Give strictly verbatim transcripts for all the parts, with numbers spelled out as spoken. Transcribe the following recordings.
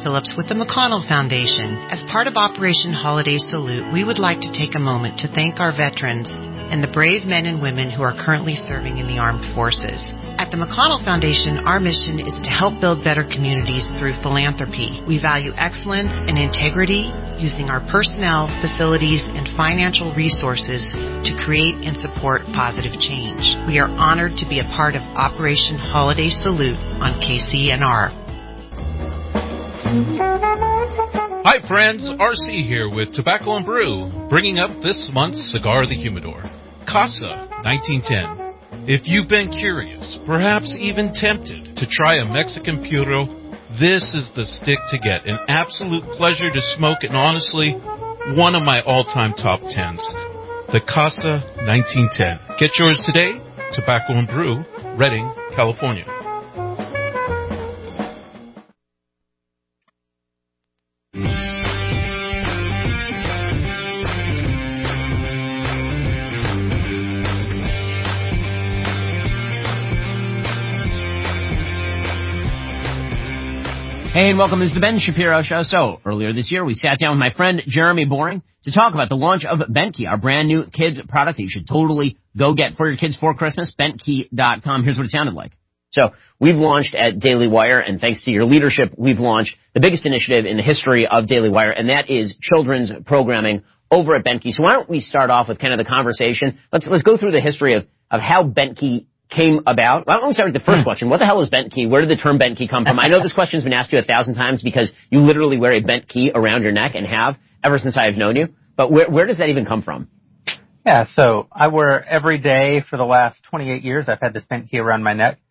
Phillips with the McConnell Foundation. As part of Operation Holiday Salute, we would like to take a moment to thank our veterans and the brave men and women who are currently serving in the armed forces. At the McConnell Foundation, our mission is to help build better communities through philanthropy. We value excellence and integrity, using our personnel, facilities, and financial resources to create and support positive change. We are honored to be a part of Operation Holiday Salute on K C N R. Hi friends, R C here with Tobacco and Brew, bringing up this month's Cigar of the Humidor, Casa nineteen ten. If you've been curious, perhaps even tempted to try a Mexican puro, this is the stick to get. An absolute pleasure to smoke and honestly, one of my all-time top tens. The Casa nineteen ten. Get yours today, Tobacco and Brew, Redding, California. Hey, and welcome. This is the Ben Shapiro Show. So, earlier this year, we sat down with my friend Jeremy Boring to talk about the launch of Bentkey, our brand new kids product that you should totally go get for your kids for Christmas, bentkey dot com. Here's what it sounded like. So, we've launched at Daily Wire, and thanks to your leadership, we've launched the biggest initiative in the history of Daily Wire, and that is children's programming over at Bentkey. So why don't we start off with kind of the conversation? Let's let's go through the history of, of how Bentkey came about. Why don't we start with the first question? What the hell is bent key? Where did the term bent key come from? I know this question's been asked you a thousand times because you literally wear a bent key around your neck and have ever since I've known you. But where, where does that even come from? Yeah, so I wear every day for the last twenty-eight years. I've had this bent key around my neck.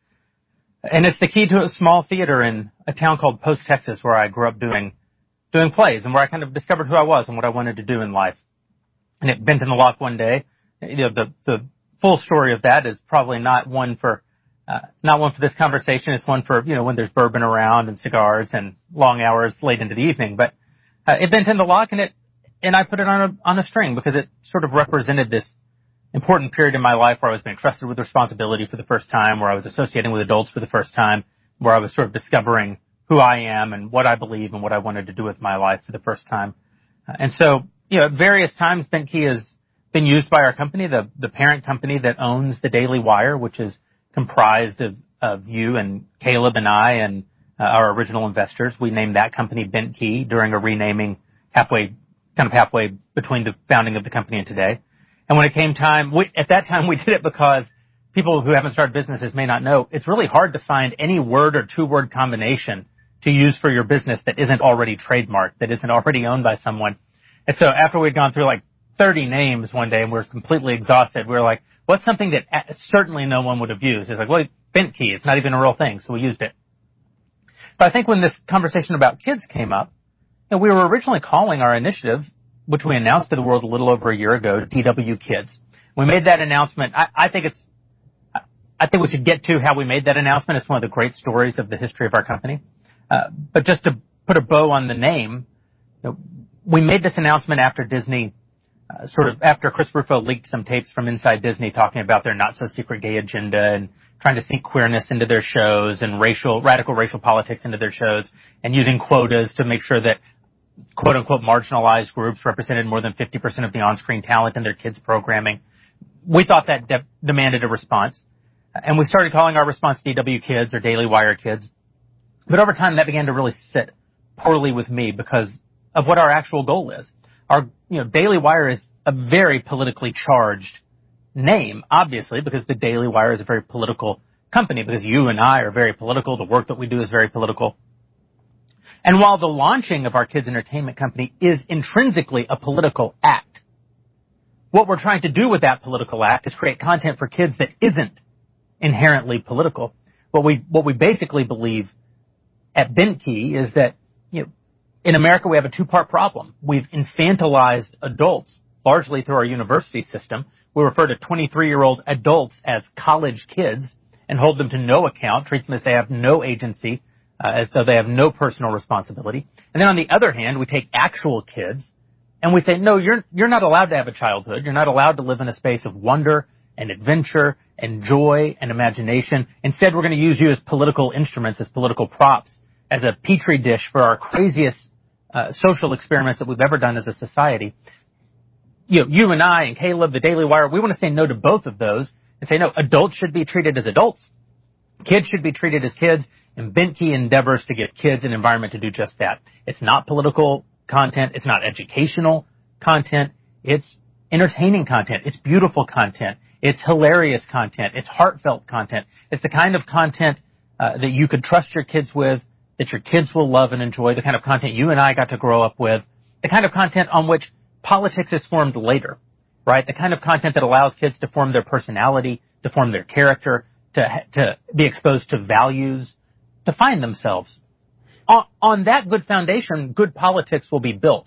And it's the key to a small theater in a town called Post, Texas, where I grew up doing doing plays and where I kind of discovered who I was and what I wanted to do in life. And it bent in the lock one day. You know, the the full story of that is probably not one for uh, not one for this conversation. It's one for, you know, when there's bourbon around and cigars and long hours late into the evening. But uh, it bent in the lock, and it and I put it on a on a string because it sort of represented this important period in my life where I was being trusted with responsibility for the first time, where I was associating with adults for the first time, where I was sort of discovering who I am and what I believe and what I wanted to do with my life for the first time. Uh, and so, you know, at various times, Bentkey has been used by our company, the, the parent company that owns the Daily Wire, which is comprised of, of you and Caleb and I and uh, our original investors. We named that company Bentkey during a renaming halfway, kind of halfway between the founding of the company and today. And when it came time, we, at that time we did it because people who haven't started businesses may not know, it's really hard to find any word or two-word combination to use for your business that isn't already trademarked, that isn't already owned by someone. And so after we'd gone through like thirty names one day and we were completely exhausted, we were like, what's something that certainly no one would have used? It's like, well, Bentkey, it's not even a real thing, so we used it. But I think when this conversation about kids came up, you know, we were originally calling our initiative, which we announced to the world a little over a year ago, D W Kids. We made that announcement. I, I think it's, I think we should get to how we made that announcement. It's one of the great stories of the history of our company. Uh, but just to put a bow on the name, you know, we made this announcement after Disney, uh, sort of after Chris Rufo leaked some tapes from inside Disney talking about their not-so-secret gay agenda and trying to sneak queerness into their shows and racial, radical racial politics into their shows and using quotas to make sure that quote-unquote marginalized groups represented more than fifty percent of the on-screen talent in their kids' programming. We thought that de- demanded a response. And we started calling our response D W Kids or Daily Wire Kids. But over time, that began to really sit poorly with me because of what our actual goal is. Our, you know, Daily Wire is a very politically charged name, obviously, because the Daily Wire is a very political company, because you and I are very political. The work that we do is very political. And while the launching of our kids' entertainment company is intrinsically a political act, what we're trying to do with that political act is create content for kids that isn't inherently political. What we, what we basically believe at Bentkey is that, you know, in America we have a two-part problem. We've infantilized adults, largely through our university system. We refer to twenty-three-year-old adults as college kids and hold them to no account, treat them as they have no agency, uh, as though they have no personal responsibility. And then on the other hand, we take actual kids and we say, no, you're, you're not allowed to have a childhood. You're not allowed to live in a space of wonder and adventure and joy and imagination. Instead, we're going to use you as political instruments, as political props, as a petri dish for our craziest uh, social experiments that we've ever done as a society. You know, you and I and Caleb, the Daily Wire, we want to say no to both of those and say, no, adults should be treated as adults. Kids should be treated as kids, and Bentkey endeavors to give kids an environment to do just that. It's not political content. It's not educational content. It's entertaining content. It's beautiful content. It's hilarious content. It's heartfelt content. It's the kind of content uh, that you could trust your kids with, that your kids will love and enjoy, the kind of content you and I got to grow up with, the kind of content on which politics is formed later, right? The kind of content that allows kids to form their personality, to form their character, to to be exposed to values, to find themselves. On, on that good foundation, good politics will be built.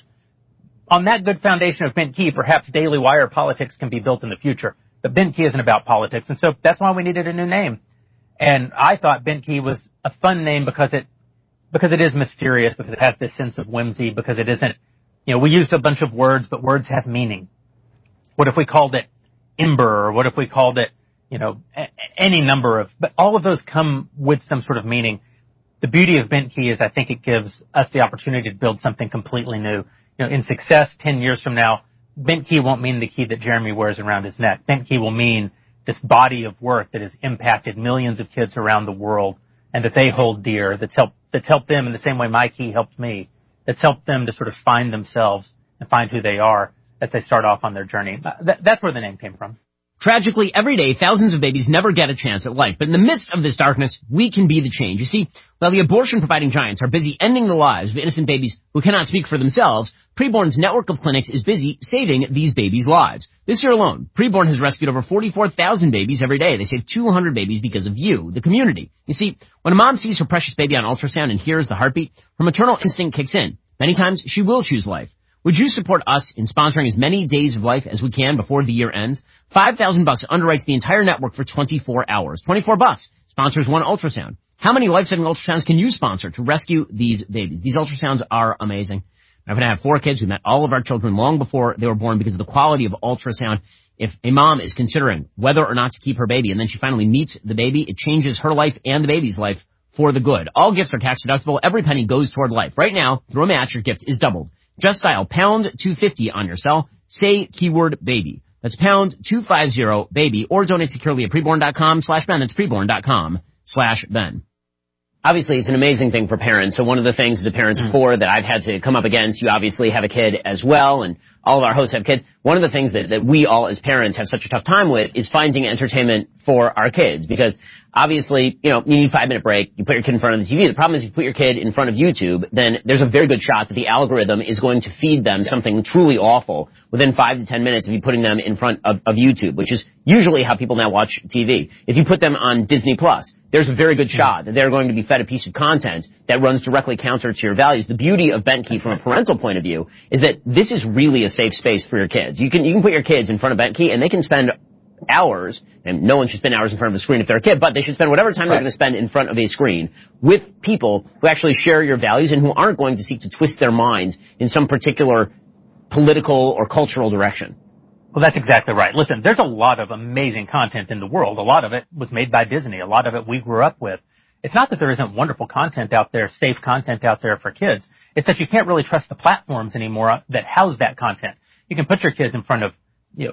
On that good foundation of Bentkey, perhaps Daily Wire politics can be built in the future. But Bentkey isn't about politics, and so that's why we needed a new name. And I thought Bentkey was a fun name because it because it is mysterious, because it has this sense of whimsy, because it isn't, you know, we used a bunch of words, but words have meaning. What if we called it Ember, or what if we called it, you know, a- any number of, but all of those come with some sort of meaning. The beauty of Bentkey is I think it gives us the opportunity to build something completely new. You know, in success ten years from now, Bentkey won't mean the key that Jeremy wears around his neck. Bentkey will mean this body of work that has impacted millions of kids around the world and that they hold dear, that's helped, that's helped them in the same way my key helped me, that's helped them to sort of find themselves and find who they are as they start off on their journey. That, that's where the name came from. Tragically, every day, thousands of babies never get a chance at life. But in the midst of this darkness, we can be the change. You see, while the abortion-providing giants are busy ending the lives of innocent babies who cannot speak for themselves, Preborn's network of clinics is busy saving these babies' lives. This year alone, Preborn has rescued over forty-four thousand babies every day. They save two hundred babies because of you, the community. You see, when a mom sees her precious baby on ultrasound and hears the heartbeat, her maternal instinct kicks in. Many times, she will choose life. Would you support us in sponsoring as many days of life as we can before the year ends? five thousand bucks underwrites the entire network for twenty-four hours. twenty-four bucks sponsors one ultrasound. How many life-saving ultrasounds can you sponsor to rescue these babies? These ultrasounds are amazing. I've had four kids. We met all of our children long before they were born because of the quality of ultrasound. If a mom is considering whether or not to keep her baby and then she finally meets the baby, it changes her life and the baby's life for the good. All gifts are tax deductible. Every penny goes toward life. Right now, through a match, your gift is doubled. Just dial pound two fifty on your cell. Say keyword baby. That's pound two fifty baby, or donate securely at preborn.com slash Ben. That's preborn.com slash Ben. Obviously, it's an amazing thing for parents. So one of the things as a parent of four that I've had to come up against, you obviously have a kid as well, and all of our hosts have kids. One of the things that, that we all as parents have such a tough time with is finding entertainment for our kids, because obviously, you know, you need a five minute break, you put your kid in front of the T V. The problem is if you put your kid in front of YouTube, then there's a very good shot that the algorithm is going to feed them something truly awful within five to ten minutes of you putting them in front of, of YouTube, which is usually how people now watch T V. If you put them on Disney Plus, there's a very good shot that they're going to be fed a piece of content that runs directly counter to your values. The beauty of Bentkey from a parental point of view is that this is really a safe space for your kids. You can, you can put your kids in front of Bentkey and they can spend hours, and no one should spend hours in front of a screen if they're a kid, but they should spend whatever time they're going to spend in front of a screen with people who actually share your values and who aren't going to seek to twist their minds in some particular political or cultural direction. Well, that's exactly right. Listen, there's a lot of amazing content in the world. A lot of it was made by Disney. A lot of it we grew up with. It's not that there isn't wonderful content out there, safe content out there for kids. It's that you can't really trust the platforms anymore that house that content. You can put your kids in front of, you know,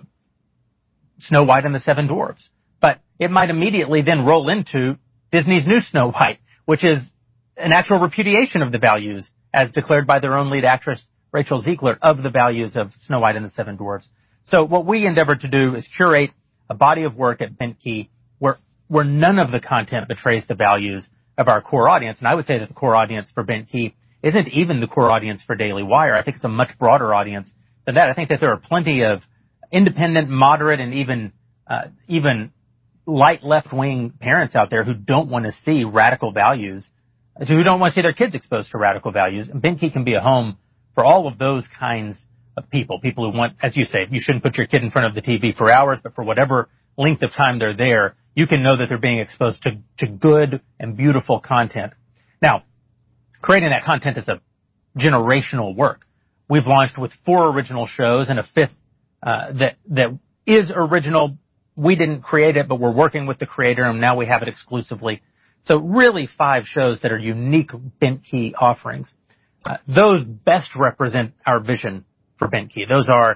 Snow White and the Seven Dwarfs, but it might immediately then roll into Disney's new Snow White, which is an actual repudiation of the values as declared by their own lead actress, Rachel Ziegler, of the values of Snow White and the Seven Dwarfs. So what we endeavored to do is curate a body of work at Bentkey where, where none of the content betrays the values of our core audience. And I would say that the core audience for Bentkey isn't even the core audience for Daily Wire. I think it's a much broader audience than that. I think that there are plenty of independent, moderate, and even, uh, even light left-wing parents out there who don't want to see radical values, who don't want to see their kids exposed to radical values. And Bentkey can be a home for all of those kinds of people, people who want, as you say, you shouldn't put your kid in front of the T V for hours, but for whatever length of time they're there, you can know that they're being exposed to, to good and beautiful content. Now, creating that content is a generational work. We've launched with four original shows and a fifth uh, that that is original. We didn't create it, but we're working with the creator, and now we have it exclusively. So really five shows that are unique Bent Key offerings. Uh, those best represent our vision for Bent Key. Those are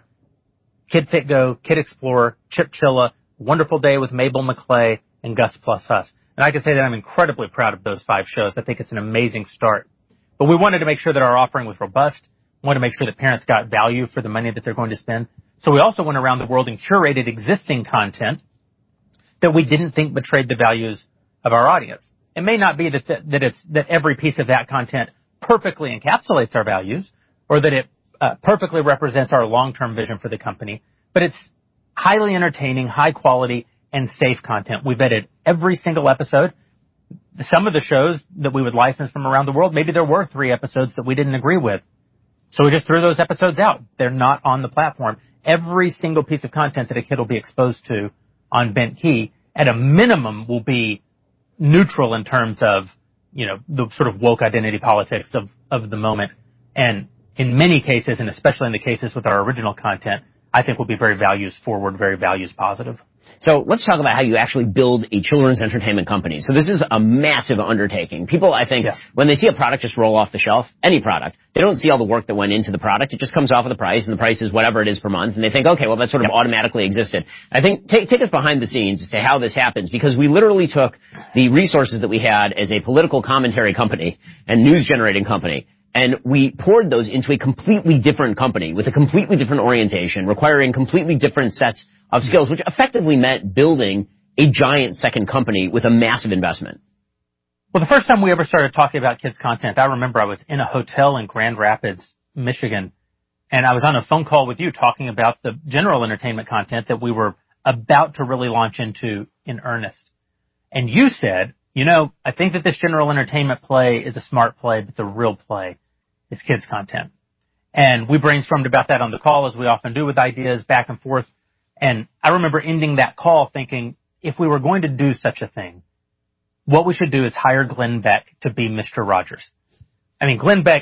Kid Fit Go, Kid Explorer, Chipchilla, Wonderful Day with Mabel McClay, and Gus Plus Us. And I can say that I'm incredibly proud of those five shows. I think it's an amazing start. But we wanted to make sure that our offering was robust. We wanted to make sure that parents got value for the money that they're going to spend. So we also went around the world and curated existing content that we didn't think betrayed the values of our audience. It may not be that, that, that it's, that every piece of that content perfectly encapsulates our values or that it uh, perfectly represents our long-term vision for the company, but it's highly entertaining, high quality, and safe content. We've vetted every single episode. Some of the shows that we would license from around the world, maybe there were three episodes that we didn't agree with. So we just threw those episodes out. They're not on the platform. Every single piece of content that a kid will be exposed to on Bent Key, at a minimum, will be neutral in terms of, you know, the sort of woke identity politics of, of the moment. And in many cases, and especially in the cases with our original content, I think will be very values forward, very values positive. So let's talk about how you actually build a children's entertainment company. So this is a massive undertaking. People, I think, yes. when they see a product just roll off the shelf, any product, they don't see all the work that went into the product. It just comes off of the price, and the price is whatever it is per month, and they think, okay, well, that sort of yep. automatically existed. I think take, take us behind the scenes as to how this happens, because we literally took the resources that we had as a political commentary company and news-generating company, and we poured those into a completely different company with a completely different orientation, requiring completely different sets of skills, which effectively meant building a giant second company with a massive investment. Well, the first time we ever started talking about kids' content, I remember I was in a hotel in Grand Rapids, Michigan, and I was on a phone call with you talking about the general entertainment content that we were about to really launch into in earnest. And you said, you know, I think that this general entertainment play is a smart play, but the real play is kids' content. And we brainstormed about that on the call, as we often do, with ideas back and forth. And I remember ending that call thinking, if we were going to do such a thing, what we should do is hire Glenn Beck to be Mister Rogers. I mean, Glenn Beck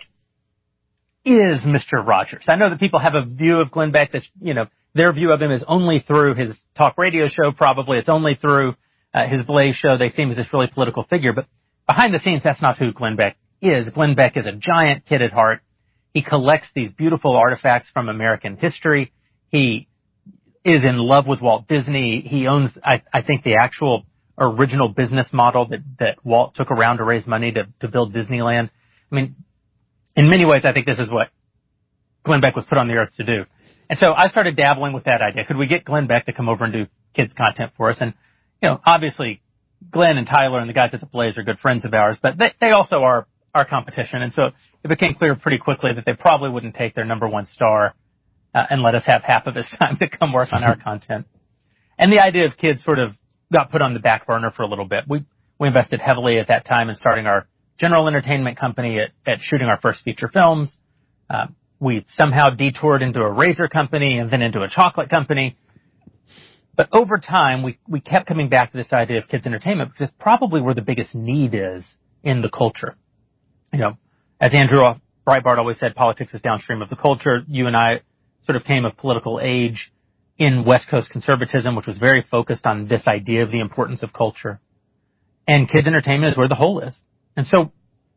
is Mister Rogers. I know that people have a view of Glenn Beck that's, you know, their view of him is only through his talk radio show, probably. It's only through uh, his Blaze show. They see him as this really political figure. But behind the scenes, that's not who Glenn Beck is. Glenn Beck is a giant kid at heart. He collects these beautiful artifacts from American history. He is in love with Walt Disney. He owns, I, I think, the actual original business model that, that Walt took around to raise money to, to build Disneyland. I mean, in many ways, I think this is what Glenn Beck was put on the earth to do. And so I started dabbling with that idea. Could we get Glenn Beck to come over and do kids content for us? And, you know, obviously, Glenn and Tyler and the guys at the Blaze are good friends of ours, but they, they also are our competition. And so it became clear pretty quickly that they probably wouldn't take their number one star Uh, and let us have half of his time to come work on our content. And the idea of kids sort of got put on the back burner for a little bit. We we invested heavily at that time in starting our general entertainment company, at, at shooting our first feature films. Uh, we somehow detoured into a razor company and then into a chocolate company. But over time, we, we kept coming back to this idea of kids entertainment because it's probably where the biggest need is in the culture. You know, as Andrew Breitbart always said, politics is downstream of the culture. You and I sort of came of political age in West Coast conservatism, which was very focused on this idea of the importance of culture. And kids entertainment is where the hole is. And so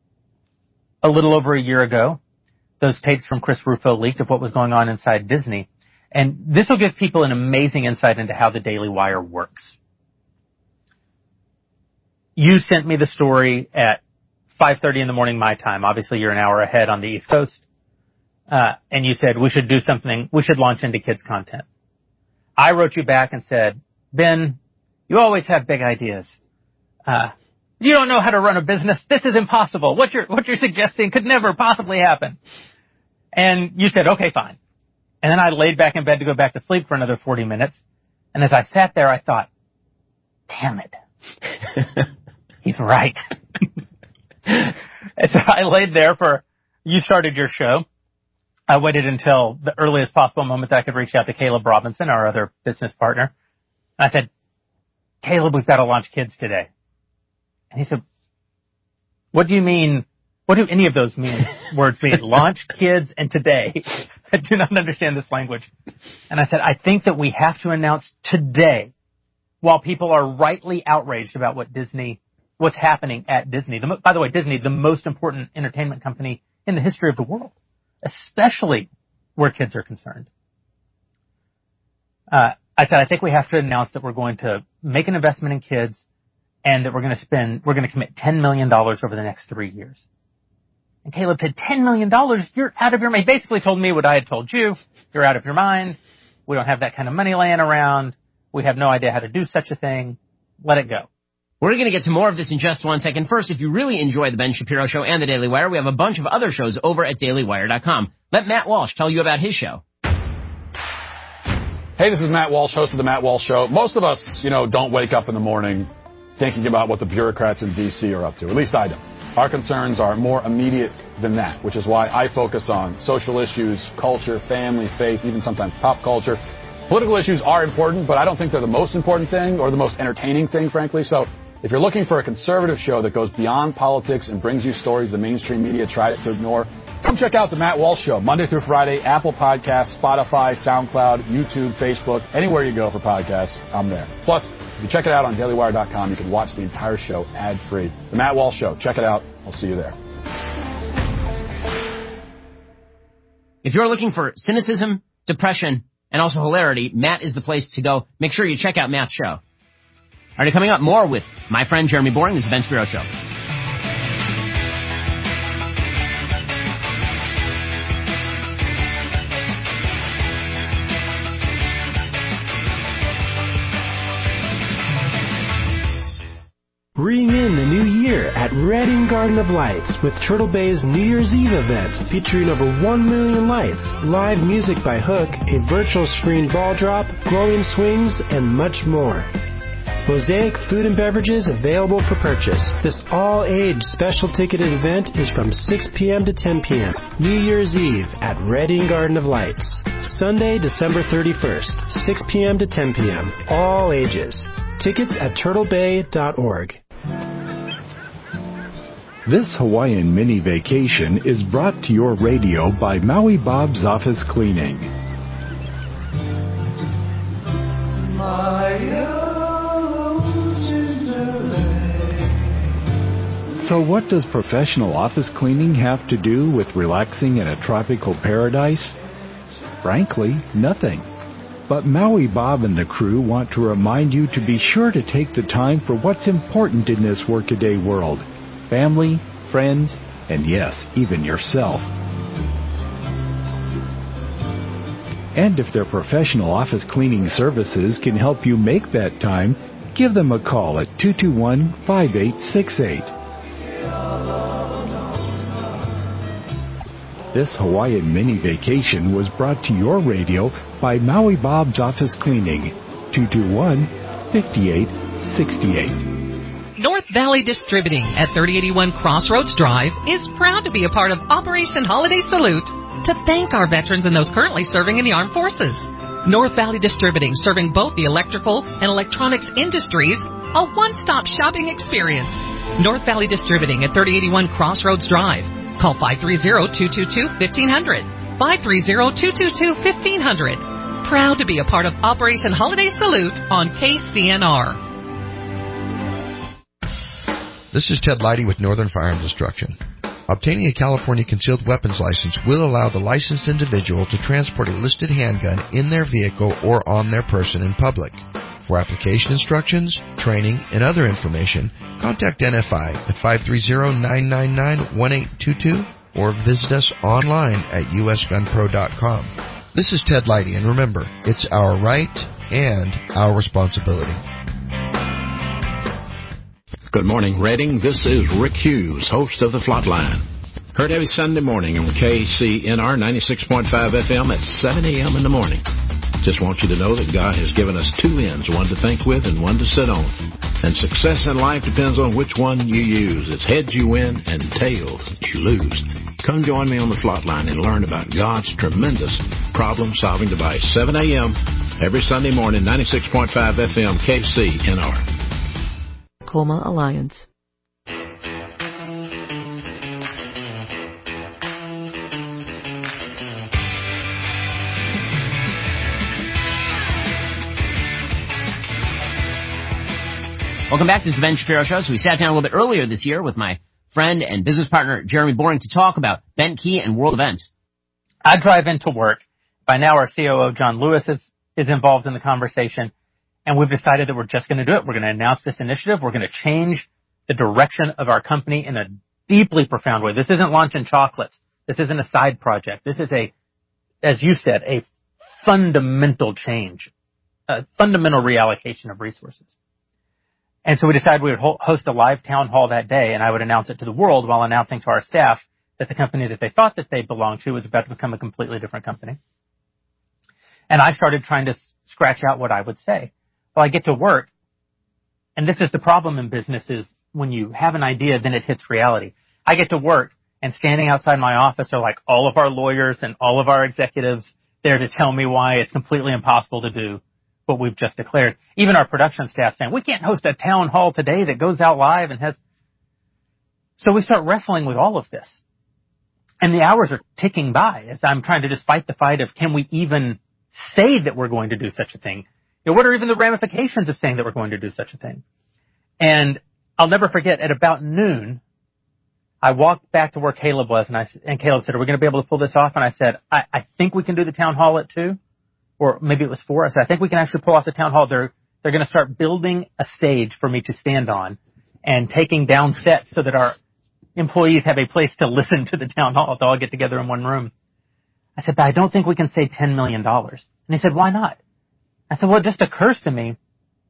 a little over a year ago, those tapes from Chris Rufo leaked of what was going on inside Disney. And this will give people an amazing insight into how the Daily Wire works. You sent me the story at five thirty in the morning my time. Obviously, you're an hour ahead on the East Coast. Uh, and you said we should do something, we should launch into kids content. I wrote you back and said, Ben, you always have big ideas. Uh, you don't know how to run a business. This is impossible. What you're, what you're suggesting could never possibly happen. And you said, okay, fine. And then I laid back in bed to go back to sleep for another forty minutes. And as I sat there, I thought, damn it. He's right. And so I laid there for, you started your show. I waited until the earliest possible moment that I could reach out to Caleb Robinson, our other business partner. I said, Caleb, we've got to launch kids today. And he said, what do you mean? What do any of those mean? Words mean launch, kids, and today. I do not understand this language. And I said, I think that we have to announce today, while people are rightly outraged about what Disney what's happening at Disney. The, by the way, Disney, the most important entertainment company in the history of the world, especially where kids are concerned. Uh, I said, I think we have to announce that we're going to make an investment in kids and that we're going to spend, we're going to commit ten million dollars over the next three years. And Caleb said, ten million dollars? You're out of your mind. He basically told me what I had told you. You're out of your mind. We don't have that kind of money laying around. We have no idea how to do such a thing. Let it go. We're going to get to more of this in just one second. First, if you really enjoy the Ben Shapiro Show and the Daily Wire, we have a bunch of other shows over at daily wire dot com. Let Matt Walsh tell you about his show. Hey, this is Matt Walsh, host of The Matt Walsh Show. Most of us, you know, don't wake up in the morning thinking about what the bureaucrats in D C are up to. At least I don't. Our concerns are more immediate than that, which is why I focus on social issues, culture, family, faith, even sometimes pop culture. Political issues are important, but I don't think they're the most important thing or the most entertaining thing, frankly. So if you're looking for a conservative show that goes beyond politics and brings you stories the mainstream media tries to ignore, come check out The Matt Walsh Show, Monday through Friday, Apple Podcasts, Spotify, SoundCloud, YouTube, Facebook, anywhere you go for podcasts, I'm there. Plus, if you check it out on daily wire dot com, you can watch the entire show ad-free. The Matt Walsh Show. Check it out. I'll see you there. If you're looking for cynicism, depression, and also hilarity, Matt is the place to go. Make sure you check out Matt's show. All right, coming up, more with my friend Jeremy Boring. This is the Ben Shapiro Show. Ring in the new year at Reading Garden of Lights with Turtle Bay's New Year's Eve event featuring over one million lights, live music by Hook, a virtual screen ball drop, glowing swings, and much more. Mosaic food and beverages available for purchase. This all-age special ticketed event is from six p.m. to ten p.m. New Year's Eve at Reading Garden of Lights. Sunday, December thirty-first, six p.m. to ten p.m. All ages. Tickets at turtle bay dot org. This Hawaiian mini vacation is brought to your radio by Maui Bob's Office Cleaning. So what does professional office cleaning have to do with relaxing in a tropical paradise? Frankly, nothing. But Maui Bob and the crew want to remind you to be sure to take the time for what's important in this workaday world. Family, friends, and yes, even yourself. And if their professional office cleaning services can help you make that time, give them a call at two two one, five eight six eight. This Hawaiian mini vacation was brought to your radio by Maui Bob's Office Cleaning, two two one, five eight six eight. North Valley Distributing at thirty eighty-one Crossroads Drive is proud to be a part of Operation Holiday Salute to thank our veterans and those currently serving in the armed forces. North Valley Distributing, serving both the electrical and electronics industries, a one-stop shopping experience. North Valley Distributing at thirty eighty-one Crossroads Drive. Call five three zero, two two two, one five zero zero, five three zero, two two two, one five zero zero. Proud to be a part of Operation Holiday Salute on K C N R. This is Ted Leidy with Northern Firearms Instruction. Obtaining a California concealed weapons license will allow the licensed individual to transport a listed handgun in their vehicle or on their person in public. For application instructions, training, and other information, contact N F I at five three zero, nine nine nine, one eight two two or visit us online at u s gun pro dot com. This is Ted Leidy, and remember, it's our right and our responsibility. Good morning, Reading. This is Rick Hughes, host of The Flatline. Heard every Sunday morning on K C N R ninety-six point five F M at seven a.m. in the morning. Just want you to know that God has given us two ends, one to think with and one to sit on. And success in life depends on which one you use. It's heads you win and tails you lose. Come join me on The Flatline and learn about God's tremendous problem-solving device. seven a.m. every Sunday morning, ninety-six point five F M, K C N R. Coma Alliance. Welcome back. This is the Ben Shapiro Show. So we sat down a little bit earlier this year with my friend and business partner, Jeremy Boring, to talk about BentKey and world events. I drive into work. By now, our C O O, John Lewis, is, is involved in the conversation, and we've decided that we're just going to do it. We're going to announce this initiative. We're going to change the direction of our company in a deeply profound way. This isn't launching chocolates. This isn't a side project. This is a, as you said, a fundamental change, a fundamental reallocation of resources. And so we decided we would host a live town hall that day, and I would announce it to the world while announcing to our staff that the company that they thought that they belonged to was about to become a completely different company. And I started trying to scratch out what I would say. Well, I get to work, and this is the problem in business is when you have an idea, then it hits reality. I get to work, and standing outside my office are like all of our lawyers and all of our executives there to tell me why it's completely impossible to do what we've just declared. Even our production staff saying, we can't host a town hall today that goes out live and has... So we start wrestling with all of this. And the hours are ticking by as I'm trying to just fight the fight of, can we even say that we're going to do such a thing? You know, what are even the ramifications of saying that we're going to do such a thing? And I'll never forget, at about noon, I walked back to where Caleb was, and I and Caleb said, are we going to be able to pull this off? And I said, I, I think we can do the town hall at two. Or maybe it was four. I said, I think we can actually pull off the town hall. They're, they're going to start building a stage for me to stand on and taking down sets so that our employees have a place to listen to the town hall to all get together in one room. I said, but I don't think we can save ten million dollars. And he said, why not? I said, well, it just occurs to me,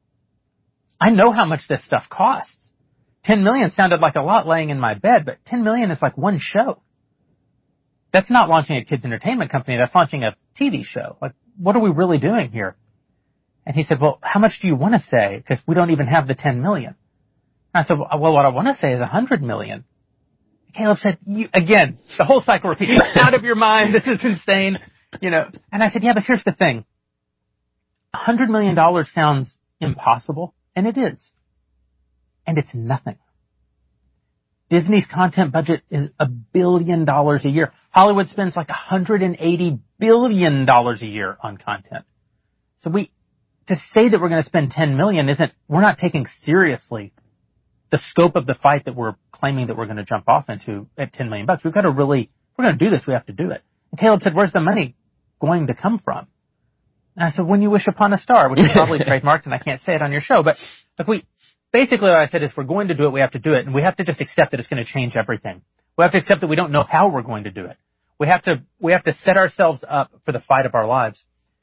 I know how much this stuff costs. ten million dollars sounded like a lot laying in my bed, but ten million dollars is like one show. That's not launching a kids entertainment company. That's launching a T V show. Like, what are we really doing here? And he said, well, how much do you want to say? Because we don't even have the ten million dollars. I said, well, what I want to say is one hundred million dollars. Caleb said, you, again, the whole cycle repeats. You're out of your mind. This is insane. You know, and I said, yeah, but here's the thing. one hundred million dollars sounds impossible, and it is. And it's nothing. Disney's content budget is a billion dollars a year. Hollywood spends like one hundred eighty billion dollars a year on content. So we, to say that we're going to spend ten million dollars isn't, we're not taking seriously the scope of the fight that we're claiming that we're going to jump off into at ten million bucks. We've got to really, if we're going to do this, we have to do it. And Caleb said, where's the money going to come from? And I said, when you wish upon a star, which is probably trademarked, and I can't say it on your show. But like we, basically what I said is, if we're going to do it, we have to do it. And we have to just accept that it's going to change everything. We have to accept that we don't know how we're going to do it. We have to, we have to set ourselves up for the fight of our lives.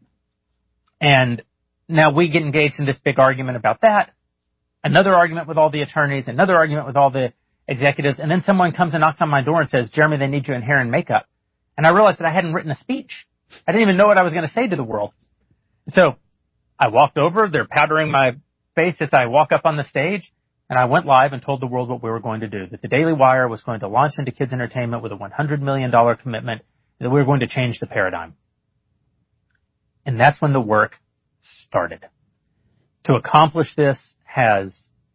And now we get engaged in this big argument about that. Another argument with all the attorneys, another argument with all the executives. And then someone comes and knocks on my door and says, Jeremy, they need you in hair and makeup. And I realized that I hadn't written a speech. I didn't even know what I was going to say to the world. So I walked over. They're powdering my face as I walk up on the stage. And I went live and told the world what we were going to do, that the Daily Wire was going to launch into kids entertainment with a one hundred million dollars commitment, and that we were going to change the paradigm. And that's when the work started. To accomplish this has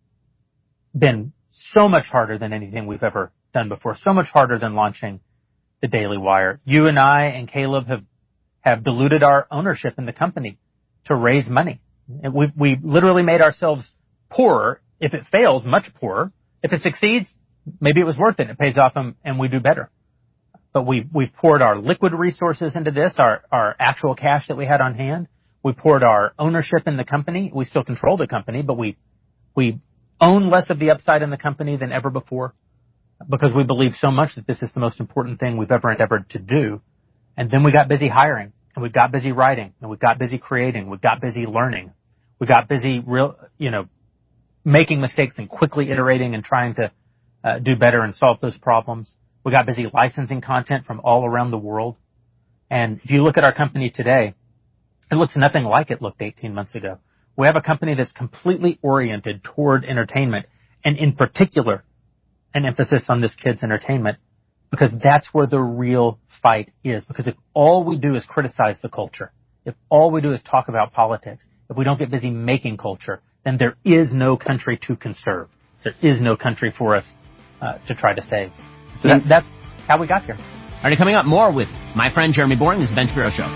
been so much harder than anything we've ever done before, so much harder than launching the Daily Wire. You and I and Caleb have, have diluted our ownership in the company to raise money. And we we literally made ourselves poorer. If it fails, much poorer. If it succeeds, maybe it was worth it. It pays off and, and we do better. But we, we've poured our liquid resources into this, our, our actual cash that we had on hand. We poured our ownership in the company. We still control the company, but we, we own less of the upside in the company than ever before because we believe so much that this is the most important thing we've ever endeavored to do. And then we got busy hiring, and we got busy writing, and we got busy creating, we got busy learning. We got busy real, you know, making mistakes and quickly iterating and trying to uh, do better and solve those problems. We got busy licensing content from all around the world. And if you look at our company today, it looks nothing like it looked eighteen months ago. We have a company that's completely oriented toward entertainment, and in particular, an emphasis on this kids' entertainment, because that's where the real fight is. Because if all we do is criticize the culture, if all we do is talk about politics, if we don't get busy making culture, then there is no country to conserve. There is no country for us uh, to try to save. So that, that's how we got here. All right, coming up more with my friend Jeremy Boring. This is the Ben Shapiro Show.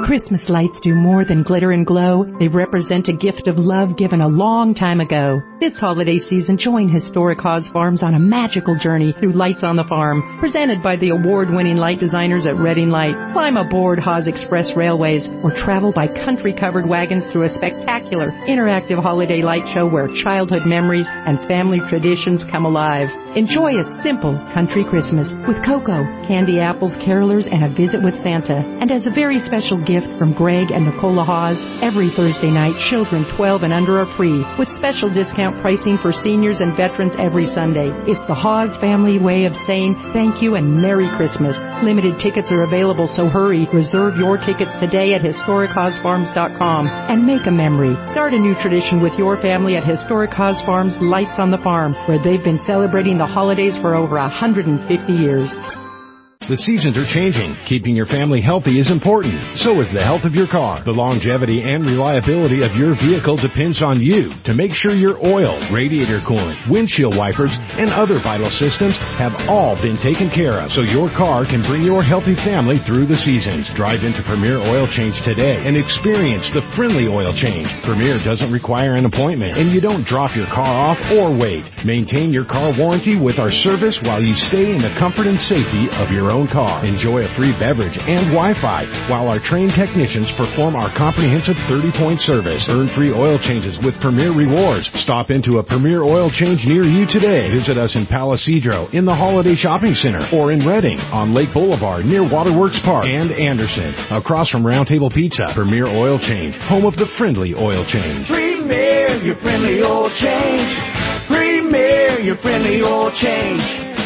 Christmas lights do more than glitter and glow. They represent a gift of love given a long time ago. This holiday season, join Historic Haas Farms on a magical journey through Lights on the Farm, presented by the award-winning light designers at Reading Lights. Climb aboard Haas Express Railways or travel by country-covered wagons through a spectacular, interactive holiday light show where childhood memories and family traditions come alive. Enjoy a simple country Christmas with cocoa, candy apples, carolers, and a visit with Santa. And as a very special gift from Greg and Nicola Haas, every Thursday night, children twelve and under are free, with special discount pricing for seniors and veterans every Sunday. It's the Haas family way of saying thank you and Merry Christmas. Limited tickets are available, so hurry. Reserve your tickets today at historic haas farms dot com and make a memory. Start a new tradition with your family at Historic Haas Farms Lights on the Farm, where they've been celebrating the holidays for over one hundred fifty years. The seasons are changing. Keeping your family healthy is important. So is the health of your car. The longevity and reliability of your vehicle depends on you to make sure your oil, radiator coolant, windshield wipers, and other vital systems have all been taken care of so your car can bring your healthy family through the seasons. Drive into Premier Oil Change today and experience the friendly oil change. Premier doesn't require an appointment, and you don't drop your car off or wait. Maintain your car warranty with our service while you stay in the comfort and safety of your own car. Enjoy a free beverage and Wi-Fi while our trained technicians perform our comprehensive thirty-point service. Earn free oil changes with Premier Rewards. Stop into a Premier Oil Change near you today. Visit us in Palo Cedro, in the Holiday Shopping Center, or in Reading, on Lake Boulevard, near Waterworks Park, and Anderson, across from Round Table Pizza. Premier Oil Change, home of the friendly oil change. Premier, your friendly oil change. Premier, your friendly oil change.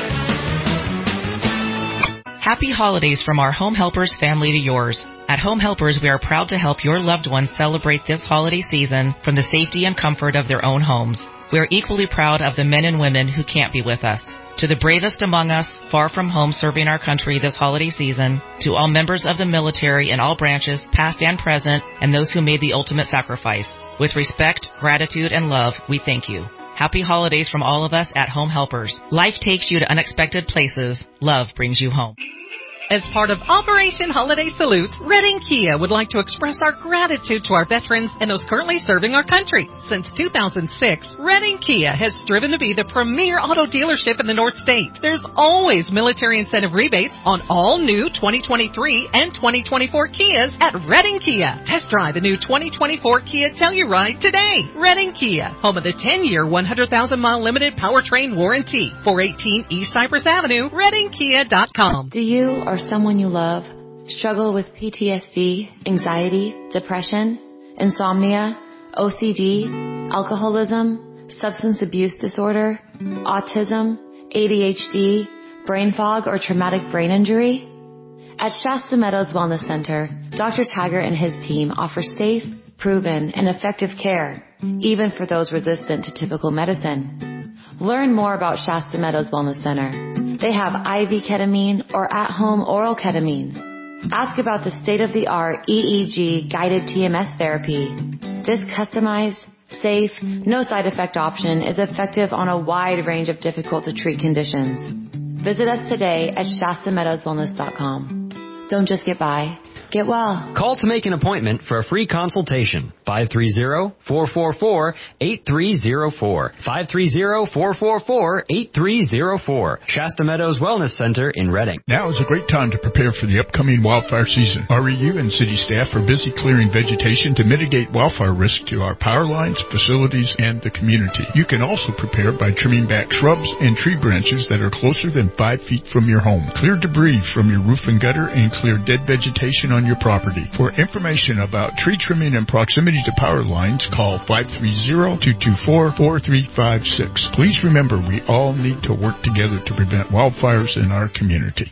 Happy holidays from our Home Helpers family to yours. At Home Helpers, we are proud to help your loved ones celebrate this holiday season from the safety and comfort of their own homes. We are equally proud of the men and women who can't be with us. To the bravest among us, far from home serving our country this holiday season, to all members of the military in all branches, past and present, and those who made the ultimate sacrifice. With respect, gratitude, and love, we thank you. Happy holidays from all of us at Home Helpers. Life takes you to unexpected places. Love brings you home. As part of Operation Holiday Salute, Reading Kia would like to express our gratitude to our veterans and those currently serving our country. Since two thousand six, Reading Kia has striven to be the premier auto dealership in the North State. There's always military incentive rebates on all new twenty twenty-three and twenty twenty-four Kias at Reading Kia. Test drive the new twenty twenty-four Kia Telluride today. Reading Kia, home of the ten-year, one hundred thousand mile limited powertrain warranty. four eighteen East Cypress Avenue, reading kia dot com. Do you or someone you love struggle with P T S D, anxiety, depression, insomnia, O C D, alcoholism, substance abuse disorder, autism, A D H D, brain fog, or traumatic brain injury? At Shasta Meadows Wellness Center, Doctor Taggart and his team offer safe, proven, and effective care, even for those resistant to typical medicine. Learn more about Shasta Meadows Wellness Center. They have I V ketamine or at-home oral ketamine. Ask about the state-of-the-art E E G guided T M S therapy. This customized, safe, no side effect option is effective on a wide range of difficult to treat conditions. Visit us today at shasta meadows wellness dot com. Don't just get by. Get well. Call to make an appointment for a free consultation. five three zero, four four four, eight three zero four. five three zero, four four four, eight three zero four. Shasta Meadows Wellness Center in Reading. Now is a great time to prepare for the upcoming wildfire season. R E U and city staff are busy clearing vegetation to mitigate wildfire risk to our power lines, facilities, and the community. You can also prepare by trimming back shrubs and tree branches that are closer than five feet from your home. Clear debris from your roof and gutter and clear dead vegetation on your property. For information about tree trimming and proximity to power lines, call five three zero, two two four, four three five six. Please remember, we all need to work together to prevent wildfires in our community.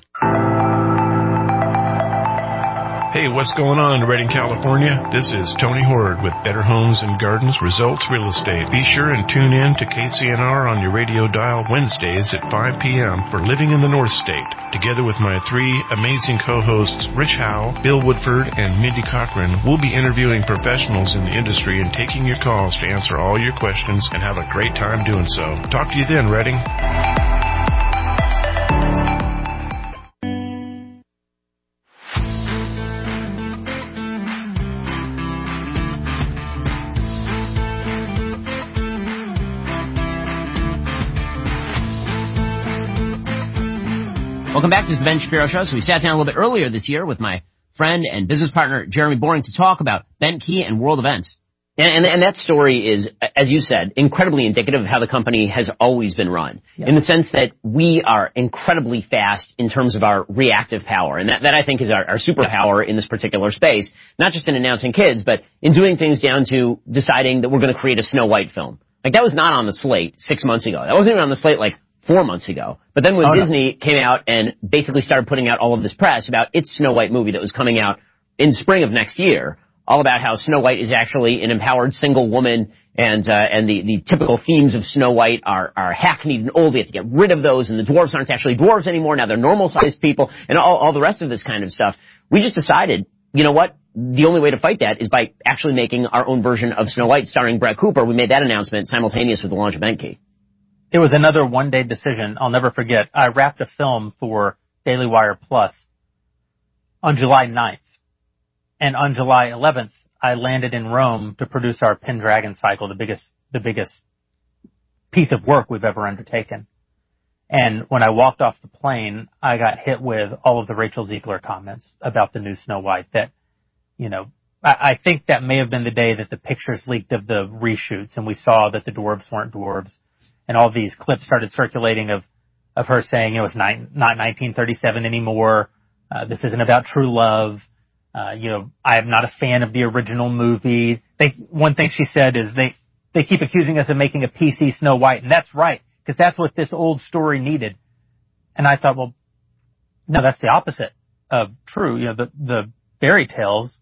Hey, what's going on in Redding, California? This is Tony Horde with Better Homes and Gardens Results Real Estate. Be sure and tune in to K C N R on your radio dial Wednesdays at five p.m. for Living in the North State. Together with my three amazing co-hosts, Rich Howe, Bill Woodford, and Mindy Cochran, we'll be interviewing professionals in the industry and taking your calls to answer all your questions and have a great time doing so. Talk to you then, Redding. Welcome back to the Ben Shapiro Show. So we sat down a little bit earlier this year with my friend and business partner, Jeremy Boring, to talk about BentKey and World Events. And, and, and that story is, as you said, incredibly indicative of how the company has always been run, yeah. in the sense that we are incredibly fast in terms of our reactive power. And that, that I think is our, our superpower in this particular space, not just in announcing kids, but in doing things down to deciding that we're going to create a Snow White film. Like, that was not on the slate six months ago. That wasn't even on the slate, like, four months ago. But then when oh, Disney no. came out and basically started putting out all of this press about its Snow White movie that was coming out in spring of next year, all about how Snow White is actually an empowered single woman, and uh, and the, the typical themes of Snow White are, are hackneyed and old. We have to get rid of those, and the dwarves aren't actually dwarves anymore. Now they're normal-sized people, and all, all the rest of this kind of stuff. We just decided, you know what? The only way to fight that is by actually making our own version of Snow White starring Brett Cooper. We made that announcement simultaneous with the launch of BentKey. It was another one-day decision. I'll never forget. I wrapped a film for Daily Wire Plus on July ninth. And on July eleventh, I landed in Rome to produce our Pendragon cycle, the biggest, the biggest piece of work we've ever undertaken. And when I walked off the plane, I got hit with all of the Rachel Ziegler comments about the new Snow White that, you know, I, I think that may have been the day that the pictures leaked of the reshoots and we saw that the dwarves weren't dwarves. And all these clips started circulating of, of her saying it was ni- not nineteen thirty-seven anymore. Uh, this isn't about true love. Uh, you know, I am not a fan of the original movie. They, one thing she said is they, they keep accusing us of making a P C Snow White, and that's right, because that's what this old story needed. And I thought, well, no, that's the opposite of true. You know, the, the fairy tales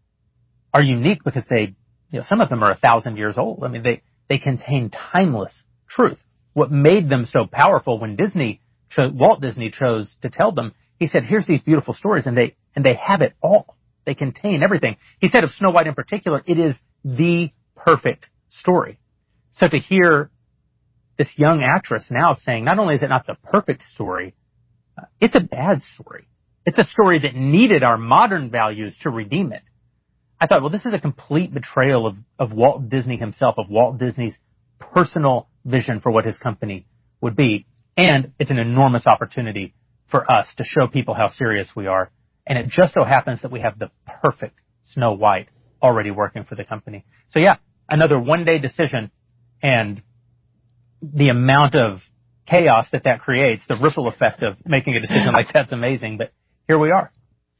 are unique because they, you know, some of them are a thousand years old. I mean, they, they contain timeless truth. What made them so powerful when Disney, cho- Walt Disney chose to tell them, he said, here's these beautiful stories, and they, and they have it all. They contain everything. He said of Snow White in particular, it is the perfect story. So to hear this young actress now saying, not only is it not the perfect story, uh, it's a bad story. It's a story that needed our modern values to redeem it. I thought, well, this is a complete betrayal of, of Walt Disney himself, of Walt Disney's personal vision for what his company would be. And it's an enormous opportunity for us to show people how serious we are. And it just so happens that we have the perfect Snow White already working for the company. So yeah, another one-day decision, and the amount of chaos that that creates, the ripple effect of making a decision like that's amazing. But here we are.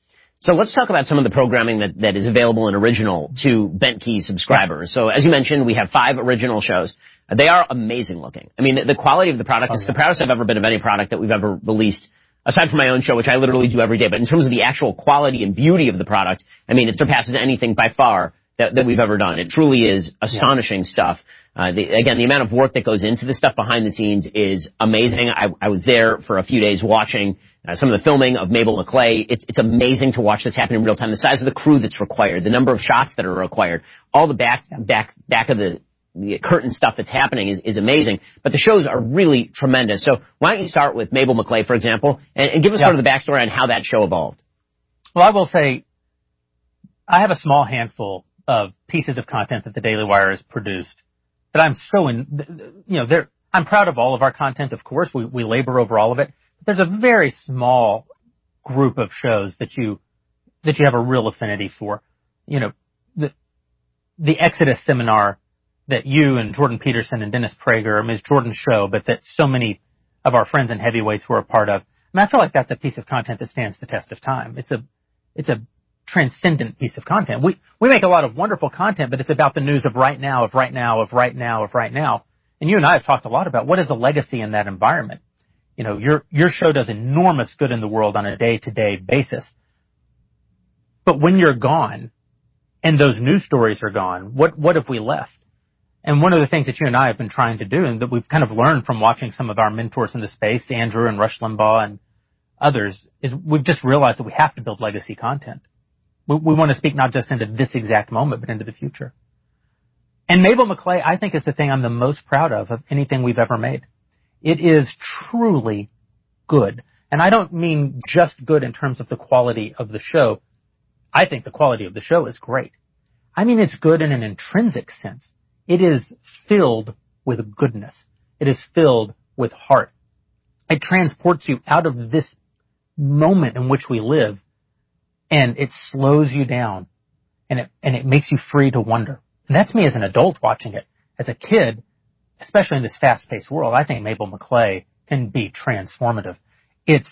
So let's talk about some of the programming that, that is available in original to BentKey subscribers. So as you mentioned, we have five original shows. They are amazing looking. I mean, the, the quality of the product, oh, it's yeah. the proudest I've ever been of any product that we've ever released, aside from my own show, which I literally do every day. But in terms of the actual quality and beauty of the product, I mean, it surpasses anything by far that, that we've ever done. It truly is astonishing yeah. stuff. Uh, the, again, the amount of work that goes into this stuff behind the scenes is amazing. I, I was there for a few days watching uh, some of the filming of Mabel McClay. It's, it's amazing to watch this happen in real time. The size of the crew that's required, the number of shots that are required, all the back, back, back of the, the curtain stuff that's happening is, is amazing. But the shows are really tremendous. So why don't you start with Mabel McClay, for example, and, and give us yeah. sort of the backstory on how that show evolved. Well, I will say I have a small handful of pieces of content that the Daily Wire has produced that I'm so in, you know, they're, I'm proud of all of our content, of course. We, we labor over all of it. But there's a very small group of shows that you, that you have a real affinity for. You know, the, the Exodus seminar that you and Jordan Peterson and Dennis Prager, I mean, it's Jordan's show, but that so many of our friends and heavyweights were a part of. I mean, I feel like that's a piece of content that stands the test of time. It's a, it's a transcendent piece of content. We, we make a lot of wonderful content, but it's about the news of right now, of right now, of right now, of right now. And you and I have talked a lot about what is a legacy in that environment. You know, your, your show does enormous good in the world on a day-to-day basis. But when you're gone and those news stories are gone, what, what have we left? And one of the things that you and I have been trying to do, and that we've kind of learned from watching some of our mentors in the space, Andrew and Rush Limbaugh and others, is we've just realized that we have to build legacy content. We, we want to speak not just into this exact moment, but into the future. And Mabel McClay, I think, is the thing I'm the most proud of, of anything we've ever made. It is truly good. And I don't mean just good in terms of the quality of the show. I think the quality of the show is great. I mean, it's good in an intrinsic sense. It is filled with goodness. It is filled with heart. It transports you out of this moment in which we live, and it slows you down, and it and it makes you free to wonder. And that's me as an adult watching it. As a kid, especially in this fast-paced world, I think Mabel McClay can be transformative. It's,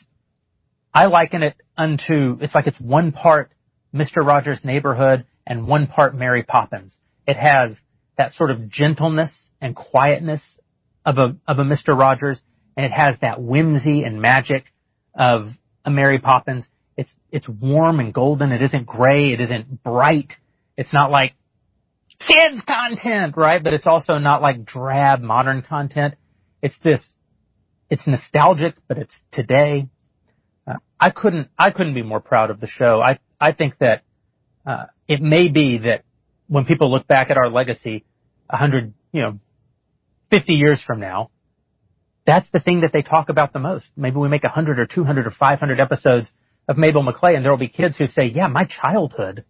I liken it unto, it's like it's one part Mister Rogers' Neighborhood and one part Mary Poppins. It has that sort of gentleness and quietness of a, of a Mister Rogers, and it has that whimsy and magic of a Mary Poppins. It's, it's warm and golden. It isn't gray. It isn't bright. It's not like kids content, right? But it's also not like drab modern content. It's this, it's nostalgic, but it's today. Uh, I couldn't, I couldn't be more proud of the show. I, I think that, uh, it may be that when people look back at our legacy a hundred, you know, fifty years from now, that's the thing that they talk about the most. Maybe we make a hundred or two hundred or five hundred episodes of Mabel McClay, and there will be kids who say, yeah, my childhood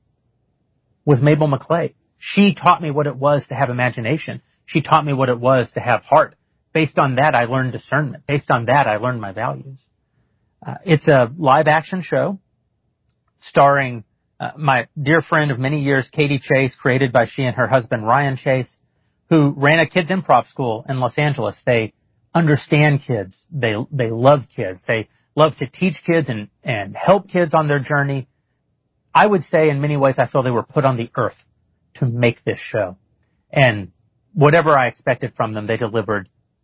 was Mabel McClay. She taught me what it was to have imagination. She taught me what it was to have heart. Based on that, I learned discernment. Based on that, I learned my values. Uh, it's a live-action show starring uh, my dear friend of many years, Katie Chase, created by she and her husband, Ryan Chase, who ran a kids' improv school in Los Angeles. They understand kids. They they love kids. They love to teach kids and, and help kids on their journey. I would say in many ways I feel they were put on the earth to make this show. And whatever I expected from them, they delivered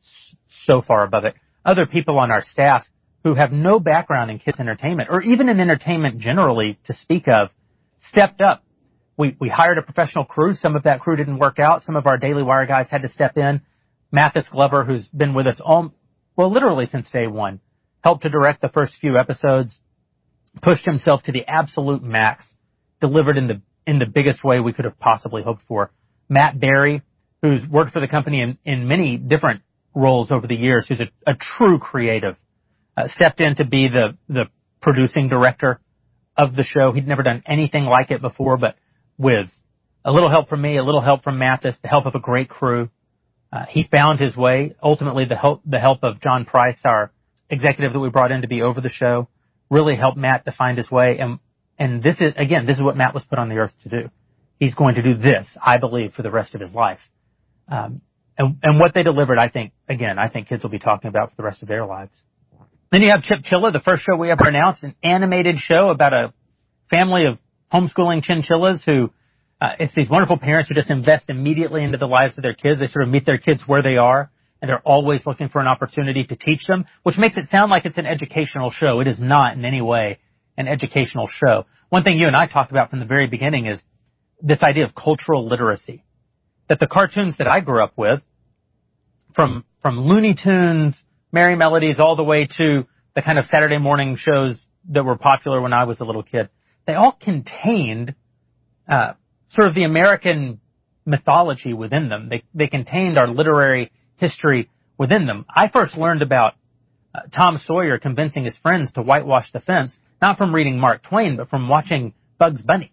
so far above it. Other people on our staff who have no background in kids entertainment, or even in entertainment generally to speak of, stepped up. We, we hired a professional crew. Some of that crew didn't work out. Some of our Daily Wire guys had to step in. Mathis Glover, who's been with us all, well, literally since day one, helped to direct the first few episodes, pushed himself to the absolute max, delivered in the, in the biggest way we could have possibly hoped for. Matt Berry, who's worked for the company in, in many different roles over the years, who's a, a true creative, uh, stepped in to be the, the producing director of the show. He'd never done anything like it before, but with a little help from me, a little help from Mathis, the help of a great crew, uh, he found his way. Ultimately, the help, the help of John Price, our executive that we brought in to be over the show, really helped Matt to find his way. And, and this is, again, this is what Matt was put on the earth to do. He's going to do this, I believe, for the rest of his life. Um, and, and what they delivered, I think, again, I think kids will be talking about for the rest of their lives. Then you have Chip Chilla, the first show we ever announced, an animated show about a family of homeschooling chinchillas who, uh, it's these wonderful parents who just invest immediately into the lives of their kids. They sort of meet their kids where they are, and they're always looking for an opportunity to teach them, which makes it sound like it's an educational show. It is not in any way an educational show. One thing you and I talked about from the very beginning is this idea of cultural literacy, that the cartoons that I grew up with, from from Looney Tunes, Merry Melodies, all the way to the kind of Saturday morning shows that were popular when I was a little kid, they all contained uh, sort of the American mythology within them. They they contained our literary history within them. I first learned about uh, Tom Sawyer convincing his friends to whitewash the fence, not from reading Mark Twain, but from watching Bugs Bunny.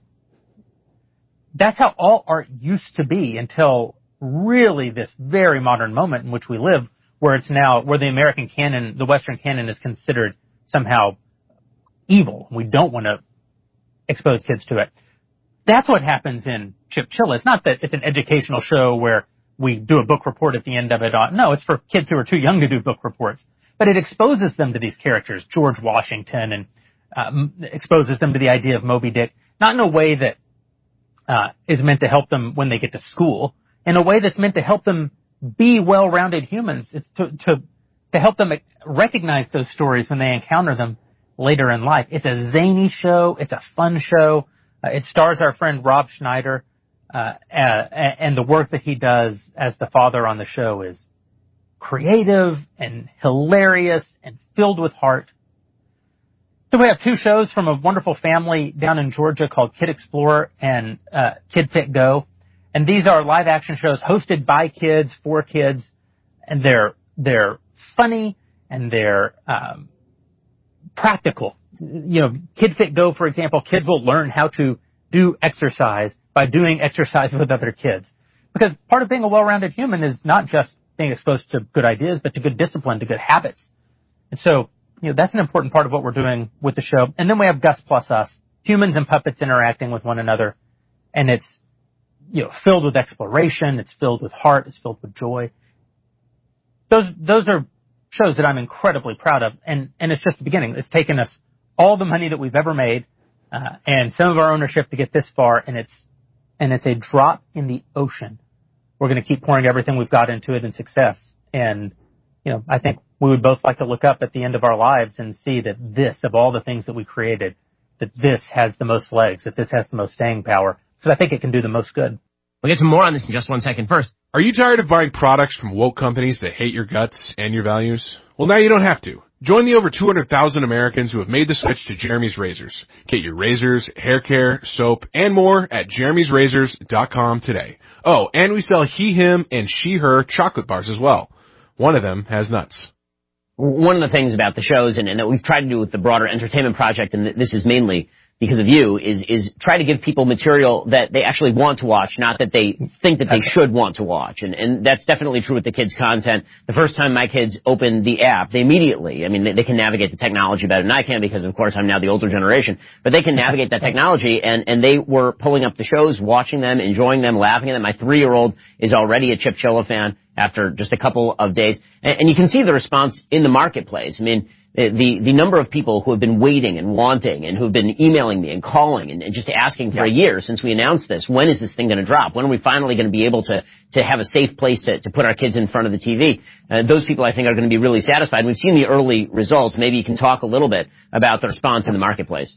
That's how all art used to be until really this very modern moment in which we live, where it's now, where the American canon, the Western canon is considered somehow evil. We don't want to expose kids to it. That's what happens in Chip Chilla. It's not that it's an educational show where we do a book report at the end of it. No, it's for kids who are too young to do book reports. But it exposes them to these characters, George Washington, and um, exposes them to the idea of Moby Dick, not in a way that uh, is meant to help them when they get to school, in a way that's meant to help them be well-rounded humans. It's to, to, to help them recognize those stories when they encounter them later in life. It's a zany show. It's a fun show. Uh, it stars our friend Rob Schneider, uh, uh, and the work that he does as the father on the show is creative and hilarious and filled with heart. So we have two shows from a wonderful family down in Georgia called Kid Explorer and uh, Kid Fit Go. And these are live action shows hosted by kids, for kids, and they're they're funny and they're um, practical. You know, Kid Fit Go, for example, kids will learn how to do exercise by doing exercise with other kids. Because part of being a well-rounded human is not just being exposed to good ideas, but to good discipline, to good habits. And so You know, that's an important part of what we're doing with the show. And then we have Gus Plus Us, humans and puppets interacting with one another. And it's, you know, filled with exploration. It's filled with heart. It's filled with joy. Those, those are shows that I'm incredibly proud of. And, and it's just the beginning. It's taken us all the money that we've ever made, uh, and some of our ownership to get this far. And it's, and it's a drop in the ocean. We're going to keep pouring everything we've got into it in success. And, you know, I think we would both like to look up at the end of our lives and see that this, of all the things that we created, that this has the most legs, that this has the most staying power. Because I think it can do the most good. We'll get to more on this in just one second. First, are you tired of buying products from woke companies that hate your guts and your values? Well, now you don't have to. Join the over two hundred thousand Americans who have made the switch to Jeremy's Razors. Get your razors, hair care, soap, and more at jeremy's razors dot com today. Oh, and we sell he, him, and she, her chocolate bars as well. One of them has nuts. One of the things about the shows, and, and that we've tried to do with the broader entertainment project, and this is mainly because of you, is is try to give people material that they actually want to watch, not that they think that they should want to watch. And and that's definitely true with the kids' content. The first time my kids opened the app, they immediately, I mean, they, they can navigate the technology better than I can because, of course, I'm now the older generation, but they can navigate that technology, and, and they were pulling up the shows, watching them, enjoying them, laughing at them. My three-year-old is already a Chip Chilla fan after just a couple of days. And, and you can see the response in the marketplace. I mean, the, the number of people who have been waiting and wanting and who have been emailing me and calling and, and just asking for yeah. a year since we announced this, when is this thing going to drop? When are we finally going to be able to, to have a safe place to, to put our kids in front of the T V? Uh, those people, I think, are going to be really satisfied. We've seen the early results. Maybe you can talk a little bit about the response in the marketplace.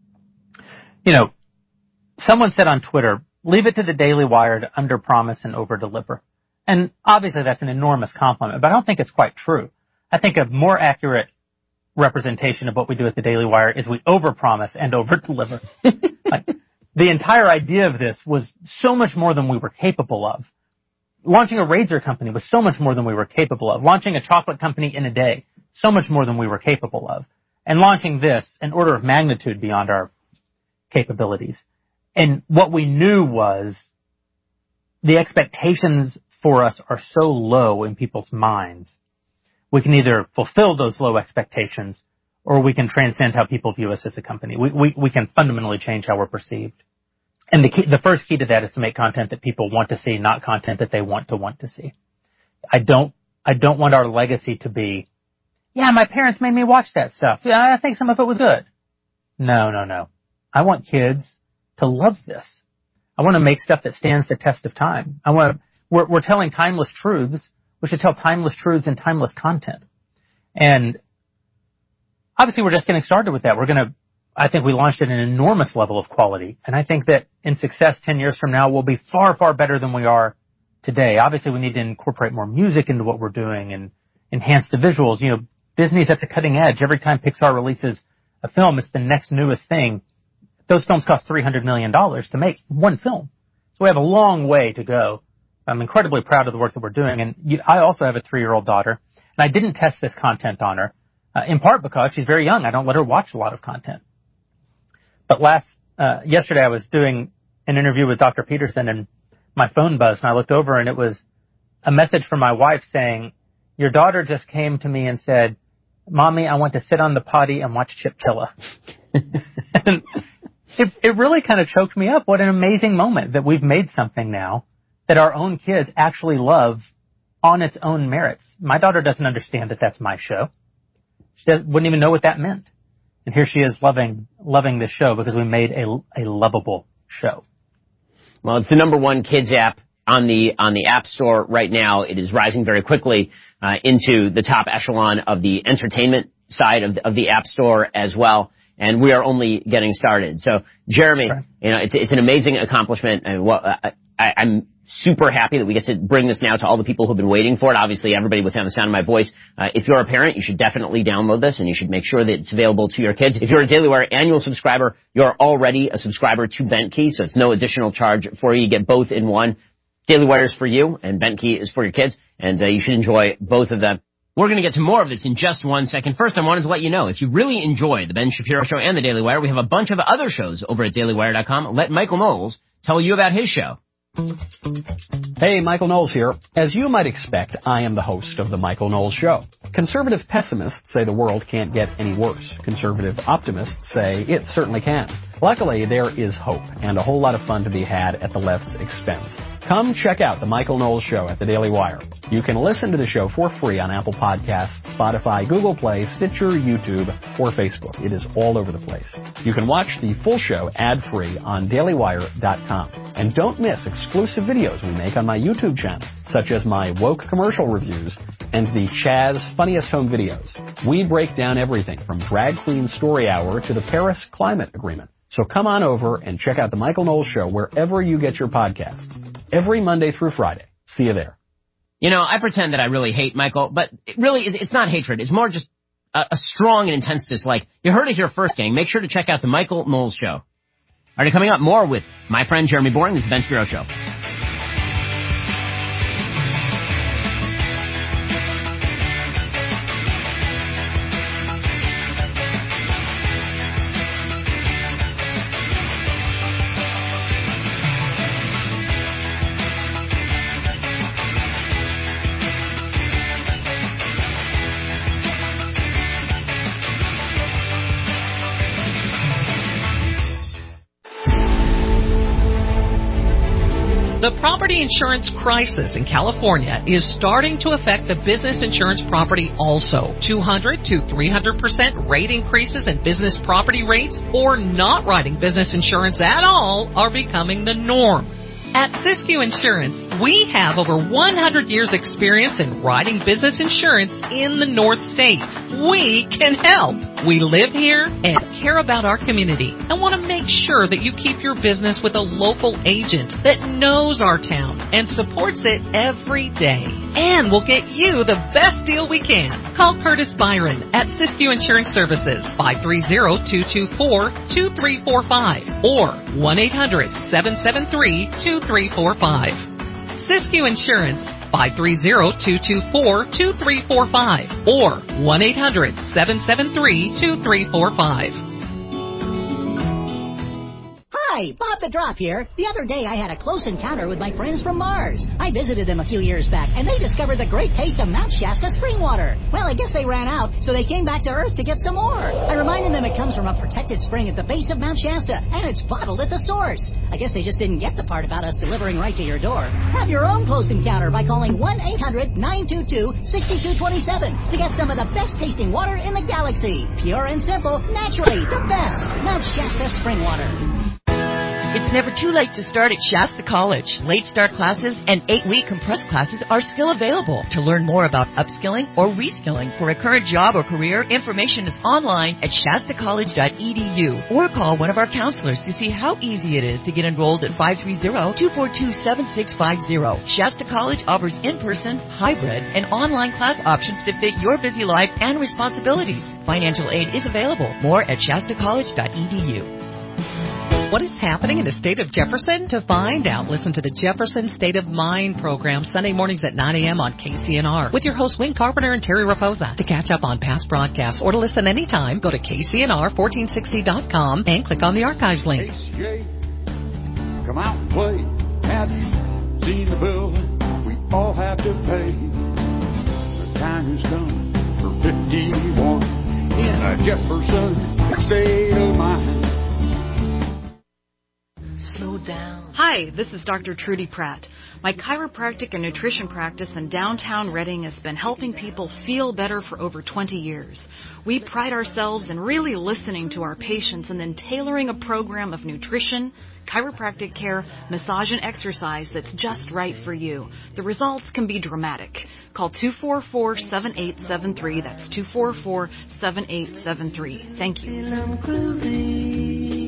You know, someone said on Twitter, leave it to the Daily Wire to under-promise and over-deliver. And obviously that's an enormous compliment, but I don't think it's quite true. I think a more accurate representation of what we do at the Daily Wire is we overpromise and overdeliver. Like, the entire idea of this was so much more than we were capable of. Launching a razor company was so much more than we were capable of. Launching a chocolate company in a day, so much more than we were capable of. And launching this, an order of magnitude beyond our capabilities. And what we knew was the expectations for us are so low in people's minds. We can either fulfill those low expectations or we can transcend how people view us as a company. We, we, we can fundamentally change how we're perceived. And the key, the first key to that is to make content that people want to see, not content that they want to want to see. I don't, I don't want our legacy to be, yeah, my parents made me watch that stuff. Yeah, I think some of it was good. No, no, no. I want kids to love this. I want to make stuff that stands the test of time. I want to, We're, we're telling timeless truths. We should tell timeless truths in timeless content. And obviously we're just getting started with that. We're going to, I think we launched at an enormous level of quality. And I think that in success ten years from now, we'll be far, far better than we are today. Obviously we need to incorporate more music into what we're doing and enhance the visuals. You know, Disney's at the cutting edge. Every time Pixar releases a film, it's the next newest thing. Those films cost three hundred million dollars to make one film. So we have a long way to go. I'm incredibly proud of the work that we're doing. And you, I also have a three-year-old daughter, and I didn't test this content on her, uh, in part because she's very young. I don't let her watch a lot of content. But last, uh, yesterday I was doing an interview with Doctor Peterson, and my phone buzzed, and I looked over, and it was a message from my wife saying, your daughter just came to me and said, Mommy, I want to sit on the potty and watch Chip Chilla. And it, it really kind of choked me up. What an amazing moment that we've made something now that our own kids actually love on its own merits. My daughter doesn't understand that that's my show. She wouldn't even know what that meant. And here she is loving loving this show because we made a, a lovable show. Well, it's the number one kids app on the on the App Store right now. It is rising very quickly uh, into the top echelon of the entertainment side of the, of the App Store as well. And we are only getting started. So, Jeremy, right. you know, it's, it's an amazing accomplishment. And what I, I, I'm super happy that we get to bring this now to all the people who've been waiting for it. Obviously, everybody within the sound of my voice. Uh, if you're a parent, you should definitely download this, and you should make sure that it's available to your kids. If you're a Daily Wire annual subscriber, you're already a subscriber to BentKey, so it's no additional charge for you. You get both in one. Daily Wire is for you, and BentKey is for your kids, and uh, you should enjoy both of them. We're going to get to more of this in just one second. First, I wanted to let you know, if you really enjoy the Ben Shapiro Show and the Daily Wire, we have a bunch of other shows over at daily wire dot com. Let Michael Knowles tell you about his show. Hey, Michael Knowles here. As you might expect, I am the host of The Michael Knowles Show. Conservative pessimists say the world can't get any worse. Conservative optimists say it certainly can. Luckily, there is hope and a whole lot of fun to be had at the left's expense. Come check out The Michael Knowles Show at the Daily Wire. You can listen to the show for free on Apple Podcasts, Spotify, Google Play, Stitcher, YouTube, or Facebook. It is all over the place. You can watch the full show ad-free on daily wire dot com. And don't miss exclusive videos we make on my YouTube channel, such as my woke commercial reviews and the Chaz Funniest Home Videos. We break down everything from Drag Queen Story Hour to the Paris Climate Agreement. So come on over and check out The Michael Knowles Show wherever you get your podcasts. Every Monday through Friday. See you there. You know, I pretend that I really hate Michael, but it really, it's not hatred. It's more just a, a strong and intense dislike. You heard it here first, gang. Make sure to check out The Michael Knowles Show. All right, coming up, more with my friend Jeremy Boring. This is the Ben Shapiro Show. The property insurance crisis in California is starting to affect the business insurance property also. two hundred to three hundred percent rate increases in business property rates or not writing business insurance at all are becoming the norm. At Siskiyou Insurance, we have over one hundred years experience in writing business insurance in the North State. We can help. We live here and care about our community and want to make sure that you keep your business with a local agent that knows our town and supports it every day. And we'll get you the best deal we can. Call Curtis Byron at Siskiyou Insurance Services, five three zero, two two four, two three four five or one eight hundred, seven seven three, two three four five. Siskiyou Insurance, five three zero, two two four, two three four five or one eight hundred, seven seven three, two three four five. Hi, Bob the Drop here. The other day I had a close encounter with my friends from Mars. I visited them a few years back, and they discovered the great taste of Mount Shasta spring water. Well, I guess they ran out, so they came back to Earth to get some more. I reminded them it comes from a protected spring at the base of Mount Shasta, and it's bottled at the source. I guess they just didn't get the part about us delivering right to your door. Have your own close encounter by calling one eight hundred, nine two two, six two two seven to get some of the best tasting water in the galaxy. Pure and simple, naturally, the best. Mount Shasta spring water. It's never too late to start at Shasta College. Late start classes and eight-week compressed classes are still available. To learn more about upskilling or reskilling for a current job or career, information is online at shasta college dot e d u or call one of our counselors to see how easy it is to get enrolled at five three zero, two four two, seven six five zero. Shasta College offers in-person, hybrid, and online class options to fit your busy life and responsibilities. Financial aid is available. More at shasta college dot e d u. What is happening in the state of Jefferson? To find out, listen to the Jefferson State of Mind program Sunday mornings at nine a.m. on K C N R with your hosts Wayne Carpenter and Terry Raposa. To catch up on past broadcasts or to listen anytime, go to K C N R fourteen sixty dot com and click on the archives link. H J, come out and play. Have you seen the bill we all have to pay? The time has come for fifty-one in a Jefferson State of Mind. Down. Hi, this is Doctor Trudy Pratt. My chiropractic and nutrition practice in downtown Reading has been helping people feel better for over twenty years. We pride ourselves in really listening to our patients and then tailoring a program of nutrition, chiropractic care, massage, and exercise that's just right for you. The results can be dramatic. Call two four four, seven eight seven three. That's two four four, seven eight seven three. Thank you.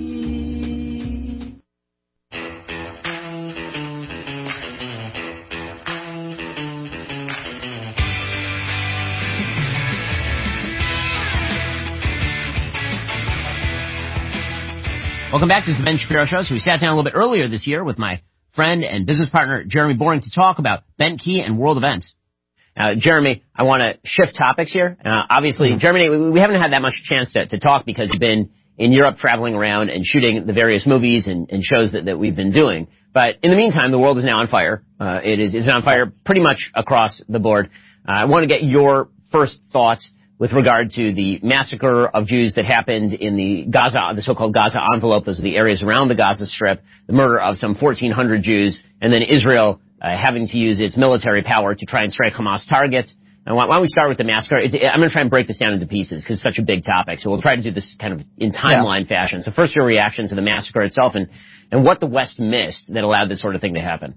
Welcome back. This is the Ben Shapiro Show. So we sat down a little bit earlier this year with my friend and business partner, Jeremy Boring, to talk about Bent Key and world events. Uh, Jeremy, I want to shift topics here. Uh, obviously, mm-hmm. Jeremy, we, we haven't had that much chance to, to talk because you've been in Europe traveling around and shooting the various movies and, and shows that, that we've been doing. But in the meantime, the world is now on fire. Uh, it is is on fire pretty much across the board. Uh, I want to get your first thoughts with regard to the massacre of Jews that happened in the Gaza, the so-called Gaza envelope. Those are the areas around the Gaza Strip, the murder of some fourteen hundred Jews, and then Israel uh, having to use its military power to try and strike Hamas targets. Now, why don't we start with the massacre? It, it, I'm going to try and break this down into pieces because it's such a big topic. So we'll try to do this kind of in timeline yeah. fashion. So first, your reaction to the massacre itself and, and what the West missed that allowed this sort of thing to happen.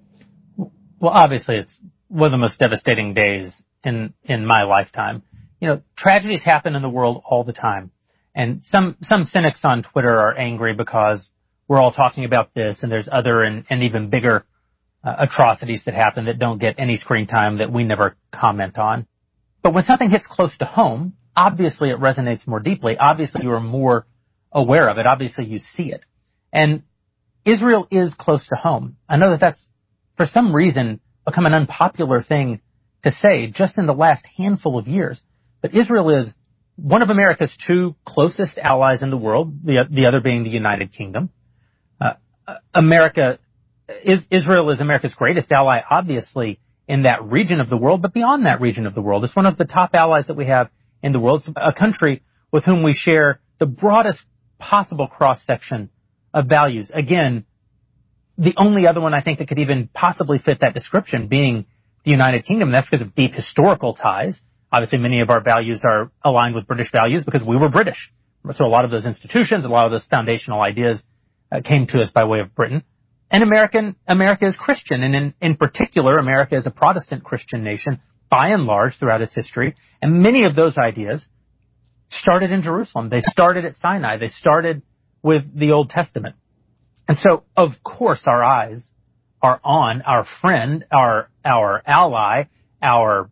Well, obviously, it's one of the most devastating days in, in my lifetime. You know, tragedies happen in the world all the time. And some, some cynics on Twitter are angry because we're all talking about this and there's other and, and even bigger Uh, atrocities that happen that don't get any screen time that we never comment on. But when something hits close to home, obviously it resonates more deeply. Obviously you are more aware of it. Obviously you see it. And Israel is close to home. I know that that's, for some reason, become an unpopular thing to say just in the last handful of years. But Israel is one of America's two closest allies in the world, the, the other being the United Kingdom. Uh, America Israel is America's greatest ally, obviously, in that region of the world, but beyond that region of the world. It's one of the top allies that we have in the world. It's a country with whom we share the broadest possible cross-section of values. Again, the only other one I think that could even possibly fit that description being the United Kingdom. And that's because of deep historical ties. Obviously, many of our values are aligned with British values because we were British. So a lot of those institutions, a lot of those foundational ideas uh, came to us by way of Britain. And American, America is Christian, and in, in particular, America is a Protestant Christian nation, by and large, throughout its history. And many of those ideas started in Jerusalem. They started at Sinai. They started with the Old Testament. And so, of course, our eyes are on our friend, our, our ally, our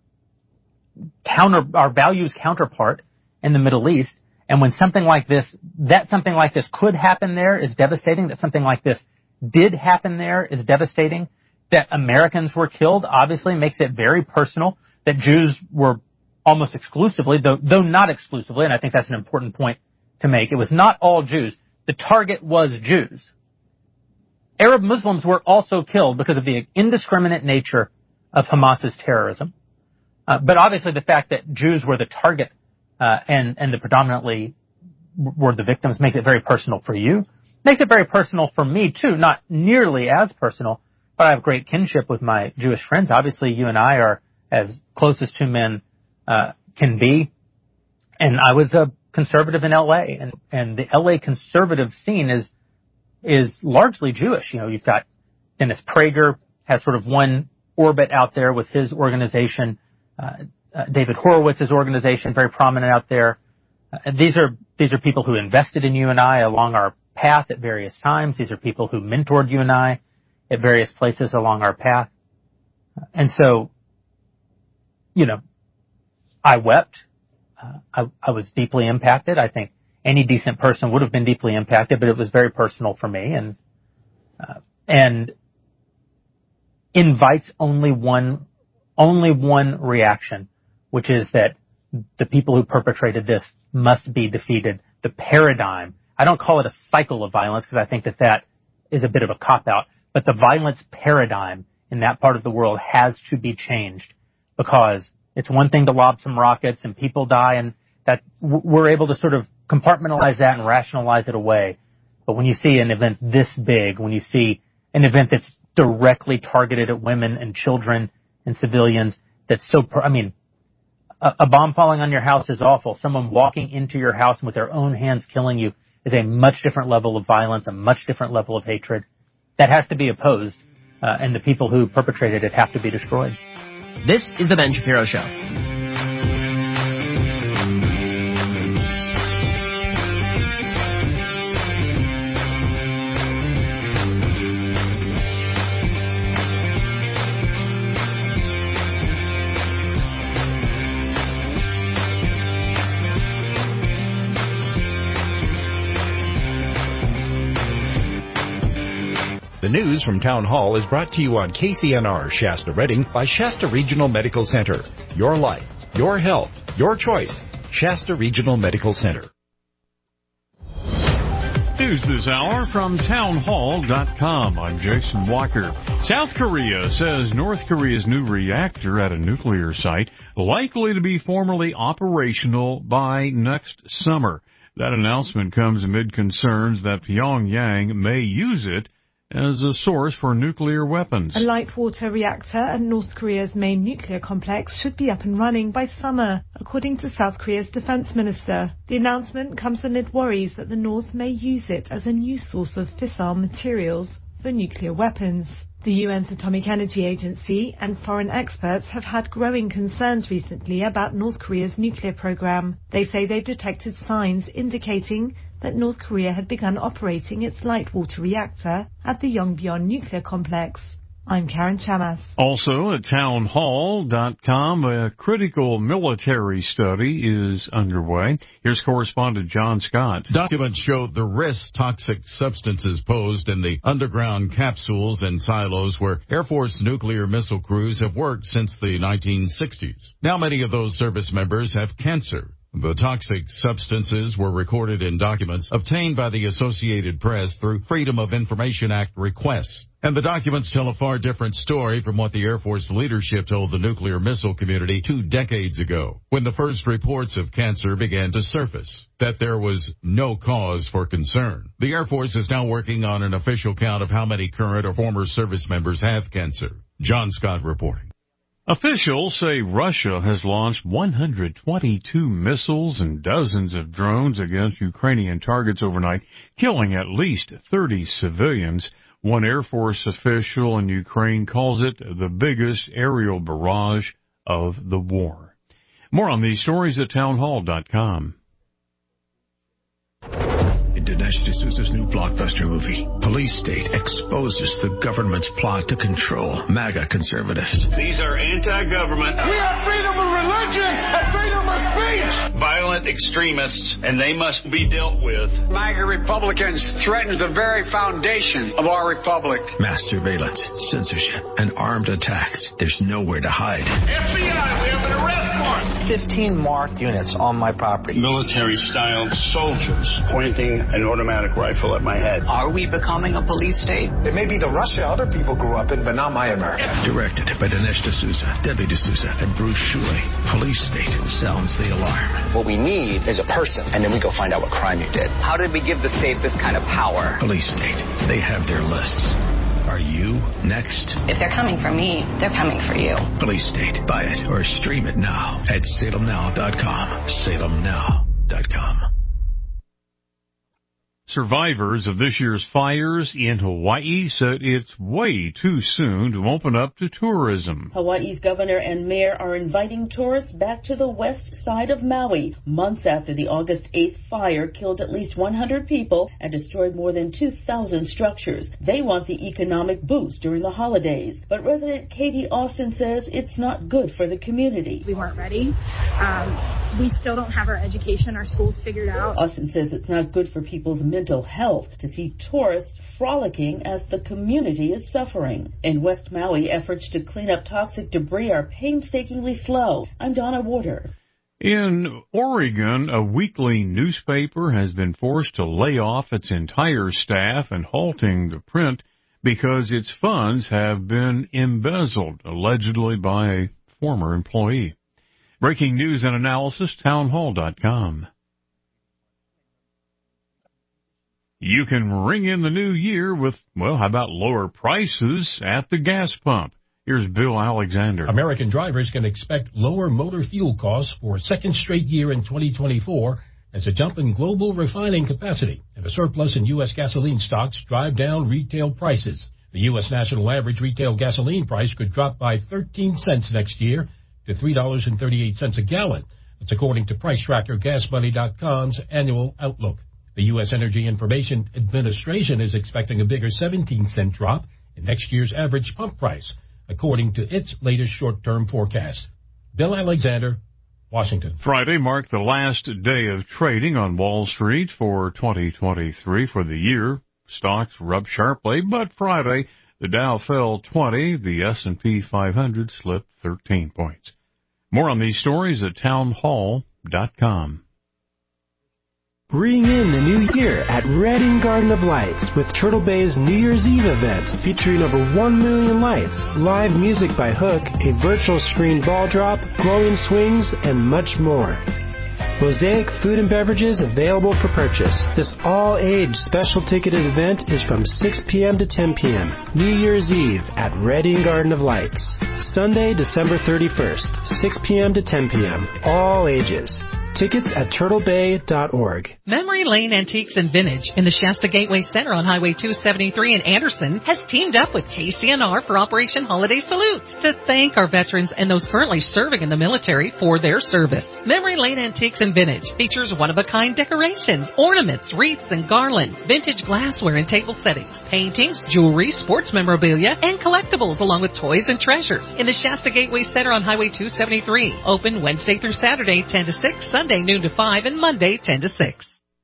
counter, our values counterpart in the Middle East. And when something like this, that something like this could happen there is devastating, that something like this did happen there is devastating. That Americans were killed obviously makes it very personal. That Jews were almost exclusively, though, though not exclusively, and I think that's an important point to make. It was not all Jews. The target was Jews. Arab Muslims were also killed because of the indiscriminate nature of Hamas's terrorism. Uh, but obviously the fact that Jews were the target uh, and, and the predominantly were the victims makes it very personal for you. Makes it very personal for me, too. Not nearly as personal, but I have great kinship with my Jewish friends. Obviously, you and I are as close as two men uh, can be. And I was a conservative in L A, and, and the L A conservative scene is is largely Jewish. You know, you've got Dennis Prager has sort of one orbit out there with his organization. Uh, uh, David Horowitz's organization, very prominent out there. Uh, these are these are people who invested in you and I along our path at various times. These are people who mentored you and I at various places along our path. And so, you know, I wept. Uh, I, I was deeply impacted. I think any decent person would have been deeply impacted, but it was very personal for me and, uh, and invites only one, only one reaction, which is that the people who perpetrated this must be defeated. The paradigm, I don't call it a cycle of violence because I think that that is a bit of a cop-out, but the violence paradigm in that part of the world has to be changed because it's one thing to lob some rockets and people die and that we're able to sort of compartmentalize that and rationalize it away. But when you see an event this big, when you see an event that's directly targeted at women and children and civilians, that's so, I mean, a, a bomb falling on your house is awful. Someone walking into your house and with their own hands killing you is a much different level of violence, a much different level of hatred. That has to be opposed, uh, and the people who perpetrated it have to be destroyed. This is The Ben Shapiro Show. The news from Town Hall is brought to you on K C N R Shasta Redding by Shasta Regional Medical Center. Your life, your health, your choice. Shasta Regional Medical Center. News this hour from town hall dot com. I'm Jason Walker. South Korea says North Korea's new reactor at a nuclear site likely to be formally operational by next summer. That announcement comes amid concerns that Pyongyang may use it as a source for nuclear weapons. A light water reactor at North Korea's main nuclear complex should be up and running by summer, according to South Korea's defense minister. The announcement comes amid worries that the North may use it as a new source of fissile materials for nuclear weapons. The U N's Atomic Energy Agency and foreign experts have had growing concerns recently about North Korea's nuclear program. They say they've detected signs indicating that North Korea had begun operating its light water reactor at the Yongbyon nuclear complex. I'm Karen Chamas. Also at town hall dot com, a critical military study is underway. Here's correspondent John Scott. Documents show the risks toxic substances posed in the underground capsules and silos where Air Force nuclear missile crews have worked since the nineteen sixties. Now many of those service members have cancer. The toxic substances were recorded in documents obtained by the Associated Press through Freedom of Information Act requests. And the documents tell a far different story from what the Air Force leadership told the nuclear missile community two decades ago, when the first reports of cancer began to surface, that there was no cause for concern. The Air Force is now working on an official count of how many current or former service members have cancer. John Scott reporting. Officials say Russia has launched one hundred twenty-two missiles and dozens of drones against Ukrainian targets overnight, killing at least thirty civilians. One Air Force official in Ukraine calls it the biggest aerial barrage of the war. More on these stories at town hall dot com. In Dinesh D'Souza's new blockbuster movie, Police State exposes the government's plot to control MAGA conservatives. These are anti-government. We have freedom of religion and freedom of speech. Violent extremists, and they must be dealt with. MAGA Republicans threaten the very foundation of our republic. Mass surveillance, censorship, and armed attacks. There's nowhere to hide. F B I, we have an arrest warrant. Fifteen marked units on my property. Military-styled soldiers pointing an automatic rifle at my head. Are we becoming a police state? It may be the Russia other people grew up in, but not my America. Directed by Dinesh D'Souza, Debbie D'Souza, and Bruce Shuley, Police State sounds the alarm. What we need is a person, and then we go find out what crime you did. How did we give the state this kind of power? Police State. They have their lists. Are you next? If they're coming for me, they're coming for you. Police State. Buy it or stream it now at salem now dot com. salem now dot com. Survivors of this year's fires in Hawaii said it's way too soon to open up to tourism. Hawaii's governor and mayor are inviting tourists back to the west side of Maui, months after the August eighth fire killed at least one hundred people and destroyed more than two thousand structures. They want the economic boost during the holidays. But resident Katie Austin says it's not good for the community. We weren't ready. Um, we still don't have our education, our schools figured out. Austin says it's not good for people's mental health to see tourists frolicking as the community is suffering. In West Maui, efforts to clean up toxic debris are painstakingly slow. I'm Donna Warder. In Oregon, a weekly newspaper has been forced to lay off its entire staff and halting the print because its funds have been embezzled, allegedly by a former employee. Breaking news and analysis, town hall dot com. You can ring in the new year with, well, how about lower prices at the gas pump? Here's Bill Alexander. American drivers can expect lower motor fuel costs for a second straight year in twenty twenty-four as a jump in global refining capacity and a surplus in U S gasoline stocks drive down retail prices. The U S national average retail gasoline price could drop by thirteen cents next year to three dollars and thirty-eight cents a gallon. That's according to price tracker gas money dot com's annual outlook. The U S Energy Information Administration is expecting a bigger seventeen cent drop in next year's average pump price, according to its latest short-term forecast. Bill Alexander, Washington. Friday marked the last day of trading on Wall Street for twenty twenty-three. For the year, stocks were up sharply, but Friday the Dow fell twenty, the S and P five hundred slipped thirteen points. More on these stories at town hall dot com. Ring in the new year at Reading Garden of Lights with Turtle Bay's New Year's Eve event featuring over one million lights, live music by Hook, a virtual screen ball drop, glowing swings, and much more. Mosaic food and beverages available for purchase. This all-age special ticketed event is from six p.m. to ten p.m. New Year's Eve at Reading Garden of Lights. Sunday, December thirty-first, six p.m. to ten p.m. All ages. Tickets at turtle bay dot org. Memory Lane Antiques and Vintage in the Shasta Gateway Center on Highway two seventy-three in Anderson has teamed up with K C N R for Operation Holiday Salute to thank our veterans and those currently serving in the military for their service. Memory Lane Antiques and Vintage features one-of-a-kind decorations, ornaments, wreaths, and garland, vintage glassware and table settings, paintings, jewelry, sports memorabilia, and collectibles along with toys and treasures in the Shasta Gateway Center on Highway two seventy-three. Open Wednesday through Saturday, ten to six, Sunday noon to five, and Monday ten to six.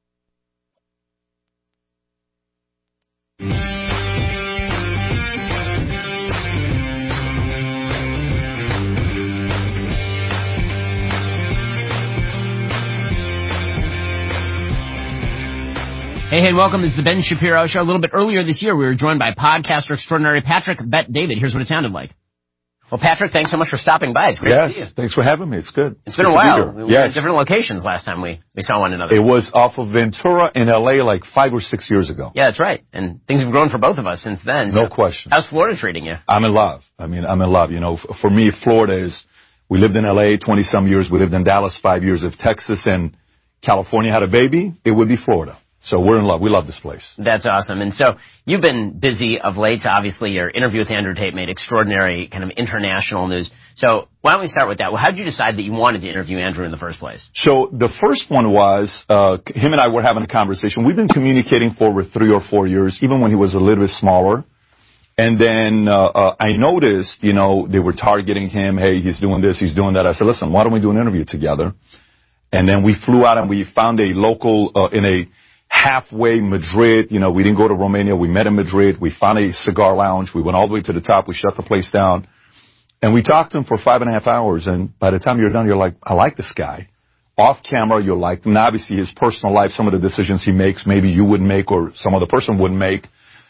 Hey, hey, welcome. This is the Ben Shapiro Show. A little bit earlier this year, we were joined by podcaster extraordinary Patrick Bet David. Here's what it sounded like. Well, Patrick, thanks so much for stopping by. It's great yes, to see you. Thanks for having me. It's good. It's been good a while. We were yes. at different locations last time we, we saw one another. It was off of Ventura in L A like five or six years ago. Yeah, that's right. And things have grown for both of us since then. No so question. How's Florida treating you? I'm in love. I mean, I'm in love. You know, f- for me, Florida is, we lived in L A twenty-some years. We lived in Dallas five years. If Texas and California had a baby, it would be Florida. So we're in love. We love this place. That's awesome. And so you've been busy of late. So obviously your interview with Andrew Tate made extraordinary kind of international news. So why don't we start with that? Well, how did you decide that you wanted to interview Andrew in the first place? So the first one was, uh, him and I were having a conversation. We've been communicating for over three or four years, even when he was a little bit smaller. And then, uh, uh, I noticed, you know, they were targeting him. Hey, he's doing this, he's doing that. I said, listen, why don't we do an interview together? And then we flew out and we found a local, uh, in a, halfway Madrid, you know, we didn't go to Romania. We met in Madrid. We found a cigar lounge. We went all the way to the top. We shut the place down. And we talked to him for five and a half hours. And by the time you're done, you're like, I like this guy. Off camera, you'll like him. And obviously, his personal life, some of the decisions he makes, maybe you wouldn't make or some other person wouldn't make.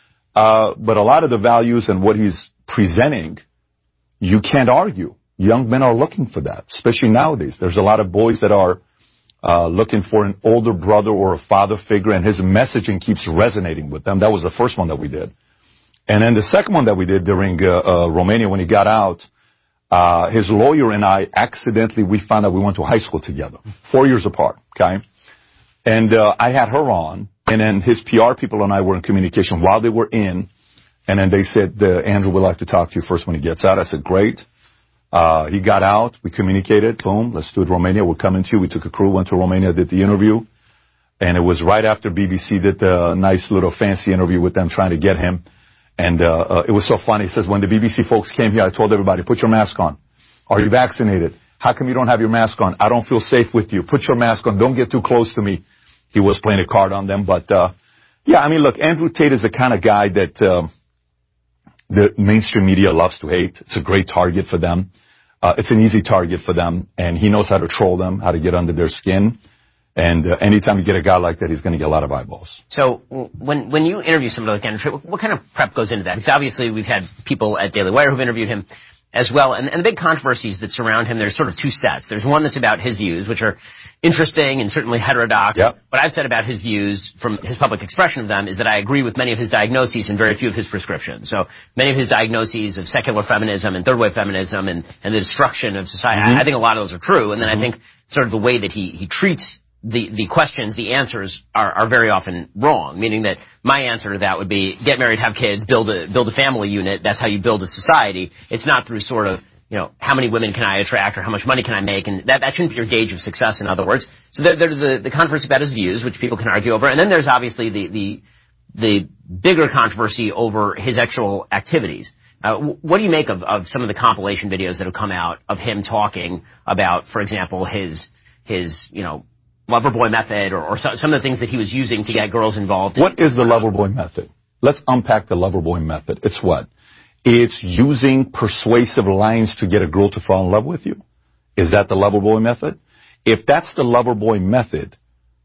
Uh, but a lot of the values and what he's presenting, you can't argue. Young men are looking for that, especially nowadays. There's a lot of boys that are Uh, looking for an older brother or a father figure, and his messaging keeps resonating with them. That was the first one that we did. And then the second one that we did during uh, uh, Romania, when he got out, uh, his lawyer and I accidentally, we found out we went to high school together, four years apart, okay? And uh, I had her on, and then his P R people and I were in communication while they were in, and then they said, uh, Andrew would like to talk to you first when he gets out. I said, great. Uh, he got out, we communicated, boom, let's do it Romania, we're coming to you. We took a crew, went to Romania, did the interview, and it was right after B B C did the nice little fancy interview with them trying to get him, and uh, uh it was so funny. He says, when the B B C folks came here, I told everybody, put your mask on. Are you vaccinated? How come you don't have your mask on? I don't feel safe with you. Put your mask on. Don't get too close to me. He was playing a card on them, but uh yeah, I mean, look, Andrew Tate is the kind of guy that uh, the mainstream media loves to hate. It's a great target for them. Uh, it's an easy target for them, and he knows how to troll them, how to get under their skin. And uh, anytime you get a guy like that, he's going to get a lot of eyeballs. So when when you interview somebody like Andrew Tate, what, what kind of prep goes into that? Because obviously we've had people at Daily Wire who've interviewed him as well, and, and the big controversies that surround him, there's sort of two sets. There's one that's about his views, which are interesting and certainly heterodox. Yep. What I've said about his views from his public expression of them is that I agree with many of his diagnoses and very few of his prescriptions. So many of his diagnoses of secular feminism and third-wave feminism and, and the destruction of society, mm-hmm. I, I think a lot of those are true. And then mm-hmm. I think sort of the way that he, he treats the, the questions, the answers are, are very often wrong, meaning that my answer to that would be get married, have kids, build a, build a family unit. That's how you build a society. It's not through sort of, you know, how many women can I attract or how much money can I make? And that, that shouldn't be your gauge of success, in other words. So there, there's the, the controversy about his views, which people can argue over. And then there's obviously the, the, the bigger controversy over his actual activities. Uh, what do you make of, of some of the compilation videos that have come out of him talking about, for example, his, his, you know, Loverboy method or, or so, some of the things that he was using to get girls involved? What is the Loverboy method? Let's unpack the Loverboy method. It's what? It's using persuasive lines to get a girl to fall in love with you. Is that the Loverboy method? If that's the Loverboy method,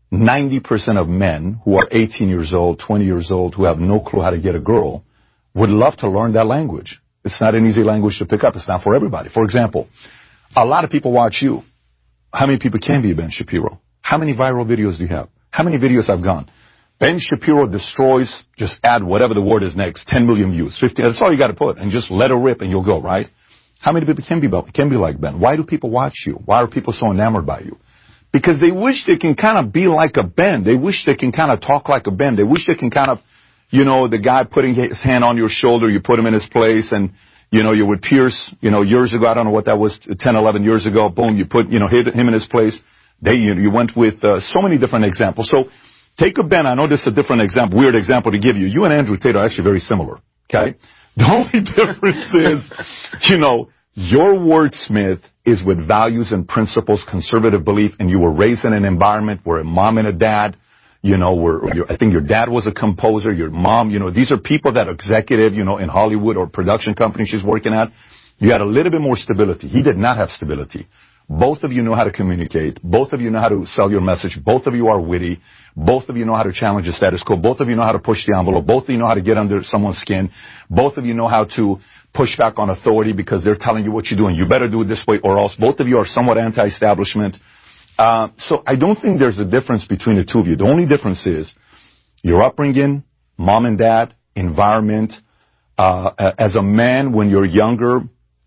ninety percent of men who are eighteen years old, twenty years old, who have no clue how to get a girl, would love to learn that language. It's not an easy language to pick up. It's not for everybody. For example, a lot of people watch you. How many people can be Ben Shapiro? How many viral videos do you have? How many videos have gone? Ben Shapiro destroys, just add whatever the word is next, ten million views, fifty, that's all you got to put, and just let it rip and you'll go, right? How many people can be, can be like Ben? Why do people watch you? Why are people so enamored by you? Because they wish they can kind of be like a Ben. They wish they can kind of talk like a Ben. They wish they can kind of, you know, the guy putting his hand on your shoulder, you put him in his place, and, you know, you would Pierce, you know, years ago, I don't know what that was, ten, eleven years ago, boom, you put, you know, him in his place. They, you, you went with uh, so many different examples. So take a Ben. I know this is a different example, weird example to give you. You and Andrew Tate are actually very similar, okay? The only difference is, you know, your wordsmith is with values and principles, conservative belief, and you were raised in an environment where a mom and a dad, you know, were, your, I think your dad was a composer, your mom, you know, these are people that are executive, you know, in Hollywood or production company she's working at. You had a little bit more stability. He did not have stability. Both of you know how to communicate. Both of you know how to sell your message. Both of you are witty. Both of you know how to challenge the status quo. Both of you know how to push the envelope. Both of you know how to get under someone's skin. Both of you know how to push back on authority because they're telling you what you're doing. You better do it this way or else. Both of you are somewhat anti-establishment. Uh, so I don't think there's a difference between the two of you. The only difference is your upbringing, mom and dad, environment. Uh, as a man, when you're younger,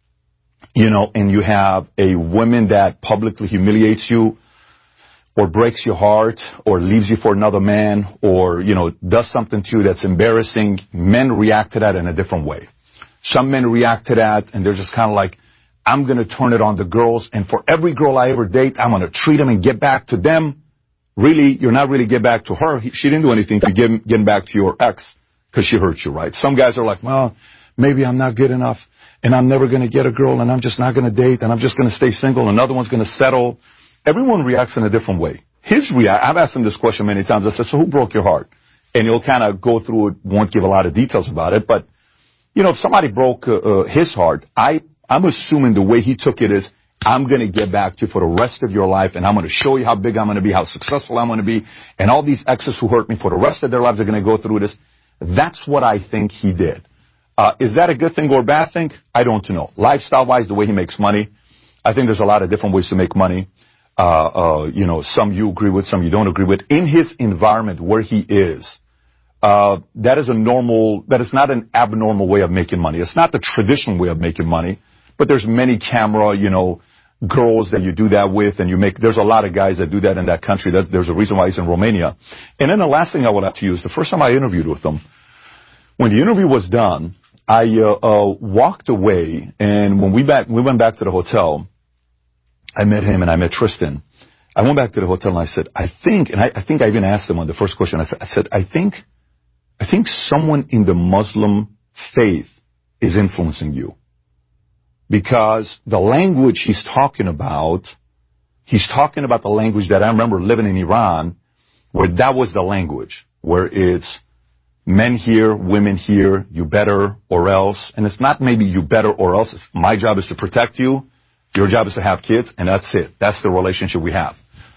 you know, and you have a woman that publicly humiliates you or breaks your heart or leaves you for another man or, you know, does something to you that's embarrassing, men react to that in a different way. Some men react to that and they're just kind of like, I'm going to turn it on the girls, and for every girl I ever date, I'm going to treat them and get back to them. Really, you're not really get back to her. She didn't do anything to get getting back to your ex because she hurt you, right? Some guys are like, well, maybe I'm not good enough, and I'm never going to get a girl, and I'm just not going to date, and I'm just going to stay single. Another one's going to settle. Everyone reacts in a different way. His react. I've asked him this question many times. I said, so who broke your heart? And he'll kind of go through it, won't give a lot of details about it, but, you know, if somebody broke uh, uh, his heart, I, I'm assuming the way he took it is, I'm going to get back to you for the rest of your life, and I'm going to show you how big I'm going to be, how successful I'm going to be, and all these exes who hurt me for the rest of their lives are going to go through this. That's what I think he did. Uh, is that a good thing or a bad thing? I don't know. Lifestyle-wise, the way he makes money, I think there's a lot of different ways to make money. Uh, uh, you know, some you agree with, some you don't agree with. In his environment where he is, uh, that is a normal, that is not an abnormal way of making money. It's not the traditional way of making money, but there's many camera, you know, girls that you do that with, and you make, there's a lot of guys that do that in that country. That, there's a reason why he's in Romania. And then the last thing I would have to use, the first time I interviewed with him, when the interview was done, I uh, uh, walked away, and when we back, we went back to the hotel, I met him and I met Tristan. I went back to the hotel and I said, I think, and I, I think I even asked him on the first question, I said, I said, I think, I think someone in the Muslim faith is influencing you. Because the language he's talking about, he's talking about the language that I remember living in Iran, where that was the language, where it's men here, women here, you better or else. And it's not maybe you better or else. It's, my job is to protect you. Your job is to have kids, and that's it. That's the relationship we have.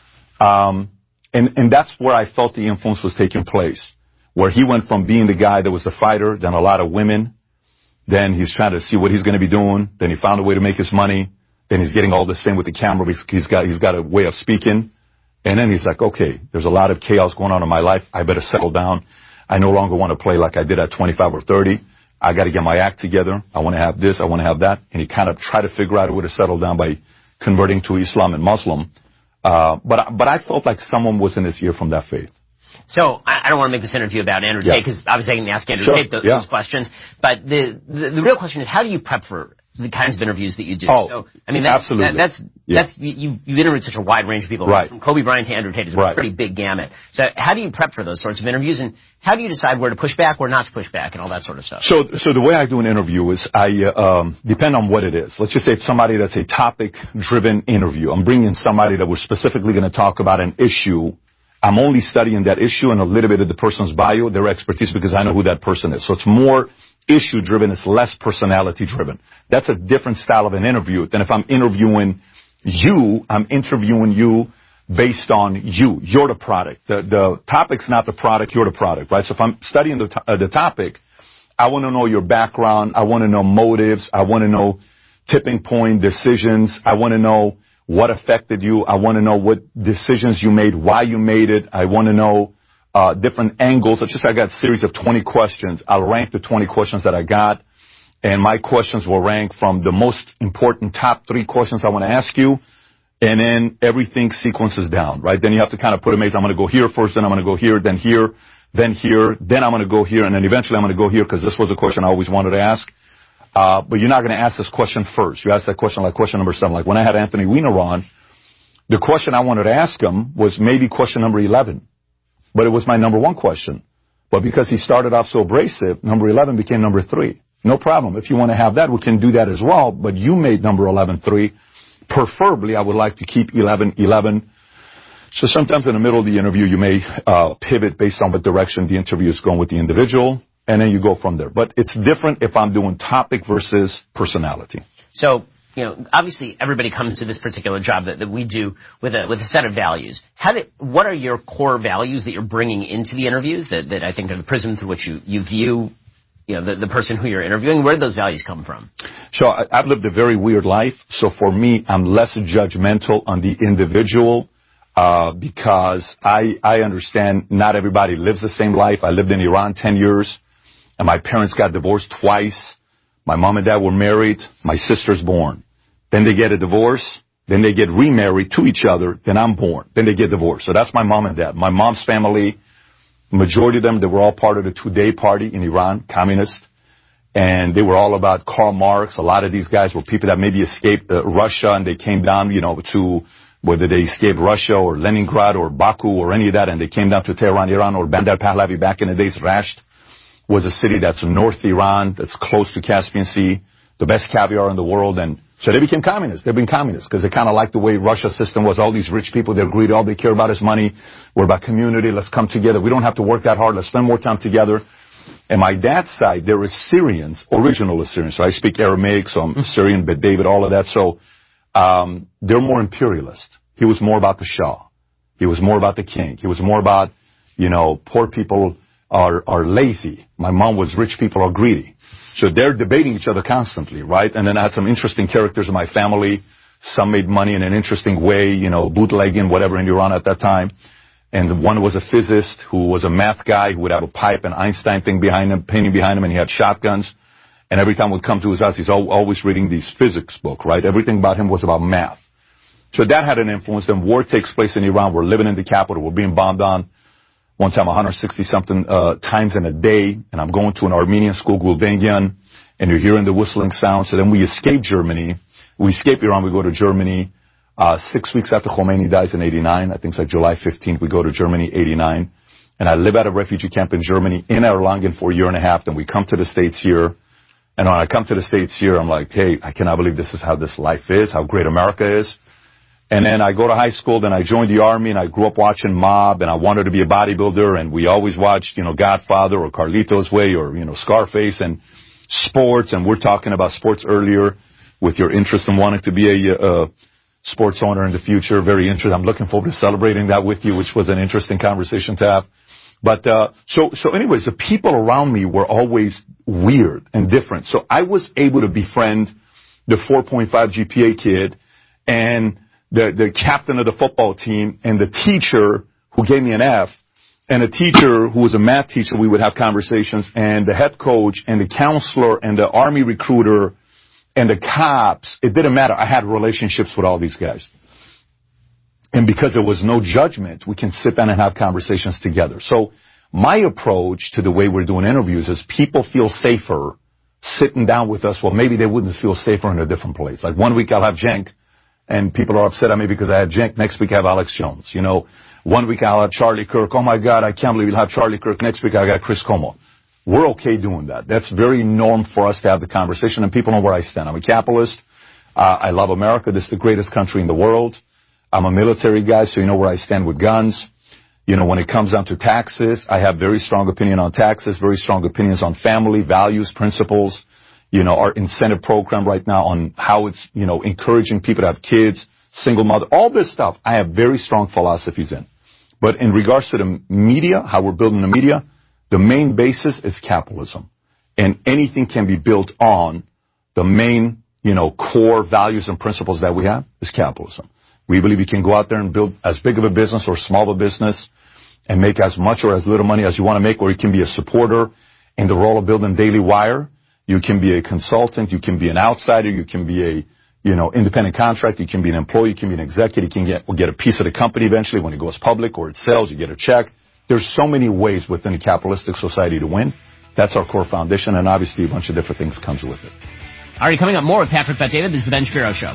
Um, and, and that's where I felt the influence was taking place, where he went from being the guy that was the fighter, then a lot of women. Then he's trying to see what he's going to be doing. Then he found a way to make his money. Then he's getting all this thing with the camera. He's, he's got, he's got a way of speaking. And then he's like, okay, there's a lot of chaos going on in my life. I better settle down. I no longer want to play like I did at twenty-five or thirty. I got to get my act together. I want to have this. I want to have that. And he kind of tried to figure out a way to settle down by converting to Islam and Muslim. Uh, but, but I felt like someone was in his ear from that faith. So I, I don't want to make this interview about Andrew yeah. Tate because obviously I can ask Andrew sure. Tate those, yeah. those questions. But the, the the real question is, how do you prep for the kinds of interviews that you do? Oh, so, I mean, that's, absolutely. That, that's yeah. that's you you interviewed such a wide range of people, right? From Kobe Bryant to Andrew Tate is a right. pretty big gamut. So how do you prep for those sorts of interviews, and how do you decide where to push back, where not to push back, and all that sort of stuff? So, so the way I do an interview is I uh, um, depend on what it is. Let's just say it's somebody that's a topic-driven interview. I'm bringing somebody that we're specifically going to talk about an issue. I'm only studying that issue and a little bit of the person's bio, their expertise, because I know who that person is. So it's more issue-driven. It's less personality-driven. That's a different style of an interview than if I'm interviewing you. I'm interviewing you based on you. You're the product. The, the topic's not the product, you're the product, right? So if I'm studying the, uh, the topic, I want to know your background. I want to know motives. I want to know tipping point decisions. I want to know what affected you. I want to know what decisions you made, why you made it. I want to know uh, different angles. It's just I got a series of twenty questions. I'll rank the twenty questions that I got, and my questions will rank from the most important top three questions I want to ask you, and then everything sequences down, right? Then you have to kind of put a maze. I'm going to go here first, then I'm going to go here, then here, then here, then I'm going to go here, and then eventually I'm going to go here because this was a question I always wanted to ask. Uh, but you're not going to ask this question first. You ask that question like question number seven. Like when I had Anthony Weiner on, the question I wanted to ask him was maybe question number eleven. But it was my number one question. But because he started off so abrasive, number eleven became number three. No problem. If you want to have that, we can do that as well. But you made number eleven three. Preferably, I would like to keep eleven eleven. So sometimes in the middle of the interview, you may uh, pivot based on what direction the interview is going with the individual. And then you go from there. But it's different if I'm doing topic versus personality. So, you know, obviously everybody comes to this particular job that, that we do with a with a set of values. How did, what are your core values that you're bringing into the interviews that, that I think are the prism through which you, you view, you know, the, the person who you're interviewing? Where do those values come from? So I, I've lived a very weird life. So for me, I'm less judgmental on the individual uh, because I, I understand not everybody lives the same life. I lived in Iran ten years. And my parents got divorced twice. My mom and dad were married. My sister's born. Then they get a divorce. Then they get remarried to each other. Then I'm born. Then they get divorced. So that's my mom and dad. My mom's family, majority of them, they were all part of the Two-Day Party in Iran, communist. And they were all about Karl Marx. A lot of these guys were people that maybe escaped uh, Russia and they came down, you know, to whether they escaped Russia or Leningrad or Baku or any of that. And they came down to Tehran, Iran, or Bandar Pahlavi back in the days, Rasht was a city that's in North Iran, that's close to Caspian Sea, the best caviar in the world, and so they became communists. They've been communists because they kind of like the way Russia's system was. All these rich people, they're greedy. All they care about is money. We're about community. Let's come together. We don't have to work that hard. Let's spend more time together. And my dad's side, there is Syrians, original Assyrians. So I speak Aramaic, so I'm Syrian, but David, all of that. So um, they're more imperialist. He was more about the Shah. He was more about the king. He was more about, you know, poor people are are lazy. My mom was rich people are greedy. So they're debating each other constantly, right? And then I had some interesting characters in my family. Some made money in an interesting way, you know, bootlegging, whatever in Iran at that time. And one was a physicist who was a math guy who would have a pipe and Einstein thing behind him, painting behind him, and he had shotguns. And every time we'd come to his house, he's always reading these physics book, right? Everything about him was about math. So that had an influence. Then war takes place in Iran. We're living in the capital. We're being bombed on. One time, one hundred sixty something uh, times in a day, and I'm going to an Armenian school, Gulbenkian, and you're hearing the whistling sound. So then we escape Germany. We escape Iran. We go to Germany. Uh, six weeks after Khomeini dies in eighty-nine, I think it's like July fifteenth, we go to Germany, eighty-nine. And I live at a refugee camp in Germany, in Erlangen for a year and a half. Then we come to the States here. And when I come to the States here, I'm like, hey, I cannot believe this is how this life is, how great America is. And then I go to high school, then I joined the Army, and I grew up watching Mob, and I wanted to be a bodybuilder, and we always watched, you know, Godfather or Carlito's Way or, you know, Scarface and sports, and we're talking about sports earlier with your interest in wanting to be a, a sports owner in the future. Very interesting. I'm looking forward to celebrating that with you, which was an interesting conversation to have. But, uh, so, so anyways, the people around me were always weird and different. So I was able to befriend the four point five G P A kid and the, the captain of the football team and the teacher who gave me an F and a teacher who was a math teacher. We would have conversations, and the head coach and the counselor and the Army recruiter and the cops. It didn't matter. I had relationships with all these guys. And because there was no judgment, we can sit down and have conversations together. So my approach to the way we're doing interviews is people feel safer sitting down with us. Well, maybe they wouldn't feel safer in a different place. Like one week I'll have Cenk, and people are upset at me because I had Cenk. Next week I have Alex Jones. You know, one week I'll have Charlie Kirk. Oh my God, I can't believe you'll have Charlie Kirk. Next week I got Chris Como. We're okay doing that. That's very norm for us to have the conversation, and people know where I stand. I'm a capitalist. Uh, I love America. This is the greatest country in the world. I'm a military guy, so you know where I stand with guns. You know, when it comes down to taxes, I have very strong opinion on taxes, very strong opinions on family, values, principles. You know, our incentive program right now on how it's, you know, encouraging people to have kids, single mother, all this stuff, I have very strong philosophies in. But in regards to the media, how we're building the media, the main basis is capitalism. And anything can be built on the main, you know, core values and principles that we have is capitalism. We believe you can go out there and build as big of a business or small of a business and make as much or as little money as you want to make, or you can be a supporter in the role of building Daily Wire. You can be a consultant. You can be an outsider. You can be a, you know, independent contractor. You can be an employee. You can be an executive. You can get, get a piece of the company eventually when it goes public or it sells. You get a check. There's so many ways within a capitalistic society to win. That's our core foundation, and obviously a bunch of different things comes with it. All right, coming up more with Patrick Bet-David. This is the Ben Shapiro Show.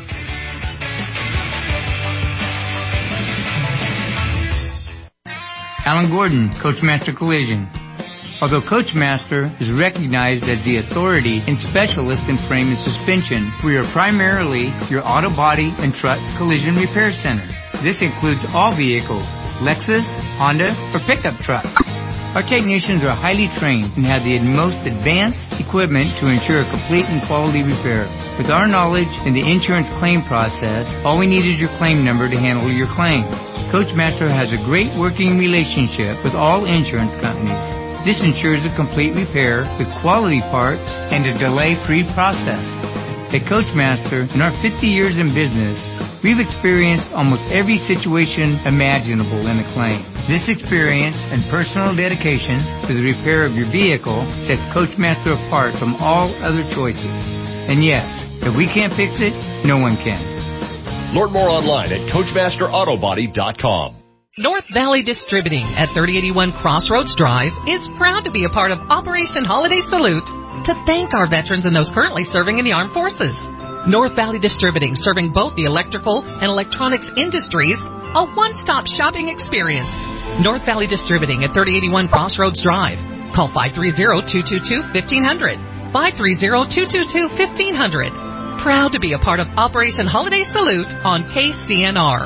Alan Gordon, Coachmaster Collision. Although Coachmaster is recognized as the authority and specialist in frame and suspension, we are primarily your auto body and truck collision repair center. This includes all vehicles, Lexus, Honda, or pickup truck. Our technicians are highly trained and have the most advanced equipment to ensure a complete and quality repair. With our knowledge in the insurance claim process, all we need is your claim number to handle your claim. Coachmaster has a great working relationship with all insurance companies. This ensures a complete repair with quality parts and a delay-free process. At Coachmaster, in our fifty years in business, we've experienced almost every situation imaginable in a claim. This experience and personal dedication to the repair of your vehicle sets Coachmaster apart from all other choices. And yes, if we can't fix it, no one can. Learn more online at Coachmaster Auto Body dot com. North Valley Distributing at thirty eighty-one Crossroads Drive is proud to be a part of Operation Holiday Salute to thank our veterans and those currently serving in the armed forces. North Valley Distributing, serving both the electrical and electronics industries, a one-stop shopping experience. North Valley Distributing at thirty eighty-one Crossroads Drive. Call five three zero, two two two, one five zero zero, five three zero, two two two, one five zero zero. Proud to be a part of Operation Holiday Salute on K C N R.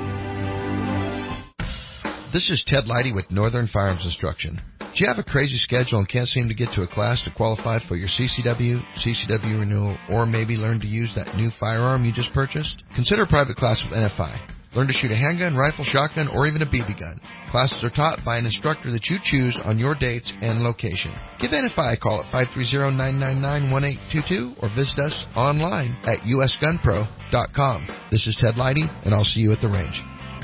This is Ted Leidy with Northern Firearms Instruction. Do you have a crazy schedule and can't seem to get to a class to qualify for your C C W, C C W renewal, or maybe learn to use that new firearm you just purchased? Consider a private class with N F I. Learn to shoot a handgun, rifle, shotgun, or even a B B gun. Classes are taught by an instructor that you choose on your dates and location. Give N F I a call at five three zero, nine nine nine, one eight two two or visit us online at U S gun pro dot com. This is Ted Leidy, and I'll see you at the range.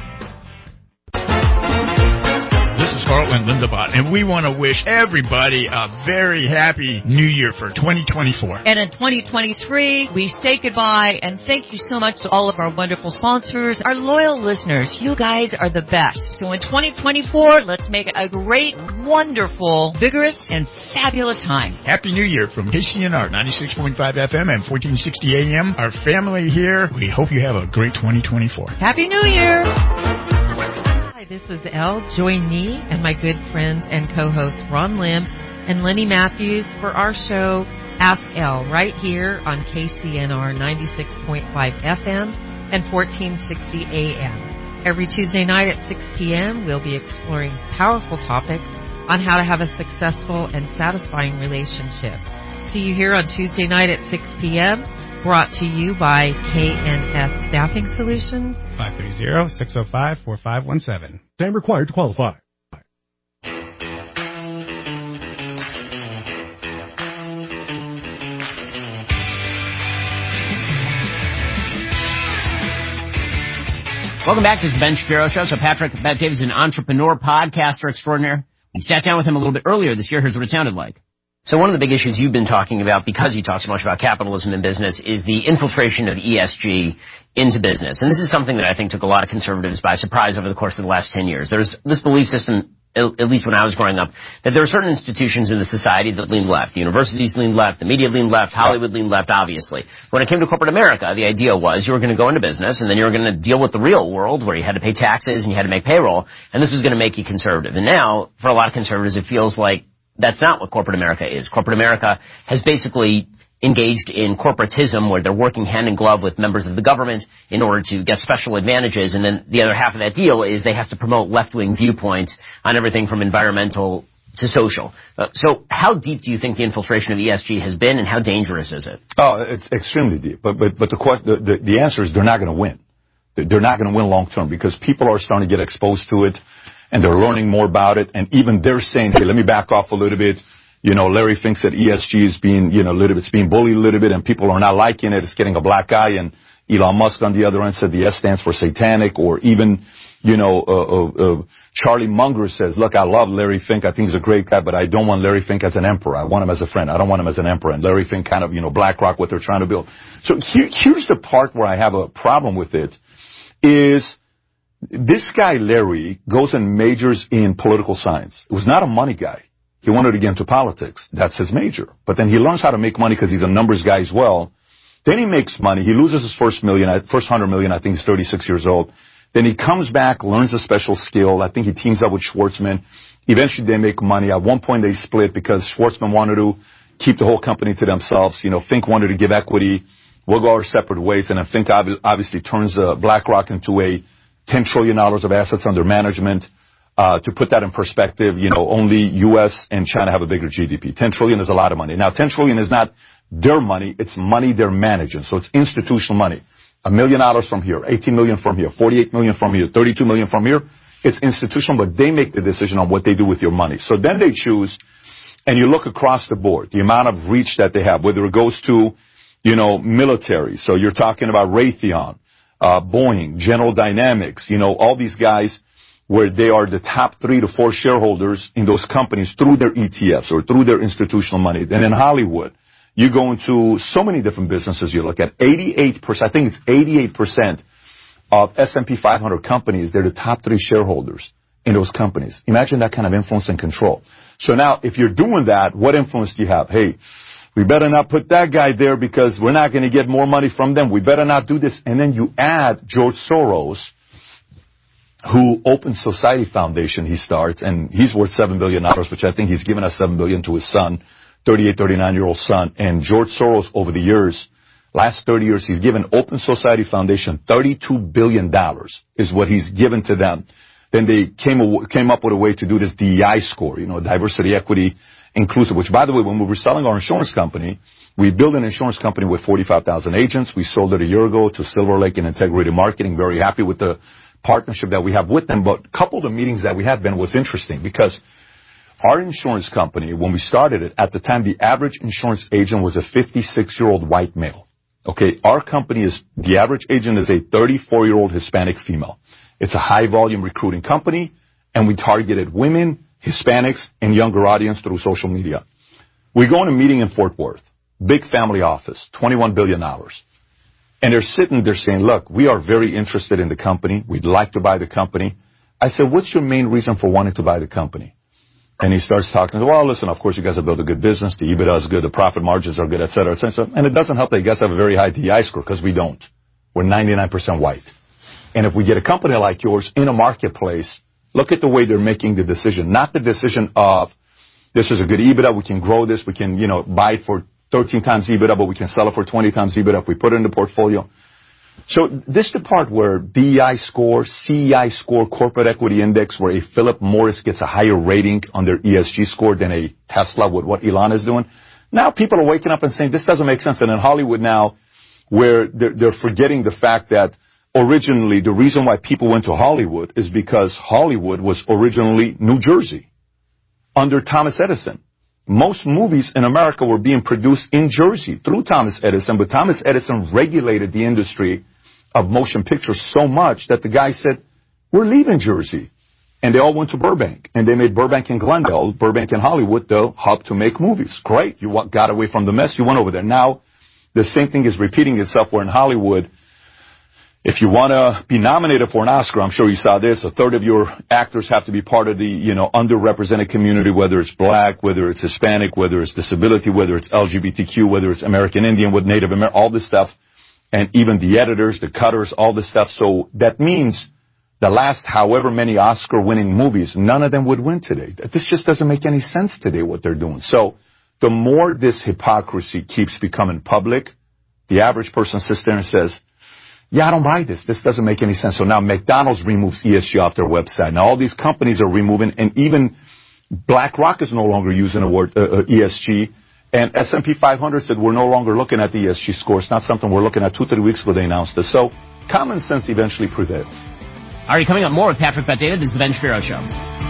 This is Carlton Lindebot, and we want to wish everybody a very happy New Year for twenty twenty-four. And in twenty twenty-three, we say goodbye and thank you so much to all of our wonderful sponsors, our loyal listeners. You guys are the best. So in twenty twenty-four, let's make it a great, wonderful, vigorous, and fabulous time. Happy New Year from K C N R ninety-six point five F M and fourteen sixty A M. Our family here, we hope you have a great twenty twenty-four. Happy New Year! This is Elle. Join me and my good friend and co-host Ron Lim and Lenny Matthews for our show Ask Elle right here on K C N R ninety-six point five F M and fourteen sixty A M. Every Tuesday night at six p.m. we'll be exploring powerful topics on how to have a successful and satisfying relationship. See you here on Tuesday night at six p.m. Brought to you by K N S Staffing Solutions. five three zero, six zero five, four five one seven. Time required to qualify. Welcome back to the Ben Shapiro Show. So Patrick Bet-David is an entrepreneur, podcaster extraordinaire. We sat down with him a little bit earlier this year. Here's what it sounded like. So one of the big issues you've been talking about, because you talk so much about capitalism in business, is the infiltration of E S G into business. And this is something that I think took a lot of conservatives by surprise over the course of the last ten years. There's this belief system, at least when I was growing up, that there are certain institutions in the society that lean left. The universities lean left, the media lean left, Hollywood lean left, obviously. When it came to corporate America, the idea was you were going to go into business and then you were going to deal with the real world where you had to pay taxes and you had to make payroll, and this was going to make you conservative. And now, for a lot of conservatives, it feels like that's not what corporate America is. Corporate America has basically engaged in corporatism where they're working hand in glove with members of the government in order to get special advantages. And then the other half of that deal is they have to promote left-wing viewpoints on everything from environmental to social. Uh, so how deep do you think the infiltration of E S G has been, and how dangerous is it? Oh, it's extremely deep. But but, but the, the, the, the answer is they're not going to win. They're not going to win long term because people are starting to get exposed to it and they're learning more about it. And even they're saying, hey, let me back off a little bit. You know, Larry thinks that E S G is being, you know, a little bit, it's being bullied a little bit and people are not liking it. It's getting a black eye. And Elon Musk on the other end said the S stands for satanic, or even, you know, uh, uh, uh, Charlie Munger says, look, I love Larry Fink. I think he's a great guy, but I don't want Larry Fink as an emperor. I want him as a friend. I don't want him as an emperor. And Larry Fink kind of, you know, BlackRock, what they're trying to build. So here, here's the part where I have a problem with it is this guy, Larry, goes and majors in political science. It was not a money guy. He wanted to get into politics. That's his major. But then he learns how to make money because he's a numbers guy as well. Then he makes money. He loses his first million, first hundred million. I think he's thirty-six years old. Then he comes back, learns a special skill. I think he teams up with Schwartzman. Eventually they make money. At one point they split because Schwartzman wanted to keep the whole company to themselves. You know, Fink wanted to give equity. We'll go our separate ways. And then Fink obviously turns uh, BlackRock into a ten trillion dollars of assets under management. Uh, to put that in perspective, you know, only U S and China have a bigger G D P. ten trillion is a lot of money. Now, ten trillion is not their money. It's money they're managing. So it's institutional money. A million dollars from here, eighteen million from here, forty-eight million from here, thirty-two million from here. It's institutional, but they make the decision on what they do with your money. So then they choose, and you look across the board, the amount of reach that they have, whether it goes to, you know, military. So you're talking about Raytheon, uh, Boeing, General Dynamics, you know, all these guys where they are the top three to four shareholders in those companies through their E T Fs or through their institutional money. And in Hollywood, you go into so many different businesses you look at. eighty-eight percent, I think it's eighty-eight percent of S and P five hundred companies, they're the top three shareholders in those companies. Imagine that kind of influence and control. So now, if you're doing that, what influence do you have? Hey, we better not put that guy there because we're not going to get more money from them. We better not do this. And then you add George Soros, who Open Society Foundation he starts, and he's worth seven billion dollars, which I think he's given us seven billion dollars to his son, thirty-eight, thirty-nine-year-old son. And George Soros, over the years, last thirty years, he's given Open Society Foundation thirty-two billion dollars is what he's given to them. Then they came came up with a way to do this D E I score, you know, diversity, equity, inclusive, which, by the way, when we were selling our insurance company, we built an insurance company with forty-five thousand agents. We sold it a year ago to Silver Lake and Integrated Marketing. Very happy with the partnership that we have with them. But a couple of the meetings that we had, Ben, was interesting because our insurance company, when we started it, at the time, the average insurance agent was a fifty-six-year-old white male. Okay, our company is, the average agent is a thirty-four-year-old Hispanic female. It's a high-volume recruiting company, and we targeted women, Hispanics, and younger audience through social media. We go in a meeting in Fort Worth, big family office, twenty-one billion dollars. And they're sitting there saying, look, we are very interested in the company. We'd like to buy the company. I said, what's your main reason for wanting to buy the company? And he starts talking, well, listen, of course, you guys have built a good business. The EBITDA is good. The profit margins are good, et cetera, et cetera. And it doesn't help that you guys have a very high D E I score because we don't. We're ninety-nine percent white. And if we get a company like yours in a marketplace, look at the way they're making the decision, not the decision of this is a good EBITDA. We can grow this. We can, you know, buy it for thirteen times EBITDA, but we can sell it for twenty times EBITDA if we put it in the portfolio. So this is the part where D E I score, C E I score, corporate equity index, where a Philip Morris gets a higher rating on their E S G score than a Tesla with what Elon is doing. Now people are waking up and saying this doesn't make sense. And in Hollywood now, where they're, they're forgetting the fact that originally the reason why people went to Hollywood is because Hollywood was originally New Jersey under Thomas Edison. Most movies in America were being produced in Jersey through Thomas Edison, but Thomas Edison regulated the industry of motion pictures so much that the guy said, we're leaving Jersey. And they all went to Burbank, and they made Burbank and Glendale, Burbank and Hollywood, the hub to make movies. Great. You got away from the mess. You went over there. Now, the same thing is repeating itself where in Hollywood, if you want to be nominated for an Oscar, I'm sure you saw this, a third of your actors have to be part of the, you know, underrepresented community, whether it's black, whether it's Hispanic, whether it's disability, whether it's L G B T Q, whether it's American Indian with Native American, all this stuff, and even the editors, the cutters, all this stuff. So that means the last however many Oscar-winning movies, none of them would win today. This just doesn't make any sense today, what they're doing. So the more this hypocrisy keeps becoming public, the average person sits there and says, yeah, I don't buy this. This doesn't make any sense. So now McDonald's removes E S G off their website. Now all these companies are removing, and even BlackRock is no longer using the word uh, uh, E S G. And S and P five hundred said we're no longer looking at the E S G score. It's not something we're looking at. Two, three weeks ago they announced this. So common sense eventually prevails. All right, coming up more with Patrick Bet-David. This is the Ben Shapiro Show.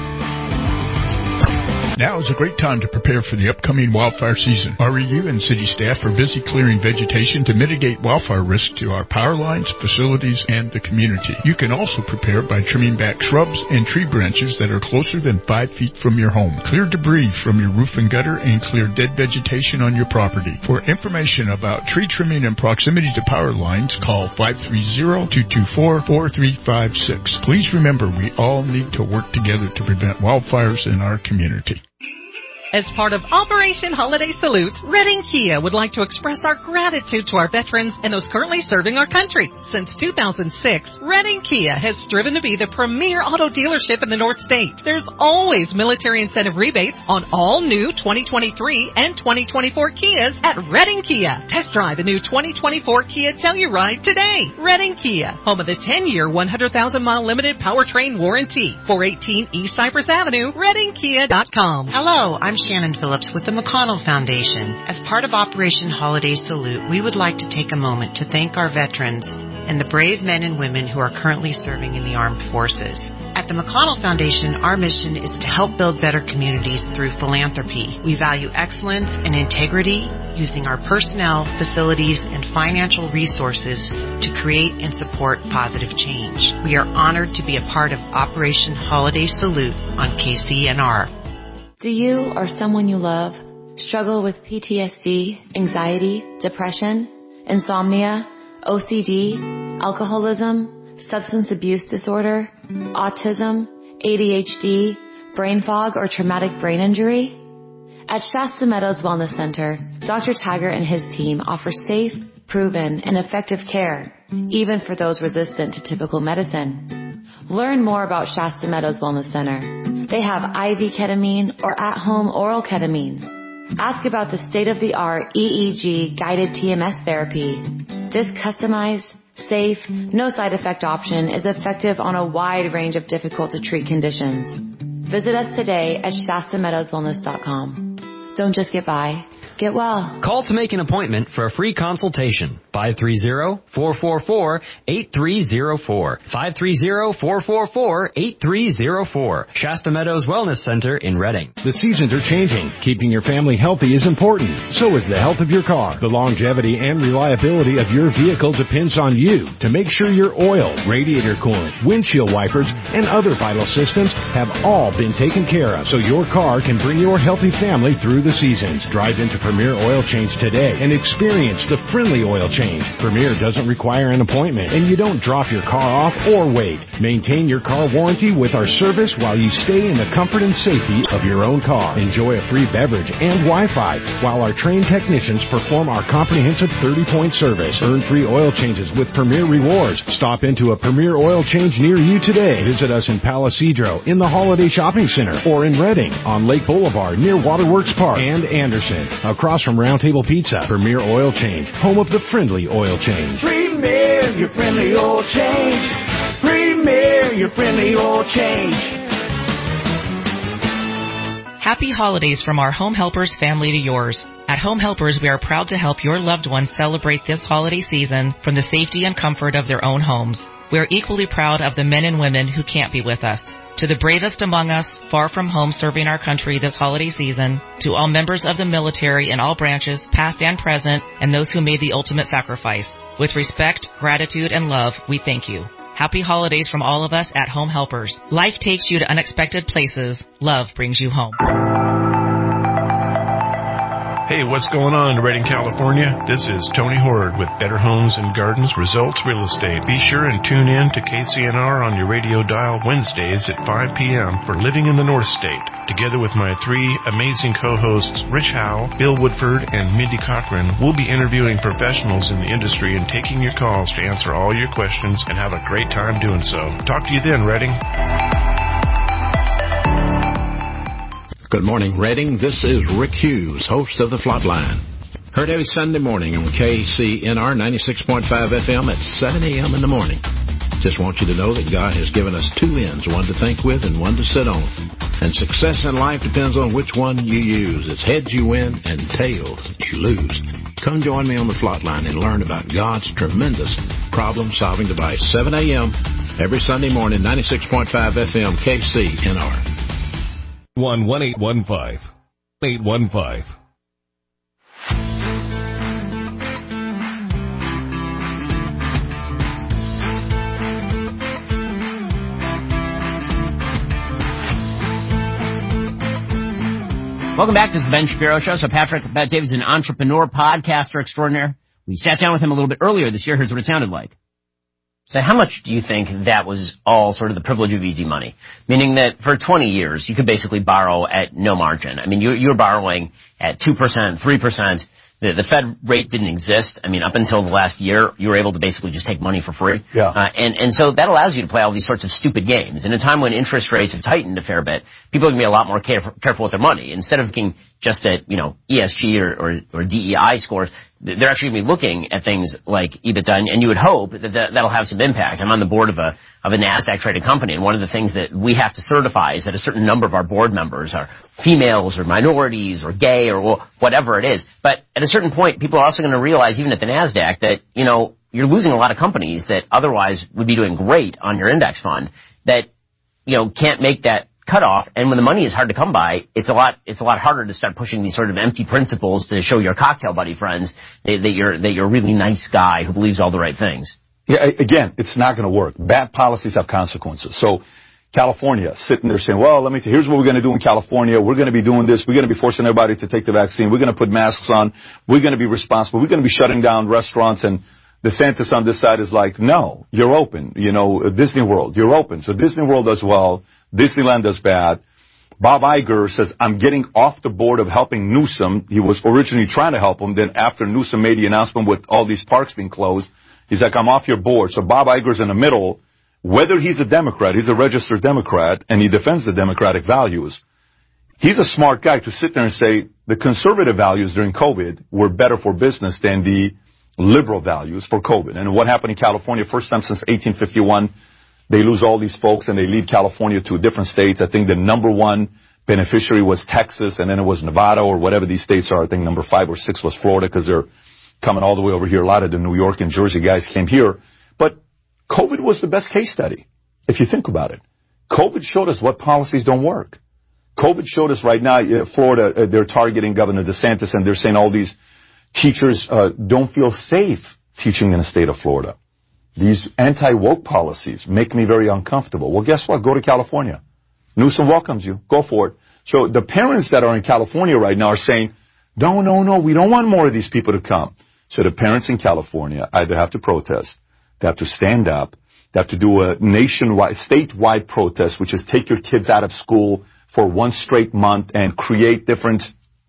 Now is a great time to prepare for the upcoming wildfire season. R E U and city staff are busy clearing vegetation to mitigate wildfire risk to our power lines, facilities, and the community. You can also prepare by trimming back shrubs and tree branches that are closer than five feet from your home. Clear debris from your roof and gutter and clear dead vegetation on your property. For information about tree trimming and proximity to power lines, call five three zero, two two four, four three five six. Please remember, we all need to work together to prevent wildfires in our community. As part of Operation Holiday Salute, Redding Kia would like to express our gratitude to our veterans and those currently serving our country. Since two thousand six, Redding Kia has striven to be the premier auto dealership in the North State. There's always military incentive rebates on all new twenty twenty-three and twenty twenty-four Kias at Redding Kia. Test drive a new twenty twenty-four Kia Telluride today. Redding Kia, home of the ten-year, one hundred thousand mile limited powertrain warranty. four eighteen East Cypress Avenue, redding kia dot com. Hello, I'm Shannon Phillips with the McConnell Foundation. As part of Operation Holiday Salute, we would like to take a moment to thank our veterans and the brave men and women who are currently serving in the armed forces. At the McConnell Foundation, our mission is to help build better communities through philanthropy. We value excellence and integrity, using our personnel, facilities, and financial resources to create and support positive change. We are honored to be a part of Operation Holiday Salute on K C N R. Do you or someone you love struggle with P T S D, anxiety, depression, insomnia, O C D, alcoholism, substance abuse disorder, autism, A D H D, brain fog, or traumatic brain injury? At Shasta Meadows Wellness Center, Doctor Taggart and his team offer safe, proven, and effective care, even for those resistant to typical medicine. Learn more about Shasta Meadows Wellness Center. They have I V ketamine or at-home oral ketamine. Ask about the state-of-the-art E E G guided T M S therapy. This customized, safe, no side effect option is effective on a wide range of difficult to treat conditions. Visit us today at Shasta Meadows Wellness dot com. Don't just get by, get well. Call to make an appointment for a free consultation. five three zero, four four four, eight three zero four. five three zero, four four four, eight three zero four. Shasta Meadows Wellness Center in Redding. The seasons are changing. Keeping your family healthy is important. So is the health of your car. The longevity and reliability of your vehicle depends on you. To make sure your oil, radiator coolant, windshield wipers, and other vital systems have all been taken care of so your car can bring your healthy family through the seasons. Drive into Premier Oil Change today and experience the friendly oil change. Premier doesn't require an appointment, and you don't drop your car off or wait. Maintain your car warranty with our service while you stay in the comfort and safety of your own car. Enjoy a free beverage and Wi-Fi while our trained technicians perform our comprehensive thirty-point service. Earn free oil changes with Premier Rewards. Stop into a Premier Oil Change near you today. Visit us in Palo Cedro, in the Holiday Shopping Center, or in Redding, on Lake Boulevard near Waterworks Park, and Anderson, across from Round Table Pizza. Premier Oil Change, home of the friendly oil change. Premier, your friendly oil change. Premier, your friendly oil change. Happy holidays from our Home Helpers family to yours. At Home Helpers, we are proud to help your loved ones celebrate this holiday season from the safety and comfort of their own homes. We are equally proud of the men and women who can't be with us. To the bravest among us, far from home serving our country this holiday season, to all members of the military in all branches, past and present, and those who made the ultimate sacrifice. With respect, gratitude, and love, we thank you. Happy holidays from all of us at Home Helpers. Life takes you to unexpected places. Love brings you home. Hey, what's going on in Redding, California? This is Tony Horde with Better Homes and Gardens Results Real Estate. Be sure and tune in to K C N R on your radio dial Wednesdays at five p.m. for Living in the North State. Together with my three amazing co-hosts, Rich Howe, Bill Woodford, and Mindy Cochran, we'll be interviewing professionals in the industry and taking your calls to answer all your questions and have a great time doing so. Talk to you then, Redding. Good morning, Redding. This is Rick Hughes, host of The Flatline. Heard every Sunday morning on K C N R ninety-six point five F M at seven a.m. in the morning. Just want you to know that God has given us two ends, one to think with and one to sit on. And success in life depends on which one you use. It's heads you win and tails you lose. Come join me on the Flatline and learn about God's tremendous problem-solving device. seven a.m. every Sunday morning, ninety-six point five F M, K C N R. one one eight one five. eight one five. Welcome back. This is the Ben Shapiro Show. So Patrick Bet-David is an entrepreneur, podcaster extraordinaire. We sat down with him a little bit earlier this year. Here's what it sounded like. So how much do you think that was all sort of the privilege of easy money? Meaning that for twenty years, you could basically borrow at no margin. I mean, you, you were borrowing at two percent, three percent. The, the Fed rate didn't exist. I mean, up until the last year, you were able to basically just take money for free. Yeah. Uh, and, and so that allows you to play all these sorts of stupid games. In a time when interest rates have tightened a fair bit, people are going to be a lot more careful, careful with their money. Instead of looking just at, you know, E S G or, or, or D E I scores, they're actually going to be looking at things like EBITDA, and, and you would hope that, that that'll have some impact. I'm on the board of a of a NASDAQ-traded company, and one of the things that we have to certify is that a certain number of our board members are females or minorities or gay or whatever it is. But at a certain point, people are also going to realize, even at the NASDAQ, that, you know, you're losing a lot of companies that otherwise would be doing great on your index fund that, you know, can't make that cutoff. And when the money is hard to come by, it's a lot it's a lot harder to start pushing these sort of empty principles to show your cocktail buddy friends that, that you're that you're a really nice guy who believes all the right things. Yeah, again, it's not going to work. Bad policies have consequences. So California sitting there saying, well, let me tell you, here's what we're going to do in California. We're going to be doing this. We're going to be forcing everybody to take the vaccine. We're going to put masks on. We're going to be responsible. We're going to be shutting down restaurants. And DeSantis on this side is like, no, you're open. You know, Disney World, you're open. So Disney World does well. Disneyland does bad. Bob Iger says, I'm getting off the board of helping Newsom. He was originally trying to help him. Then after Newsom made the announcement with all these parks being closed, he's like, I'm off your board. So Bob Iger's in the middle. Whether he's a Democrat, he's a registered Democrat, and he defends the Democratic values. He's a smart guy to sit there and say the conservative values during COVID were better for business than the liberal values for COVID. And what happened in California, first time since eighteen fifty-one, they lose all these folks and they leave California to different states. I think the number one beneficiary was Texas, and then it was Nevada or whatever these states are. I think number five or six was Florida because they're coming all the way over here. A lot of the New York and Jersey guys came here. But COVID was the best case study, if you think about it. COVID showed us what policies don't work. COVID showed us right now, uh, Florida, uh, they're targeting Governor DeSantis, and they're saying all these teachers uh, don't feel safe teaching in the state of Florida. These anti-woke policies make me very uncomfortable. Well, guess what? Go to California. Newsom welcomes you. Go for it. So the parents that are in California right now are saying, no, no, no, we don't want more of these people to come. So the parents in California either have to protest, they have to stand up, they have to do a nationwide, statewide protest, which is take your kids out of school for one straight month and create different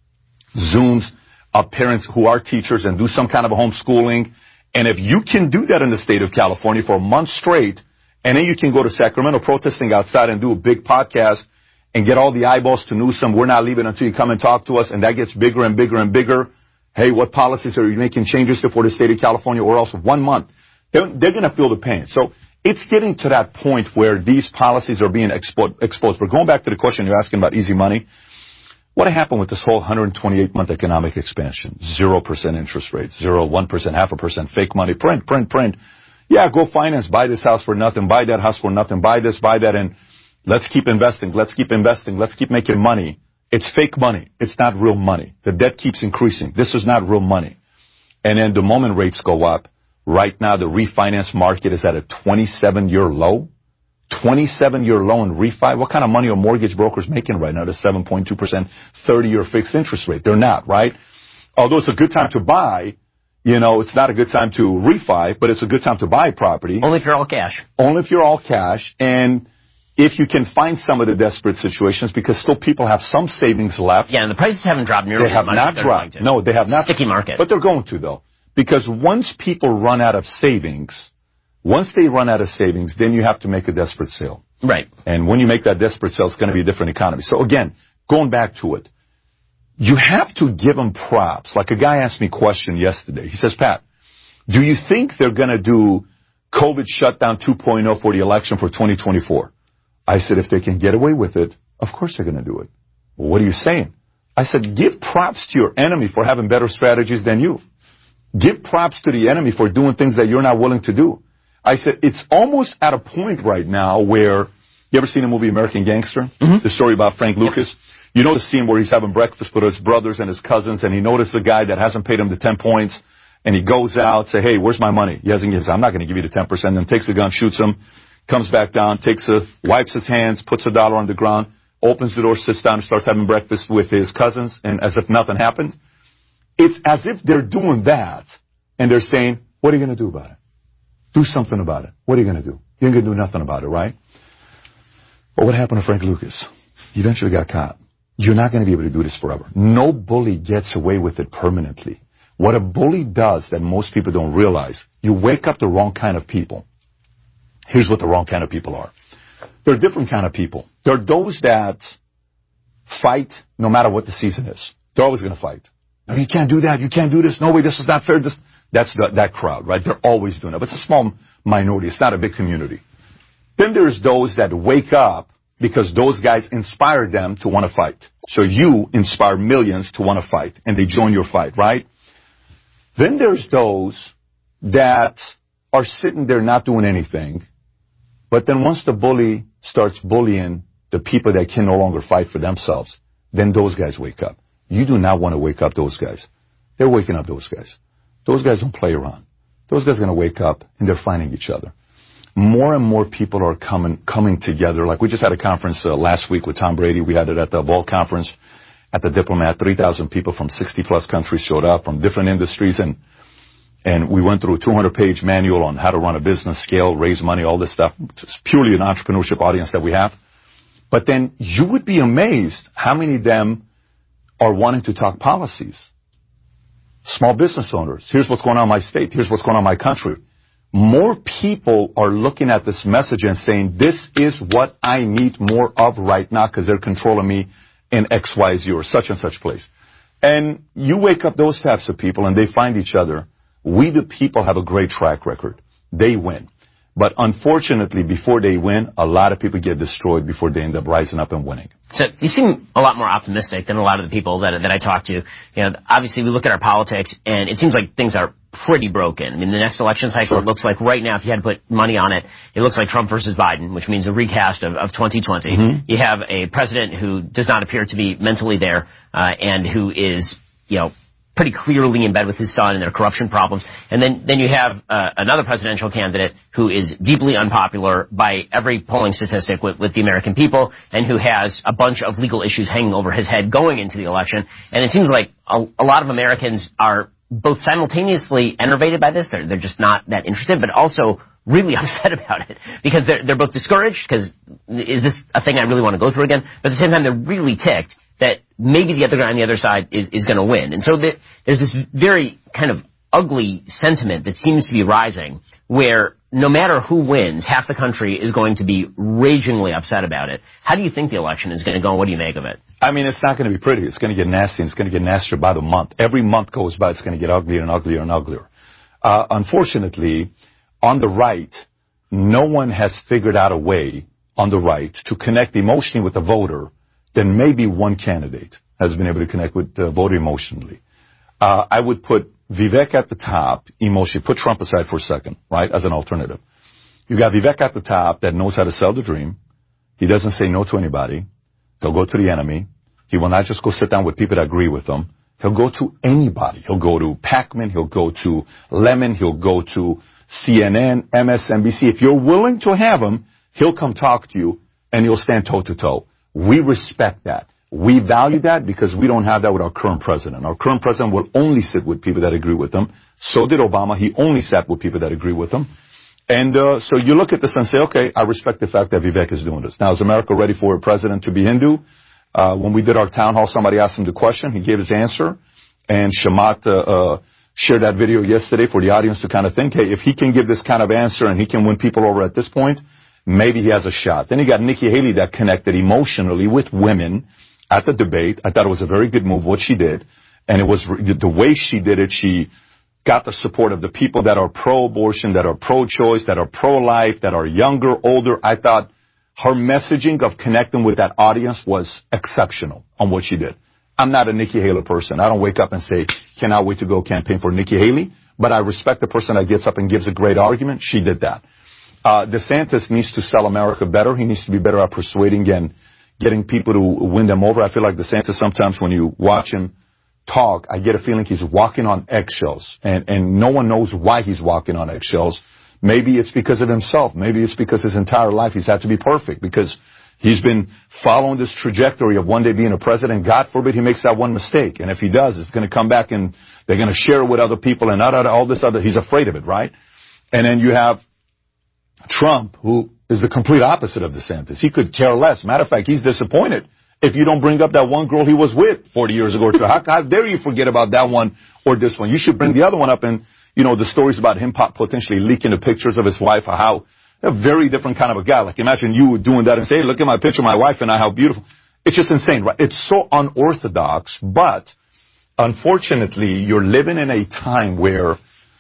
Zooms of parents who are teachers and do some kind of a homeschooling. And if you can do that in the state of California for a month straight, and then you can go to Sacramento protesting outside and do a big podcast and get all the eyeballs to Newsom, we're not leaving until you come and talk to us, and that gets bigger and bigger and bigger. Hey, what policies are you making changes to for the state of California, or else one month? They're, they're going to feel the pain. So it's getting to that point where these policies are being expo- exposed. But going back to the question you're asking about easy money, what happened with this whole one hundred twenty-eight month economic expansion? Zero percent interest rates, zero, one percent, half a percent, fake money, print, print, print. Yeah, go finance, buy this house for nothing, buy that house for nothing, buy this, buy that, and let's keep investing, let's keep investing, let's keep making money. It's fake money. It's not real money. The debt keeps increasing. This is not real money. And then the moment rates go up, right now the refinance market is at a twenty-seven year low. twenty-seven year low in refi. What kind of money are mortgage brokers making right now? The seven point two percent thirty year fixed interest rate. They're not, right? Although it's a good time to buy, you know, it's not a good time to refi, but it's a good time to buy property. Only if you're all cash. Only if you're all cash. And if you can find some of the desperate situations, because still people have some savings left. Yeah, and the prices haven't dropped nearly as much. They have not dropped. No, they have not. Sticky market. But they're going to, though. Because once people run out of savings, once they run out of savings, then you have to make a desperate sale. Right. And when you make that desperate sale, it's going to be a different economy. So again, going back to it, you have to give them props. Like a guy asked me a question yesterday. He says, Pat, do you think they're going to do COVID shutdown two point oh for the election for twenty twenty-four? I said, if they can get away with it, of course they're going to do it. Well, what are you saying? I said, give props to your enemy for having better strategies than you. Give props to the enemy for doing things that you're not willing to do. I said, it's almost at a point right now where, you ever seen the movie American Gangster? Mm-hmm. The story about Frank Lucas? Yep. You know the scene where he's having breakfast with his brothers and his cousins, and he notices a guy that hasn't paid him the ten points, and he goes out, say, hey, where's my money? He hasn't given, I'm not going to give you the ten percent, then takes a gun, shoots him, comes back down, takes a, wipes his hands, puts a dollar on the ground, opens the door, sits down, and starts having breakfast with his cousins, and as if nothing happened. It's as if they're doing that, and they're saying, what are you going to do about it? Do something about it. What are you going to do? You ain't going to do nothing about it, right? But what happened to Frank Lucas? He eventually got caught. You're not going to be able to do this forever. No bully gets away with it permanently. What a bully does that most people don't realize, you wake up the wrong kind of people. Here's what the wrong kind of people are. There are different kind of people. There are those that fight no matter what the season is. They're always going to fight. No, you can't do that. You can't do this. No way, this is not fair. This, that's the, that crowd, right? They're always doing it. But it's a small minority. It's not a big community. Then there's those that wake up because those guys inspired them to want to fight. So you inspire millions to want to fight, and they join your fight, right? Then there's those that are sitting there not doing anything, but then once the bully starts bullying the people that can no longer fight for themselves, then those guys wake up. You do not want to wake up those guys. They're waking up those guys. Those guys don't play around. Those guys are going to wake up, and they're fighting each other. More and more people are coming coming together. Like we just had a conference uh, last week with Tom Brady. We had it at the Vault Conference at the Diplomat. three thousand people from sixty plus countries showed up from different industries, and and we went through a two hundred page manual on how to run a business, scale, raise money, all this stuff. It's purely an entrepreneurship audience that we have. But then you would be amazed how many of them are wanting to talk policies. Small business owners. Here's what's going on in my state. Here's what's going on in my country. More people are looking at this message and saying, this is what I need more of right now because they're controlling me in X, Y, Z or such and such place. And you wake up those types of people and they find each other. We, the people, have a great track record. They win. But unfortunately, before they win, a lot of people get destroyed before they end up rising up and winning. So you seem a lot more optimistic than a lot of the people that that I talk to. You know, obviously we look at our politics and it seems like things are pretty broken. I mean, the next election cycle, sure. It looks like right now, if you had to put money on it, it looks like Trump versus Biden, which means a recast of, of twenty twenty. Mm-hmm. You have a president who does not appear to be mentally there, uh, and who is, you know, pretty clearly in bed with his son and their corruption problems. And then, then you have uh, another presidential candidate who is deeply unpopular by every polling statistic with, with the American people and who has a bunch of legal issues hanging over his head going into the election. And it seems like a, a lot of Americans are both simultaneously enervated by this. They're, they're just not that interested, but also really upset about it because they're, they're both discouraged because is this a thing I really want to go through again? But at the same time, they're really ticked that maybe the other guy on the other side is, is going to win. And so the, there's this very kind of ugly sentiment that seems to be rising where no matter who wins, half the country is going to be ragingly upset about it. How do you think the election is going to go, and what do you make of it? I mean, it's not going to be pretty. It's going to get nasty, and it's going to get nastier by the month. Every month goes by, it's going to get uglier and uglier and uglier. Uh, unfortunately, on the right, no one has figured out a way on the right to connect emotionally with the voter. Then maybe one candidate has been able to connect with the voter emotionally. Uh, I would put Vivek at the top, emotionally. Put Trump aside for a second, right, as an alternative. You got Vivek at the top that knows how to sell the dream. He doesn't say no to anybody. He'll go to the enemy. He will not just go sit down with people that agree with him. He'll go to anybody. He'll go to Pac-Man. He'll go to Lemon. He'll go to C N N, M S N B C. If you're willing to have him, he'll come talk to you, and he'll stand toe-to-toe. We respect that. We value that because we don't have that with our current president. Our current president will only sit with people that agree with him. So did Obama. He only sat with people that agree with him. And uh, so you look at this and say, okay, I respect the fact that Vivek is doing this. Now, is America ready for a president to be Hindu? Uh, when we did our town hall, somebody asked him the question. He gave his answer. And Shamat uh, uh, shared that video yesterday for the audience to kind of think, hey, if he can give this kind of answer and he can win people over at this point, maybe he has a shot. Then you got Nikki Haley that connected emotionally with women at the debate. I thought it was a very good move, what she did. And it was the way she did it, she got the support of the people that are pro-abortion, that are pro-choice, that are pro-life, that are younger, older. I thought her messaging of connecting with that audience was exceptional on what she did. I'm not a Nikki Haley person. I don't wake up and say, cannot wait to go campaign for Nikki Haley. but I respect the person that gets up and gives a great argument. She did that. Uh, DeSantis needs to sell America better. He needs to be better at persuading and getting people to win them over. I feel like DeSantis sometimes when you watch him talk, I get a feeling he's walking on eggshells, and, and no one knows why he's walking on eggshells. Maybe it's because of himself. Maybe it's because his entire life he's had to be perfect because he's been following this trajectory of one day being a president. God forbid he makes that one mistake. And if he does, it's going to come back and they're going to share it with other people and all this other. He's afraid of it, right? And then you have Trump, who is the complete opposite of DeSantis. He could care less. Matter of fact, he's disappointed if you don't bring up that one girl he was with forty years ago. How, how dare you forget about that one or this one? You should bring the other one up. And, you know, the stories about him potentially leaking the pictures of his wife or how a very different kind of a guy. Like, imagine you doing that and say, hey, look at my picture of my wife and I, how beautiful. It's just insane, right? It's so unorthodox, but unfortunately, you're living in a time where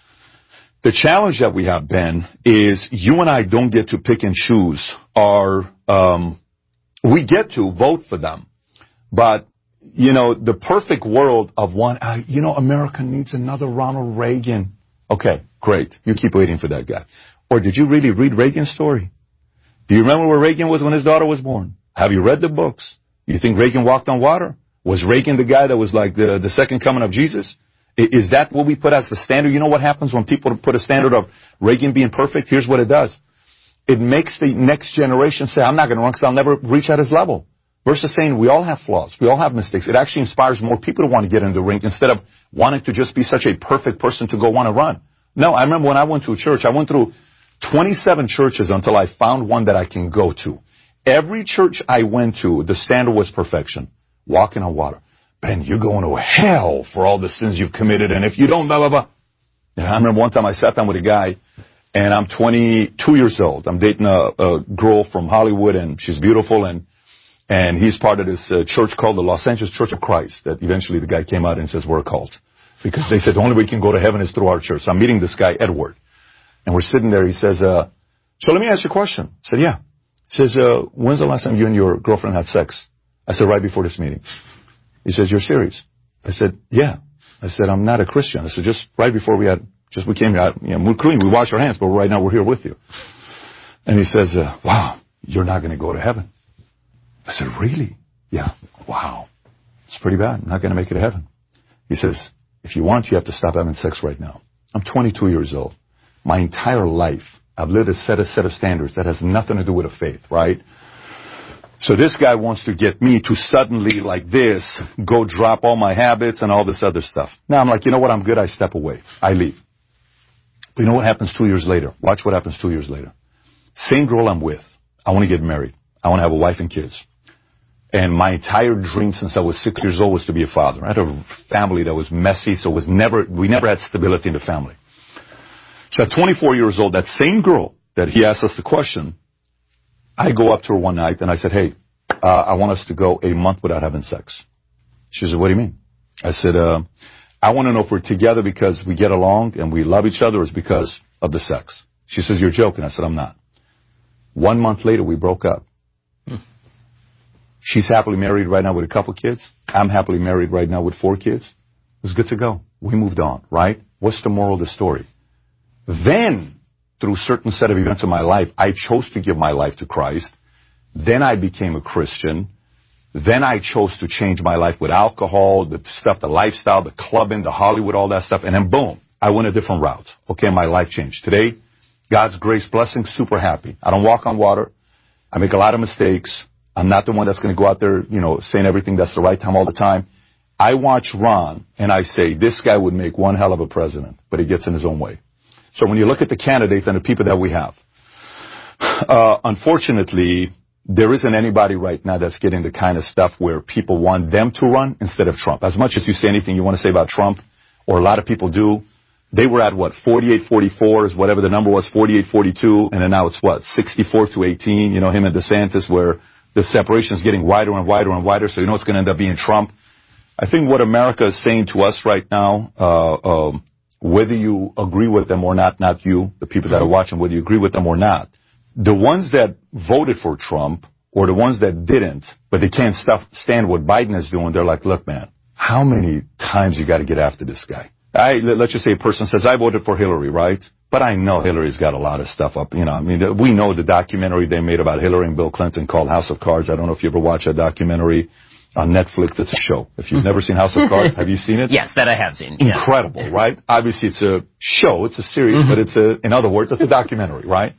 the challenge that we have, Ben, is you and I don't get to pick and choose our, um, we get to vote for them, but, you know, the perfect world of one, uh, you know, America needs another Ronald Reagan. Okay, great. You keep waiting for that guy. Or did you really read Reagan's story? Do you remember where Reagan was when his daughter was born? Have you read the books? You think Reagan walked on water? Was Reagan the guy that was like the, the second coming of Jesus? Is that what we put as the standard? You know what happens when people put a standard of Reagan being perfect? Here's what it does. It makes the next generation say, I'm not going to run because I'll never reach at his level. Versus saying we all have flaws. We all have mistakes. It actually inspires more people to want to get in the ring instead of wanting to just be such a perfect person to go want to run. No, I remember when I went to a church, I went through twenty-seven churches until I found one that I can go to. Every church I went to, the standard was perfection. Walking on water. Ben, you're going to hell for all the sins you've committed, and if you don't, blah, blah, blah. And I remember one time I sat down with a guy, and I'm twenty-two years old. I'm dating a, a girl from Hollywood, and she's beautiful, and and he's part of this uh, church called the Los Angeles Church of Christ that eventually the guy came out and says we're a cult. Because they said the only way we can go to heaven is through our church. So I'm meeting this guy, Edward. And we're sitting there. He says, uh, so let me ask you a question. I said, yeah. He says, uh, when's the last time you and your girlfriend had sex? I said, right before this meeting. He says, you're serious? I said, yeah. I said, I'm not a Christian. I said, just right before we had, just we came here, you know, we're clean, we wash our hands, but right now we're here with you. And he says, uh, wow, you're not going to go to heaven. I said, really? Yeah. Wow. It's pretty bad. I'm not going to make it to heaven. He says, if you want, you have to stop having sex right now. I'm twenty-two years old. My entire life, I've lived a set of set of standards that has nothing to do with a faith, right? So this guy wants to get me to suddenly, like this, go drop all my habits and all this other stuff. Now I'm like, you know what? I'm good. I step away. I leave. But you know what happens two years later? Watch what happens two years later. Same girl I'm with. I want to get married. I want to have a wife and kids. And my entire dream since I was six years old was to be a father. I had a family that was messy, so it was never, we never had stability in the family. So at twenty-four years old, that same girl that he asked us the question, I go up to her one night and I said, hey, uh, I want us to go a month without having sex. She said, what do you mean? I said, uh, I want to know if we're together because we get along and we love each other or it's because of the sex. She says, you're joking. I said, I'm not. One month later, we broke up. Hmm. She's happily married right now with a couple kids. I'm happily married right now with four kids. It was good to go. We moved on, right? What's the moral of the story? Then, through a certain set of events in my life, I chose to give my life to Christ. Then I became a Christian. Then I chose to change my life with alcohol, the stuff, the lifestyle, the clubbing, the Hollywood, all that stuff. And then boom, I went a different route. Okay, my life changed. Today, God's grace, blessing, super happy. I don't walk on water. I make a lot of mistakes. I'm not the one that's going to go out there, you know, saying everything that's the right time all the time. I watch Ron and I say, this guy would make one hell of a president, but he gets in his own way. So when you look at the candidates and the people that we have, uh, unfortunately, there isn't anybody right now that's getting the kind of stuff where people want them to run instead of Trump. As much as you say anything you want to say about Trump, or a lot of people do, they were at what, forty-eight forty-four is whatever the number was, forty-eight forty-two, and then now it's what, sixty-four to eighteen, you know, him and DeSantis, where the separation is getting wider and wider and wider, so you know it's going to end up being Trump. I think what America is saying to us right now, uh, um, whether you agree with them or not, not you, the people that are watching, whether you agree with them or not, the ones that voted for Trump or the ones that didn't, but they can't stuff, stand what Biden is doing, they're like, look, man, how many times you got to get after this guy? I, let's just say a person says, I voted for Hillary, right? But I know Hillary's got a lot of stuff up, you know, I mean, we know the documentary they made about Hillary and Bill Clinton called House of Cards. I don't know if you ever watched that documentary on Netflix. It's a show. If you've never seen House of Cards, have you seen it? Yes, that I have seen. Incredible, yes. Right? Obviously, it's a show. It's a series, mm-hmm. but it's a, in other words, it's a documentary, right?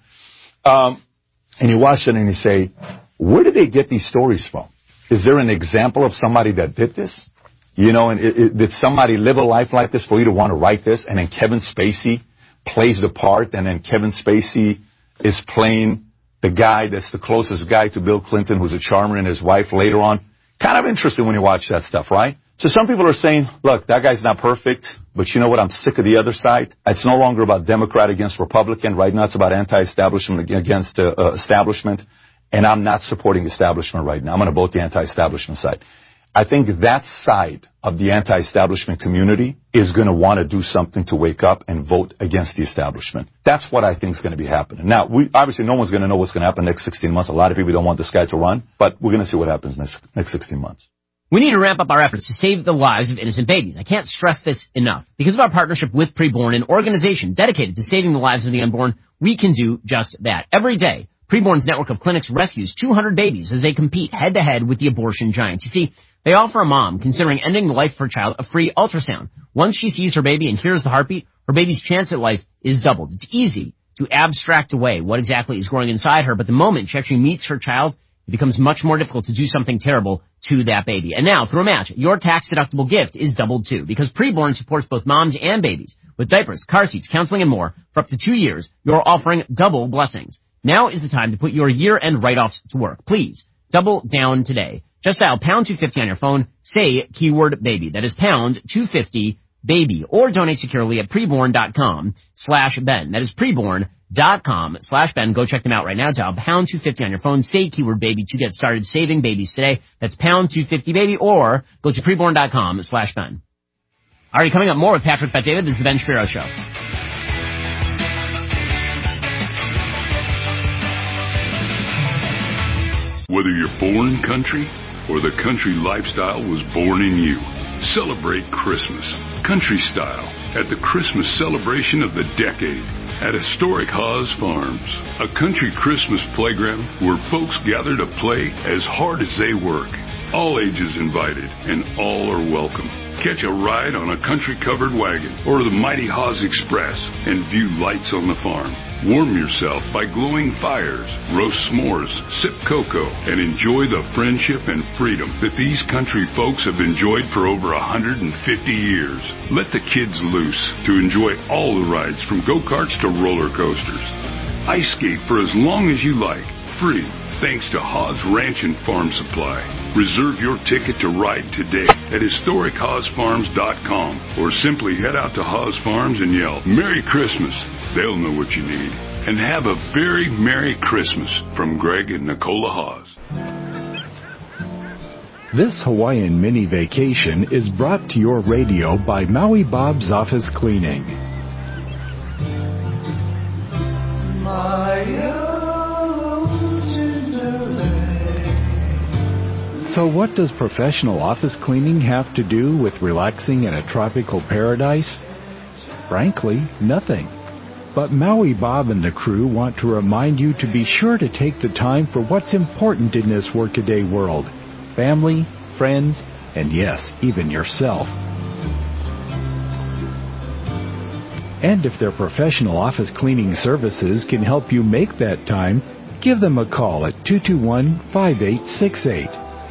Um, and you watch it and you say, where did they get these stories from? Is there an example of somebody that did this? You know, and it, it, did somebody live a life like this for you to want to write this? And then Kevin Spacey plays the part, and then Kevin Spacey is playing the guy that's the closest guy to Bill Clinton, who's a charmer, and his wife later on. Kind of interesting when you watch that stuff, right? So some people are saying, look, that guy's not perfect, but you know what? I'm sick of the other side. It's no longer about Democrat against Republican. Right now it's about anti-establishment against uh, uh, establishment, and I'm not supporting establishment right now. I'm going to vote the anti-establishment side. I think that side of the anti-establishment community is going to want to do something to wake up and vote against the establishment. That's what I think is going to be happening. Now, we, obviously no one's going to know what's going to happen next sixteen months. A lot of people don't want this guy to run, but we're going to see what happens next, next sixteen months. We need to ramp up our efforts to save the lives of innocent babies. I can't stress this enough. Because of our partnership with Preborn, an organization dedicated to saving the lives of the unborn, we can do just that. Every day, Preborn's network of clinics rescues two hundred babies as they compete head-to-head with the abortion giants. You see, they offer a mom considering ending the life of her child a free ultrasound. Once she sees her baby and hears the heartbeat, her baby's chance at life is doubled. It's easy to abstract away what exactly is growing inside her, but the moment she actually meets her child, it becomes much more difficult to do something terrible to that baby. And now, through a match, your tax-deductible gift is doubled too, because Preborn supports both moms and babies with diapers, car seats, counseling, and more for up to two years. You're offering double blessings. Now is the time to put your year-end write-offs to work. Please, double down today. Just dial pound two fifty on your phone, say keyword baby. That is pound two fifty baby, or donate securely at preborn.com slash Ben. That is preborn.com slash Ben. Go check them out right now. Dial pound two fifty on your phone, say keyword baby to get started saving babies today. That's pound two fifty baby, or go to preborn.com slash Ben. All right, coming up more with Patrick Bet-David. This is the Ben Shapiro Show. Whether you're born country or the country lifestyle was born in you, celebrate Christmas country style at the Christmas celebration of the decade at Historic Haas Farms, a country Christmas playground where folks gather to play as hard as they work. All ages invited and all are welcome. Catch a ride on a country-covered wagon or the mighty Haas Express and view lights on the farm. Warm yourself by glowing fires, roast s'mores, sip cocoa, and enjoy the friendship and freedom that these country folks have enjoyed for over one hundred fifty years. Let the kids loose to enjoy all the rides from go-karts to roller coasters. Ice skate for as long as you like, free, thanks to Haas Ranch and Farm Supply. Reserve your ticket to ride today at historic haas farms dot com or simply head out to Haas Farms and yell, Merry Christmas. They'll know what you need. And have a very Merry Christmas from Greg and Nicola Haas. This Hawaiian mini vacation is brought to your radio by Maui Bob's Office Cleaning. So what does professional office cleaning have to do with relaxing in a tropical paradise? Frankly, nothing. But Maui Bob and the crew want to remind you to be sure to take the time for what's important in this workaday world. Family, friends, and yes, even yourself. And if their professional office cleaning services can help you make that time, give them a call at two two one, five eight six eight.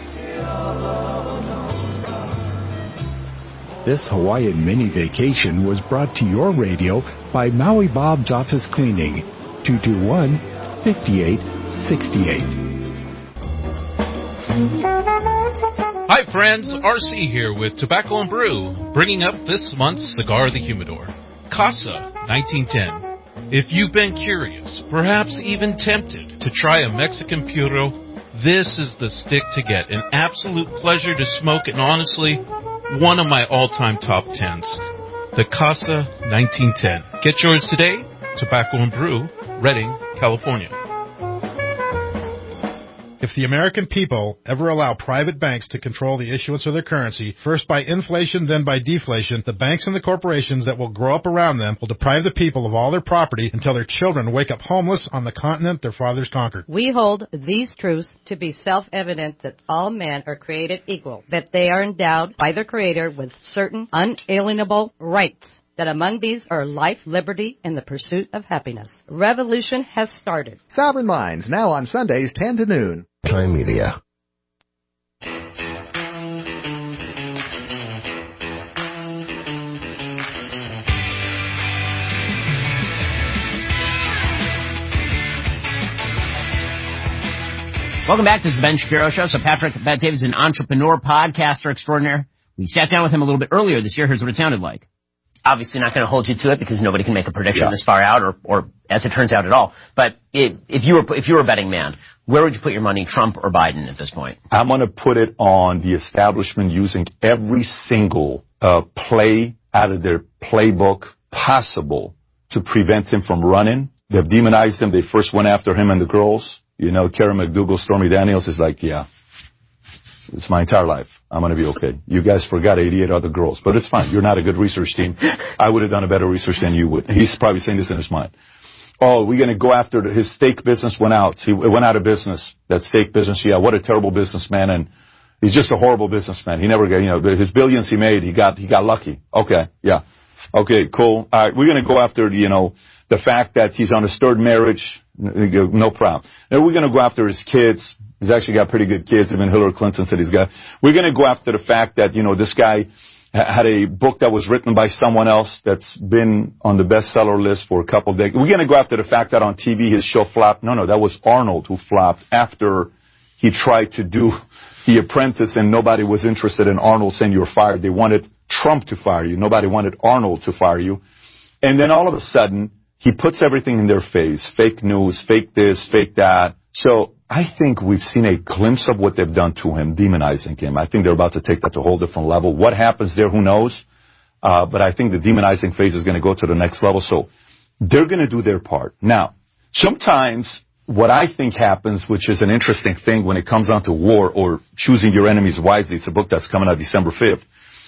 This Hawaiian mini vacation was brought to your radio by Maui Bob's Office Cleaning, two two one, five eight six eight. Hi friends, R C here with Tobacco and Brew, bringing up this month's Cigar of the Humidor, Casa nineteen ten. If you've been curious, perhaps even tempted to try a Mexican Puro, this is the stick to get. An absolute pleasure to smoke and honestly, one of my all-time top tens. The Casa nineteen ten. Get yours today. Tobacco and Brew, Redding, California. If the American people ever allow private banks to control the issuance of their currency, first by inflation, then by deflation, the banks and the corporations that will grow up around them will deprive the people of all their property until their children wake up homeless on the continent their fathers conquered. We hold these truths to be self-evident that all men are created equal, that they are endowed by their Creator with certain unalienable rights, that among these are life, liberty, and the pursuit of happiness. Revolution has started. Sovereign Minds, now on Sundays, ten to noon. Time Media. Welcome back. This is the Ben Shapiro Show. So Patrick Bet-David is an entrepreneur, podcaster extraordinaire. We sat down with him a little bit earlier this year. Here's what it sounded like. Obviously not going to hold you to it because nobody can make a prediction Yeah. this far out, or, or as it turns out at all. But it, if you were if you were a betting man, where would you put your money, Trump or Biden at this point? I'm going to put it on the establishment using every single uh, play out of their playbook possible to prevent him from running. They've demonized him. They first went after him and the girls. You know, Karen McDougal, Stormy Daniels is like, yeah, it's my entire life. I'm going to be okay. You guys forgot eighty-eight other girls, but it's fine. You're not a good research team. I would have done a better research than you would. He's probably saying this in his mind. Oh, we're going to go after the, his steak business went out. He went out of business. That steak business, yeah, what a terrible businessman. And he's just a horrible businessman. He never got, you know, his billions he made, he got, he got lucky. Okay. Yeah. Okay, cool. All right. We're going to go after, you know, the fact that he's on his third marriage. No problem. Now we're going to go after his kids. He's actually got pretty good kids. Even Hillary Clinton said he's got. We're going to go after the fact that, you know, this guy had a book that was written by someone else that's been on the bestseller list for a couple of days. We're going to go after the fact that on T V his show flopped. No, no, that was Arnold who flopped after he tried to do The Apprentice and nobody was interested in Arnold saying you're fired. They wanted Trump to fire you. Nobody wanted Arnold to fire you. And then all of a sudden, he puts everything in their face. Fake news, fake this, fake that. So I think we've seen a glimpse of what they've done to him, demonizing him. I think they're about to take that to a whole different level. What happens there, who knows? Uh, but I think the demonizing phase is going to go to the next level. So they're going to do their part. Now, sometimes what I think happens, which is an interesting thing when it comes down to war or choosing your enemies wisely, it's a book that's coming out December fifth,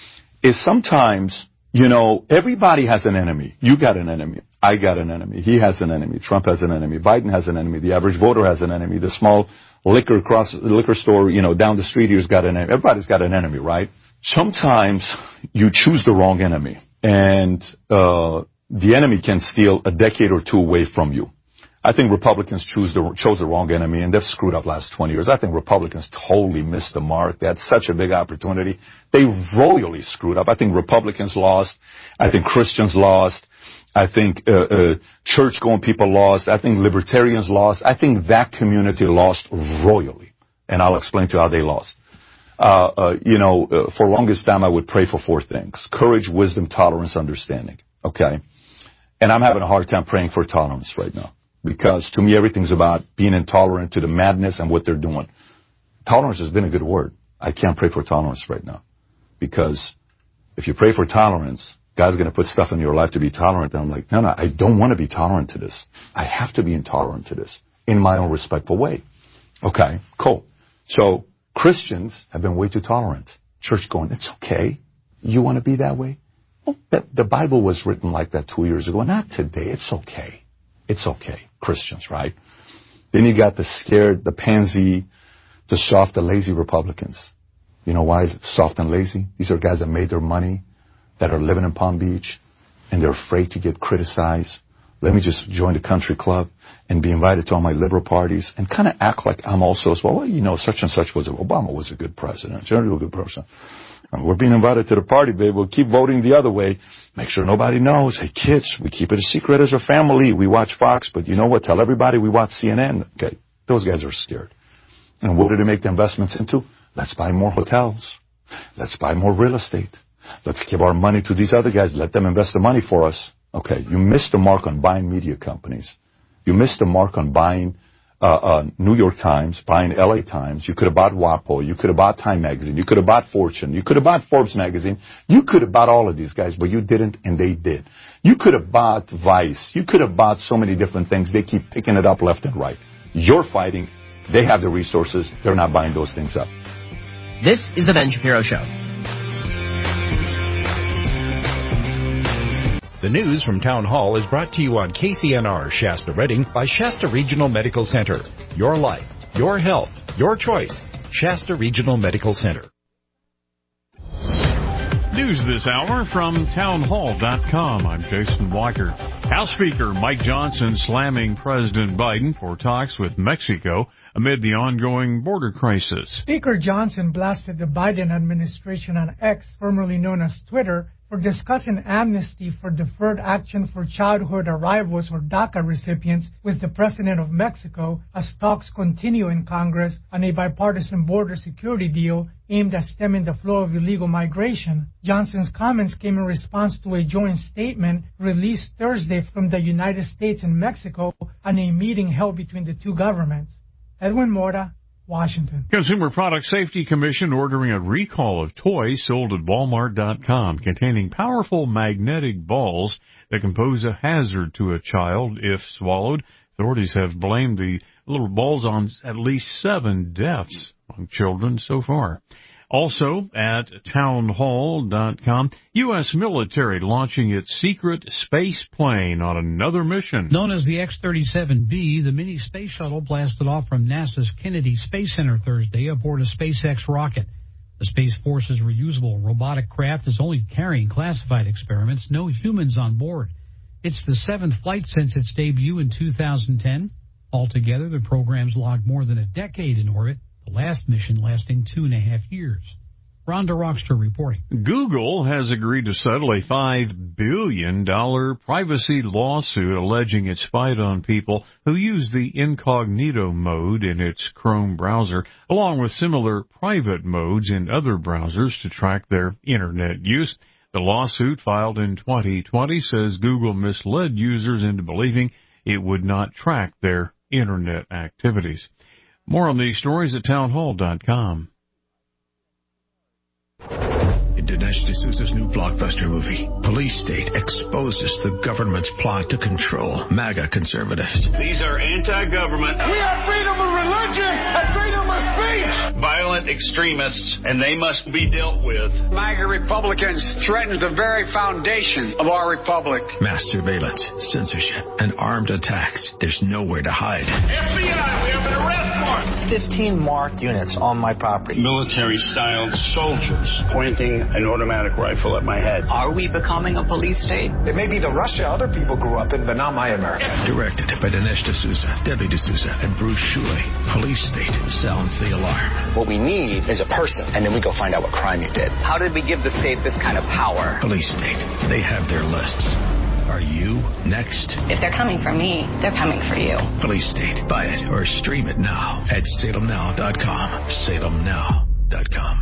is sometimes, you know, everybody has an enemy. You got an enemy. I got an enemy. He has an enemy. Trump has an enemy. Biden has an enemy. The average voter has an enemy. The small liquor cross liquor store, you know, down the street here's got an enemy. Everybody's got an enemy, right? Sometimes you choose the wrong enemy, and uh the enemy can steal a decade or two away from you. I think Republicans choose the, chose the wrong enemy, and they've screwed up last twenty years. I think Republicans totally missed the mark. They had such a big opportunity. They royally screwed up. I think Republicans lost. I think Christians lost. I think uh, uh, church-going people lost. I think libertarians lost. I think that community lost royally, and I'll explain to you how they lost. Uh, uh, you know, uh, for the longest time, I would pray for four things: courage, wisdom, tolerance, understanding. Okay? And I'm having a hard time praying for tolerance right now. Because to me, everything's about being intolerant to the madness and what they're doing. Tolerance has been a good word. I can't pray for tolerance right now. Because if you pray for tolerance, God's going to put stuff in your life to be tolerant. And I'm like, no, no, I don't want to be tolerant to this. I have to be intolerant to this in my own respectful way. Okay, cool. So Christians have been way too tolerant. Church going, it's okay. You want to be that way? Well, the, the Bible was written like that two years ago. Not today. It's okay. It's okay. Christians, right? Then you got the scared, the pansy, the soft, the lazy Republicans. You know why soft and lazy? These are guys that made their money, that are living in Palm Beach, and they're afraid to get criticized. Let me just join the country club and be invited to all my liberal parties and kind of act like I'm also as well. Well, you know, such and such was, Obama was a good president, generally a good person. We're being invited to the party, babe. We'll keep voting the other way. Make sure nobody knows. Hey, kids, we keep it a secret as a family. We watch Fox, but you know what? Tell everybody we watch C N N. Okay, those guys are scared. And what do they make the investments into? Let's buy more hotels. Let's buy more real estate. Let's give our money to these other guys. Let them invest the money for us. Okay, you missed the mark on buying media companies. You missed the mark on buying Uh, uh, New York Times, buying L A Times. You could have bought WAPO. You could have bought Time Magazine. You could have bought Fortune. You could have bought Forbes Magazine. You could have bought all of these guys, but you didn't, and they did. You could have bought Vice. You could have bought so many different things. They keep picking it up left and right. You're fighting They have the resources. They're not buying those things up. This is The Ben Shapiro Show. The news from Town Hall is brought to you on K C N R Shasta Redding by Shasta Regional Medical Center. Your life, your health, your choice. Shasta Regional Medical Center. News this hour from town hall dot com. I'm Jason Walker. House Speaker Mike Johnson slamming President Biden for talks with Mexico amid the ongoing border crisis. Speaker Johnson blasted the Biden administration on X, formerly known as Twitter, for discussing amnesty for deferred action for childhood arrivals or DACA recipients with the President of Mexico as talks continue in Congress on a bipartisan border security deal aimed at stemming the flow of illegal migration. Johnson's comments came in response to a joint statement released Thursday from the United States and Mexico on a meeting held between the two governments. Edwin Mora, Washington. Consumer Product Safety Commission ordering a recall of toys sold at Walmart dot com containing powerful magnetic balls that can pose a hazard to a child if swallowed. Authorities have blamed the little balls on at least seven deaths among children so far. Also at town hall dot com, U S military launching its secret space plane on another mission. Known as the X thirty-seven B, the mini space shuttle blasted off from NASA's Kennedy Space Center Thursday aboard a SpaceX rocket. The Space Force's reusable robotic craft is only carrying classified experiments, no humans on board. It's the seventh flight since its debut in two thousand ten. Altogether, the program's logged more than a decade in orbit, the last mission lasting two and a half years. Rhonda Rockster reporting. Google has agreed to settle a five billion dollars privacy lawsuit alleging it spied on people who use the incognito mode in its Chrome browser, along with similar private modes in other browsers to track their internet use. The lawsuit, filed in twenty twenty, says Google misled users into believing it would not track their internet activities. More on these stories at town hall dot com. In Dinesh D'Souza's new blockbuster movie, Police State exposes the government's plot to control MAGA conservatives. These are anti-government. We have freedom of religion and freedom of speech. Violent extremists, and they must be dealt with. MAGA Republicans threaten the very foundation of our republic. Mass surveillance, censorship, and armed attacks. There's nowhere to hide. F B I, we have an arrest warrant. Fifteen marked units on my property. Military-styled soldiers pointing an automatic rifle at my head. Are we becoming a police state? It may be the Russia other people grew up in, but not my America. Directed by Dinesh D'Souza, Debbie D'Souza, and Bruce Shuley. Police State sounds the alarm. What we need is a person, and then we go find out what crime you did. How did we give the state this kind of power? Police State. They have their lists. Are you next? If they're coming for me, they're coming for you. Police State. Buy it or stream it now at salem now dot com. salem now dot com.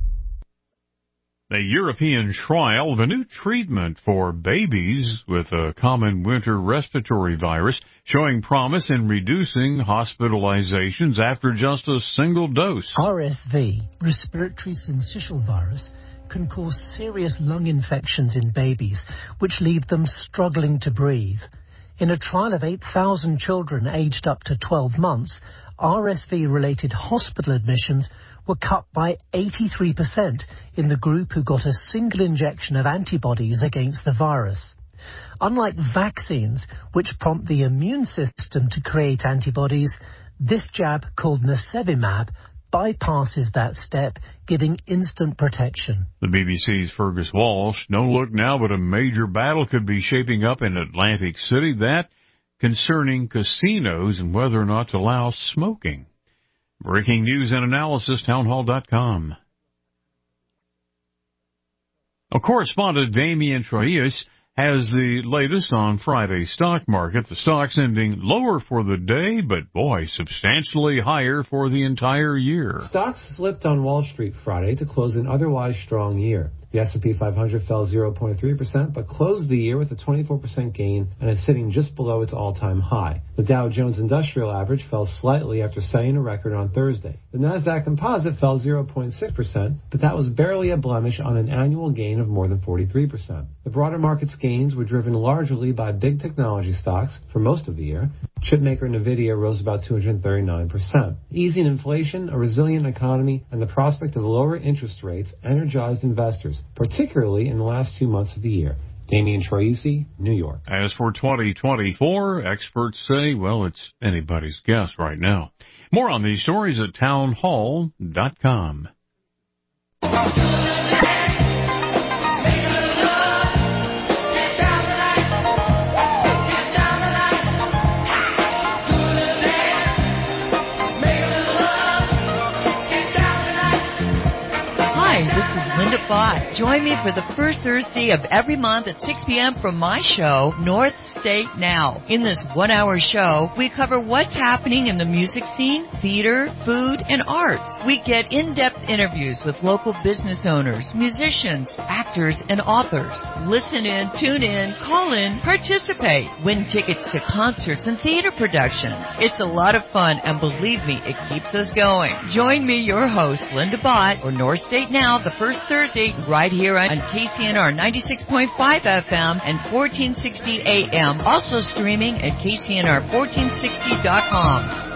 A European trial of a new treatment for babies with a common winter respiratory virus showing promise in reducing hospitalizations after just a single dose. R S V, respiratory syncytial virus, can cause serious lung infections in babies, which leave them struggling to breathe. In a trial of eight thousand children aged up to twelve months, R S V-related hospital admissions were cut by eighty-three percent in the group who got a single injection of antibodies against the virus. Unlike vaccines, which prompt the immune system to create antibodies, this jab, called nirsevimab, bypasses that step, giving instant protection. The B B C's Fergus Walsh. No look now, but a major battle could be shaping up in Atlantic City, that concerning casinos and whether or not to allow smoking. Breaking news and analysis, town hall dot com. Our correspondent Damian Troyes has the latest on Friday's stock market. The stocks ending lower for the day, but boy, substantially higher for the entire year. Stocks slipped on Wall Street Friday to close an otherwise strong year. The S and P five hundred fell zero point three percent, but closed the year with a twenty-four percent gain and is sitting just below its all-time high. The Dow Jones Industrial Average fell slightly after setting a record on Thursday. The Nasdaq Composite fell zero point six percent, but that was barely a blemish on an annual gain of more than forty-three percent. The broader market's gains were driven largely by big technology stocks for most of the year. Chipmaker NVIDIA rose about two hundred thirty-nine percent. Easing inflation, a resilient economy, and the prospect of lower interest rates energized investors, particularly in the last two months of the year. Damian Troisi, New York. As for twenty twenty-four, experts say, well, it's anybody's guess right now. More on these stories at townhall dot com. Linda Bott. Join me for the first Thursday of every month at six p.m. from my show, North State Now. In this one-hour show, we cover what's happening in the music scene, theater, food, and arts. We get in-depth interviews with local business owners, musicians, actors, and authors. Listen in, tune in, call in, participate. Win tickets to concerts and theater productions. It's a lot of fun, and believe me, it keeps us going. Join me, your host, Linda Bott, for North State Now, the first Thursday, right here on K C N R ninety-six point five F M and fourteen sixty A M. Also streaming at K C N R fourteen sixty dot com.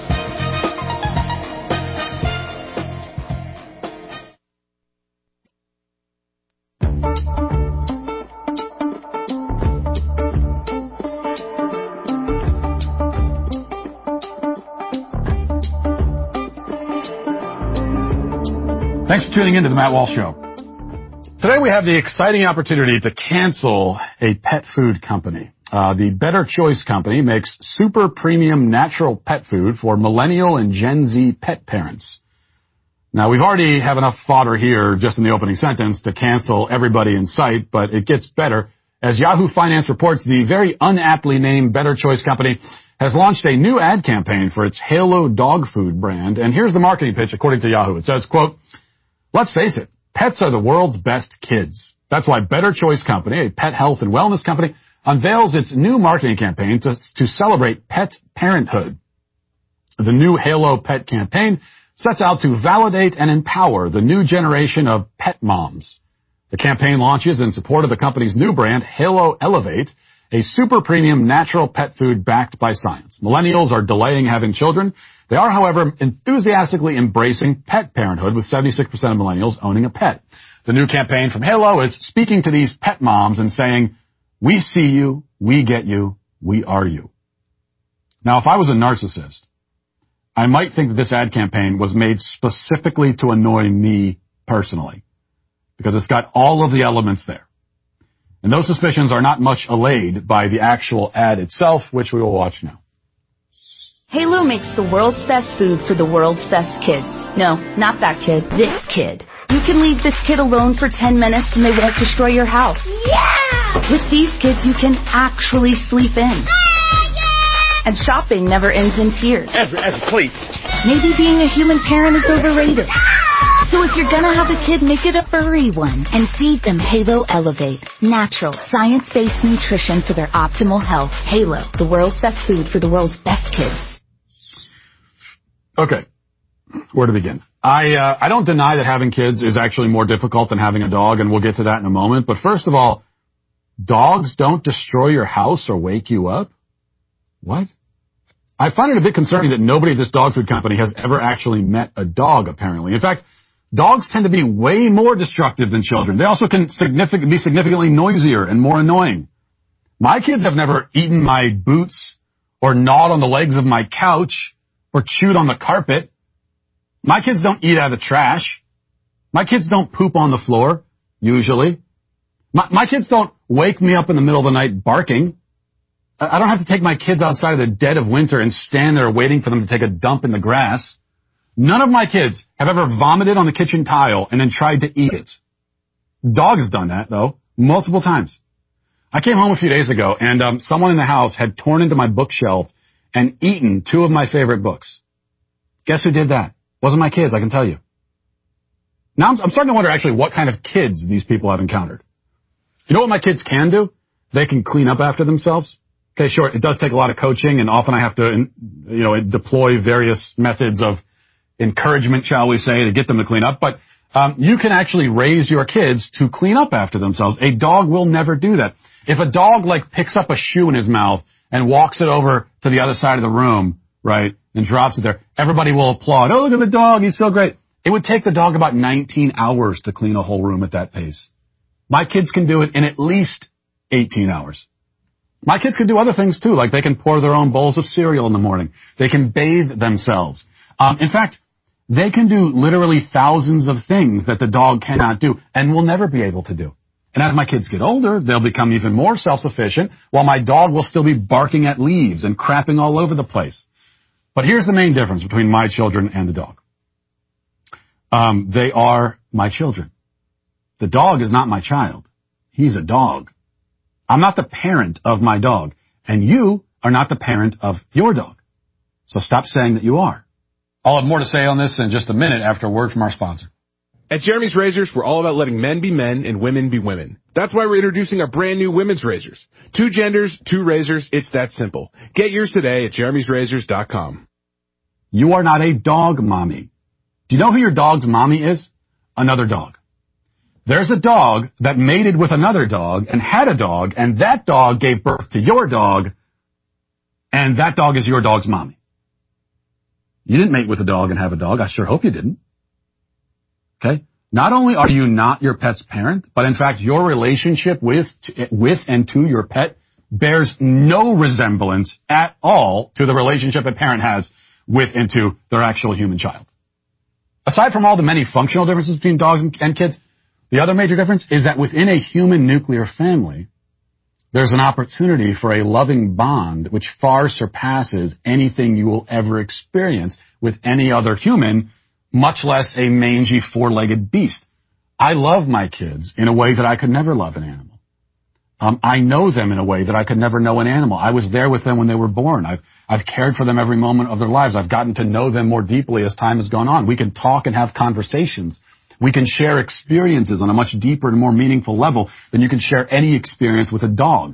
Thanks for tuning in to the Matt Walsh Show. Today we have the exciting opportunity to cancel a pet food company. Uh, the Better Choice Company makes super premium natural pet food for millennial and Gen Z pet parents. Now, we've already have enough fodder here just in the opening sentence to cancel everybody in sight, but it gets better. As Yahoo Finance reports, the very unaptly named Better Choice Company has launched a new ad campaign for its Halo dog food brand. And here's the marketing pitch according to Yahoo. It says, quote, "Let's face it, pets are the world's best kids. That's why Better Choice Company, a pet health and wellness company, unveils its new marketing campaign to, to celebrate pet parenthood. The new Halo Pet campaign sets out to validate and empower the new generation of pet moms. The campaign launches in support of the company's new brand, Halo Elevate, a super premium natural pet food backed by science. Millennials are delaying having children. They are, however, enthusiastically embracing pet parenthood, with seventy-six percent of millennials owning a pet. The new campaign from Halo is speaking to these pet moms and saying, we see you, we get you, we are you. Now, if I was a narcissist, I might think that this ad campaign was made specifically to annoy me personally, because it's got all of the elements there. And those suspicions are not much allayed by the actual ad itself, which we will watch now. Halo makes the world's best food for the world's best kids. No, not that kid, this kid. You can leave this kid alone for ten minutes and they won't destroy your house. Yeah! With these kids, you can actually sleep in. Ah, yeah! And shopping never ends in tears. Ezra, Ezra, please. Maybe being a human parent is overrated. So if you're gonna have a kid, make it a furry one and feed them Halo Elevate. Natural, science-based nutrition for their optimal health. Halo, the world's best food for the world's best kids. Okay, where to begin? I uh, I don't deny that having kids is actually more difficult than having a dog, and we'll get to that in a moment. But first of all, dogs don't destroy your house or wake you up? What? I find it a bit concerning that nobody at this dog food company has ever actually met a dog, apparently. In fact, dogs tend to be way more destructive than children. They also can significant, be significantly noisier and more annoying. My kids have never eaten my boots or gnawed on the legs of my couch or chewed on the carpet. My kids don't eat out of the trash. My kids don't poop on the floor, usually. My, my kids don't wake me up in the middle of the night barking. I, I don't have to take my kids outside of the dead of winter and stand there waiting for them to take a dump in the grass. None of my kids have ever vomited on the kitchen tile and then tried to eat it. Dog has done that, though, multiple times. I came home a few days ago, and um, someone in the house had torn into my bookshelf and eaten two of my favorite books. Guess who did that? Wasn't my kids, I can tell you. Now I'm, I'm starting to wonder actually what kind of kids these people have encountered. You know what my kids can do? They can clean up after themselves. Okay, sure, it does take a lot of coaching, and often I have to, you know, deploy various methods of encouragement, shall we say, to get them to clean up. But um, you can actually raise your kids to clean up after themselves. A dog will never do that. If a dog, like, picks up a shoe in his mouth and walks it over to the other side of the room, right, and drops it there, everybody will applaud. Oh, look at the dog. He's so great. It would take the dog about nineteen hours to clean a whole room at that pace. My kids can do it in at least eighteen hours. My kids can do other things too, like they can pour their own bowls of cereal in the morning. They can bathe themselves. Um, in fact, they can do literally thousands of things that the dog cannot do and will never be able to do. And as my kids get older, they'll become even more self-sufficient, while my dog will still be barking at leaves and crapping all over the place. But here's the main difference between my children and the dog. Um, they are my children. The dog is not my child. He's a dog. I'm not the parent of my dog, and you are not the parent of your dog. So stop saying that you are. I'll have more to say on this in just a minute after a word from our sponsor. At Jeremy's Razors, we're all about letting men be men and women be women. That's why we're introducing our brand new women's razors. Two genders, two razors, it's that simple. Get yours today at jeremy's razors dot com. You are not a dog mommy. Do you know who your dog's mommy is? Another dog. There's a dog that mated with another dog and had a dog, and that dog gave birth to your dog, and that dog is your dog's mommy. You didn't mate with a dog and have a dog. I sure hope you didn't. Okay? Not only are you not your pet's parent, but in fact, your relationship with, with and to your pet bears no resemblance at all to the relationship a parent has with and to their actual human child. Aside from all the many functional differences between dogs and, and kids, the other major difference is that within a human nuclear family, there's an opportunity for a loving bond which far surpasses anything you will ever experience with any other human, much less a mangy four-legged beast. I love my kids in a way that I could never love an animal. Um, I know them in a way that I could never know an animal. I was there with them when they were born. I've, I've cared for them every moment of their lives. I've gotten to know them more deeply as time has gone on. We can talk and have conversations. We can share experiences on a much deeper and more meaningful level than you can share any experience with a dog.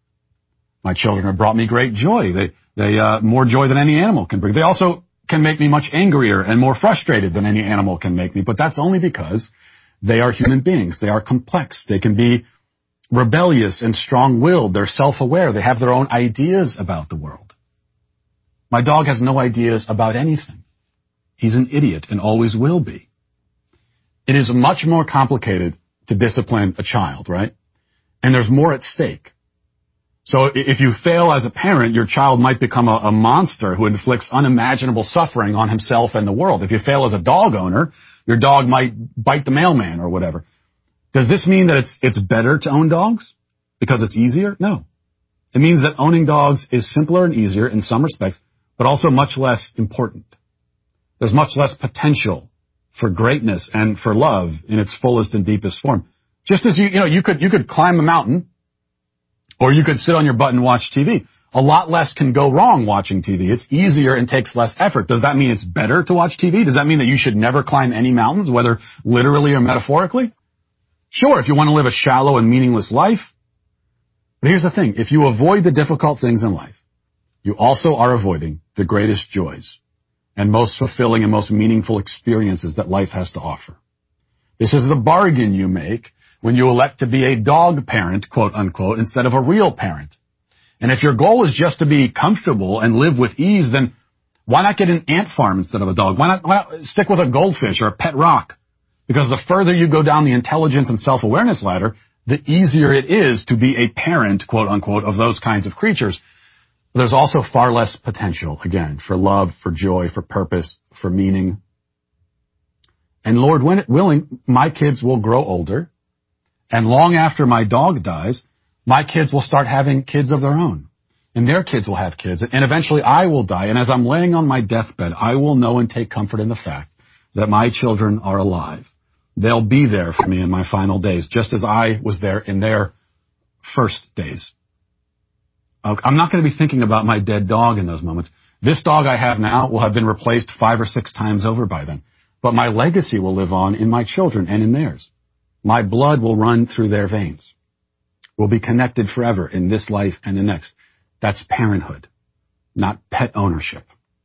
My children have brought me great joy. They, they, uh, more joy than any animal can bring. They also can make me much angrier and more frustrated than any animal can make me, but that's only because they are human beings. They are complex. They can be rebellious and strong-willed. They're self-aware. They have their own ideas about the world. My dog has no ideas about anything. He's an idiot and always will be. It is much more complicated to discipline a child, right? And there's more at stake. So if you fail as a parent, your child might become a, a monster who inflicts unimaginable suffering on himself and the world. If you fail as a dog owner, your dog might bite the mailman or whatever. Does this mean that it's it's better to own dogs because it's easier? No. It means that owning dogs is simpler and easier in some respects, but also much less important. There's much less potential for greatness and for love in its fullest and deepest form. Just as you, you know, you could, you could climb a mountain or you could sit on your butt and watch T V. A lot less can go wrong watching T V. It's easier and takes less effort. Does that mean it's better to watch T V? Does that mean that you should never climb any mountains, whether literally or metaphorically? Sure, if you want to live a shallow and meaningless life. But here's the thing. If you avoid the difficult things in life, you also are avoiding the greatest joys and most fulfilling and most meaningful experiences that life has to offer. This is the bargain you make when you elect to be a dog parent, quote unquote, instead of a real parent. And if your goal is just to be comfortable and live with ease, then why not get an ant farm instead of a dog? Why not, why not stick with a goldfish or a pet rock? Because the further you go down the intelligence and self-awareness ladder, the easier it is to be a parent, quote unquote, of those kinds of creatures. But there's also far less potential, again, for love, for joy, for purpose, for meaning. And Lord willing, my kids will grow older. And long after my dog dies, my kids will start having kids of their own. And their kids will have kids. And eventually I will die. And as I'm laying on my deathbed, I will know and take comfort in the fact that my children are alive. They'll be there for me in my final days, just as I was there in their first days. I'm not going to be thinking about my dead dog in those moments. This dog I have now will have been replaced five or six times over by then. But my legacy will live on in my children and in theirs. My blood will run through their veins. We'll be connected forever in this life and the next. That's parenthood, not pet ownership.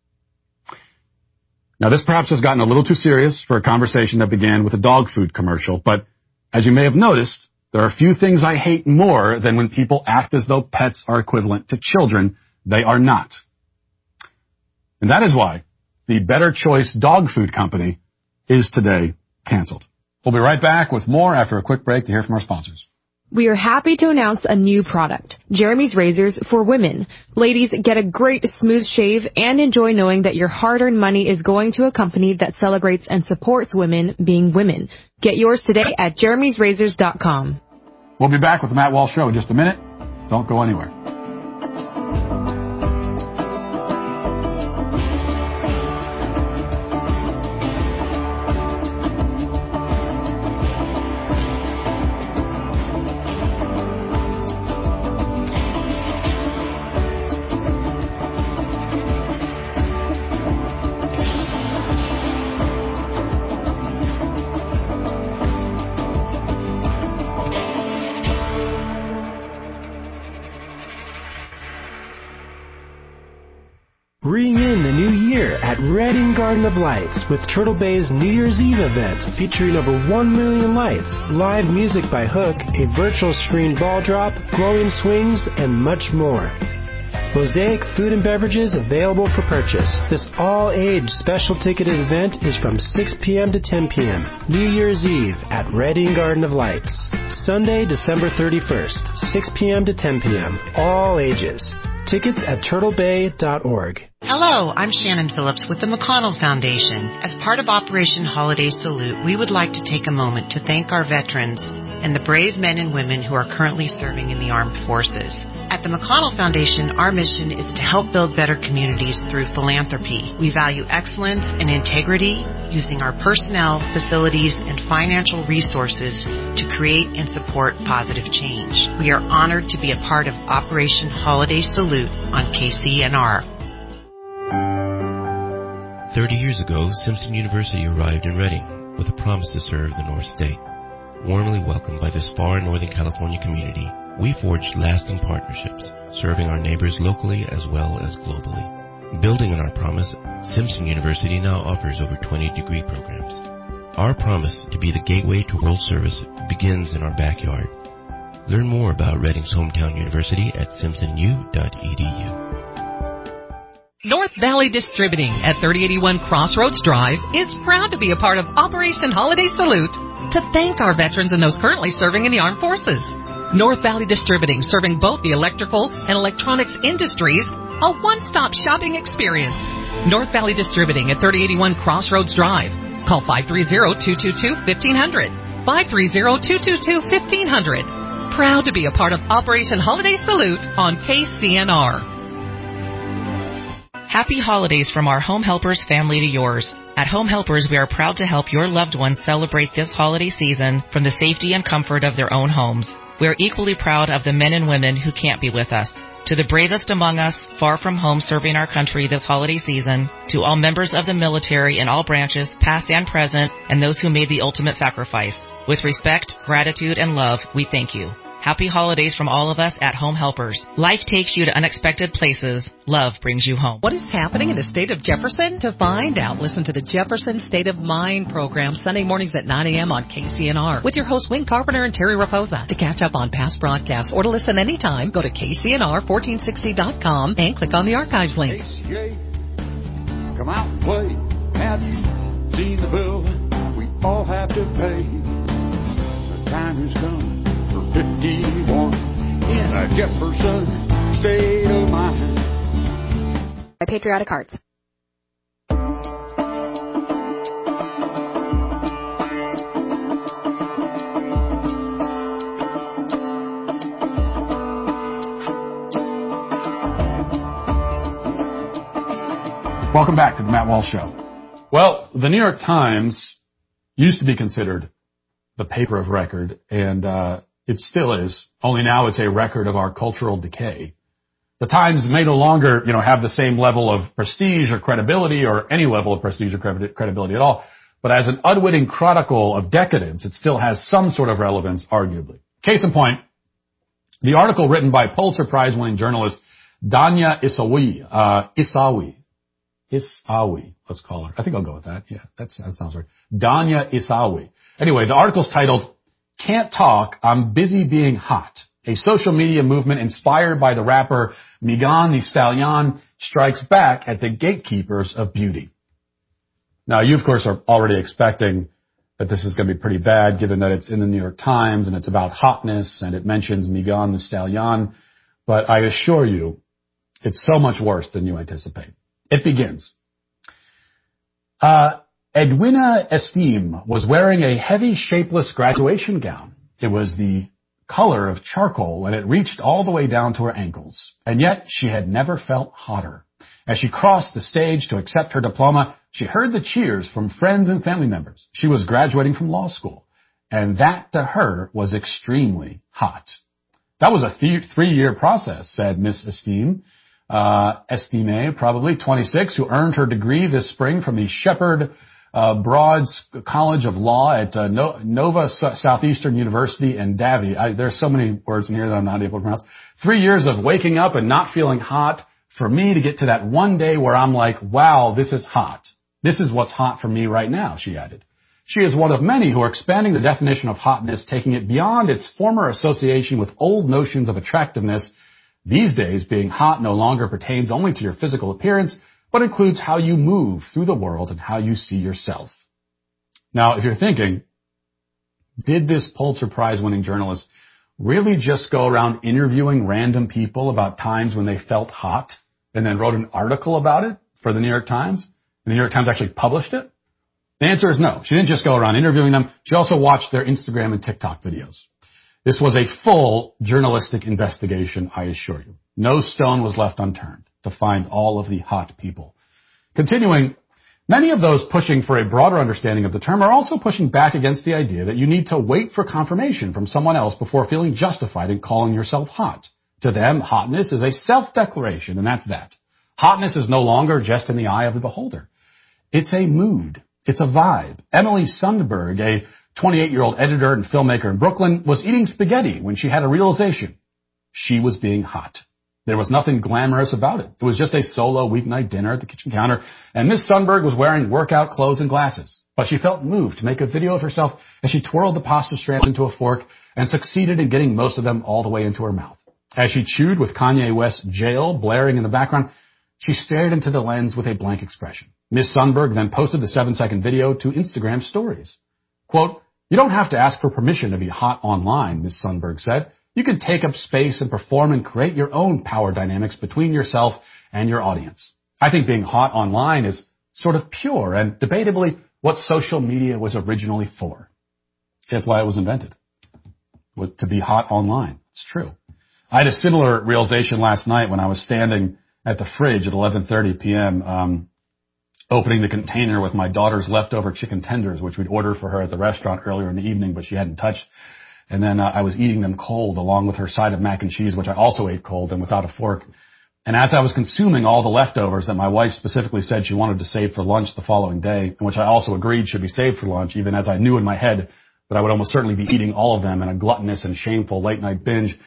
Now, this perhaps has gotten a little too serious for a conversation that began with a dog food commercial, but as you may have noticed, There are few things I hate more than when people act as though pets are equivalent to children. They are not. And that is why the Better Choice Dog Food Company is today canceled. We'll be right back with more after a quick break to hear from our sponsors. We are happy to announce a new product, Jeremy's Razors for Women. Ladies, get a great smooth shave and enjoy knowing that your hard-earned money is going to a company that celebrates and supports women being women. Get yours today at jeremy's razors dot com. We'll be back with the Matt Walsh Show in just a minute. Don't go anywhere. Ring in the new year at Reading Garden of Lights with Turtle Bay's New Year's Eve event featuring over one million lights, live music by Hook, a virtual screen ball drop, glowing swings, and much more. Mosaic food and beverages available for purchase. This all-age special ticketed event is from six p.m. to ten p.m. New Year's Eve at Reading Garden of Lights. Sunday, December thirty-first, six p.m. to ten p.m. All ages. Tickets at turtle bay dot org. Hello, I'm Shannon Phillips with the McConnell Foundation. As part of Operation Holiday Salute, we would like to take a moment to thank our veterans and the brave men and women who are currently serving in the armed forces. At the McConnell Foundation, our mission is to help build better communities through philanthropy. We value excellence and integrity, using our personnel, facilities, and financial resources to create and support positive change. We are honored to be a part of Operation Holiday Salute on K C N R. Thirty years ago, Simpson University arrived in Reading with a promise to serve the North State. Warmly welcomed by this far Northern California community, we forged lasting partnerships, serving our neighbors locally as well as globally. Building on our promise, Simpson University now offers over twenty degree programs. Our promise to be the gateway to world service begins in our backyard. Learn more about Reading's hometown university at simpson u dot e d u. North Valley Distributing at thirty eighty-one Crossroads Drive is proud to be a part of Operation Holiday Salute to thank our veterans and those currently serving in the armed forces. North Valley Distributing, serving both the electrical and electronics industries, a one-stop shopping experience. North Valley Distributing at thirty eighty-one Crossroads Drive. Call five three zero, two two two, one five zero zero, five three zero, two two two, one five zero zero. Proud to be a part of Operation Holiday Salute on K C N R. Happy holidays from our Home Helpers family to yours. At Home Helpers, we are proud to help your loved ones celebrate this holiday season from the safety and comfort of their own homes. We are equally proud of the men and women who can't be with us. To the bravest among us, far from home serving our country this holiday season, to all members of the military in all branches, past and present, and those who made the ultimate sacrifice. With respect, gratitude, and love, we thank you. Happy holidays from all of us at Home Helpers. Life takes you to unexpected places. Love brings you home. What is happening in the state of Jefferson? To find out, listen to the Jefferson State of Mind program Sunday mornings at nine a.m. on K C N R with your hosts Wayne Carpenter and Terry Raposa. To catch up on past broadcasts or to listen anytime, go to K C N R fourteen sixty dot com and click on the archives link. A C A, come out and play. Have you seen the bill we all have to pay? The time has come. fifty-one in a Jefferson state of mind. By Patriotic Hearts. Welcome back to the Matt Walsh Show. Well, the New York Times used to be considered the paper of record, and uh it still is, only now it's a record of our cultural decay. The Times may no longer, you know, have the same level of prestige or credibility or any level of prestige or credibility at all, but as an unwitting chronicle of decadence, it still has some sort of relevance, arguably. Case in point, the article written by Pulitzer Prize-winning journalist Danya Isawi, uh, Isawi, Isawi, let's call her. I think I'll go with that. Yeah, that's, that sounds right. Danya Isawi. Anyway, the article's titled, Can't talk, I'm busy being hot. A social media movement inspired by the rapper Megan Thee Stallion strikes back at the gatekeepers of beauty. Now, you, of course, are already expecting that this is going to be pretty bad, given that it's in the New York Times and it's about hotness and it mentions Megan Thee Stallion. But I assure you, it's so much worse than you anticipate. It begins. Uh, Edwina Estime was wearing a heavy, shapeless graduation gown. It was the color of charcoal, and it reached all the way down to her ankles. And yet, she had never felt hotter. As she crossed the stage to accept her diploma, she heard the cheers from friends and family members. She was graduating from law school, and that to her was extremely hot. That was a th- three-year process, said Miss Estime. Uh, Estime, probably twenty-six, who earned her degree this spring from the Shepherd Uh, Broad's College of Law at uh, no- Nova S- Southeastern University in Davie. I, there's so many words in here that I'm not able to pronounce. Three years of waking up and not feeling hot for me to get to that one day where I'm like, wow, this is hot. This is what's hot for me right now, she added. She is one of many who are expanding the definition of hotness, taking it beyond its former association with old notions of attractiveness. These days, being hot no longer pertains only to your physical appearance, but includes how you move through the world and how you see yourself. Now, if you're thinking, did this Pulitzer Prize winning journalist really just go around interviewing random people about times when they felt hot and then wrote an article about it for the New York Times? And the New York Times actually published it? The answer is no. She didn't just go around interviewing them. She also watched their Instagram and TikTok videos. This was a full journalistic investigation, I assure you. No stone was left unturned to find all of the hot people. Continuing, many of those pushing for a broader understanding of the term are also pushing back against the idea that you need to wait for confirmation from someone else before feeling justified in calling yourself hot. To them, hotness is a self-declaration, and that's that. Hotness is no longer just in the eye of the beholder. It's a mood. It's a vibe. Emily Sundberg, a twenty-eight-year-old editor and filmmaker in Brooklyn, was eating spaghetti when she had a realization. She was being hot. There was nothing glamorous about it. It was just a solo weeknight dinner at the kitchen counter, and Miss Sundberg was wearing workout clothes and glasses. But she felt moved to make a video of herself as she twirled the pasta strands into a fork and succeeded in getting most of them all the way into her mouth. As she chewed with Kanye West's Jail blaring in the background, she stared into the lens with a blank expression. Miss Sundberg then posted the seven-second video to Instagram stories. Quote, "You don't have to ask for permission to be hot online," Miss Sundberg said. You can take up space and perform and create your own power dynamics between yourself and your audience. I think being hot online is sort of pure and debatably what social media was originally for. That's why it was invented, to be hot online. It's true. I had a similar realization last night when I was standing at the fridge at eleven thirty p.m., um, opening the container with my daughter's leftover chicken tenders, which we'd ordered for her at the restaurant earlier in the evening, but she hadn't touched. And then uh, I was eating them cold along with her side of mac and cheese, which I also ate cold and without a fork. And as I was consuming all the leftovers that my wife specifically said she wanted to save for lunch the following day, and which I also agreed should be saved for lunch, even as I knew in my head that I would almost certainly be eating all of them in a gluttonous and shameful late-night binge,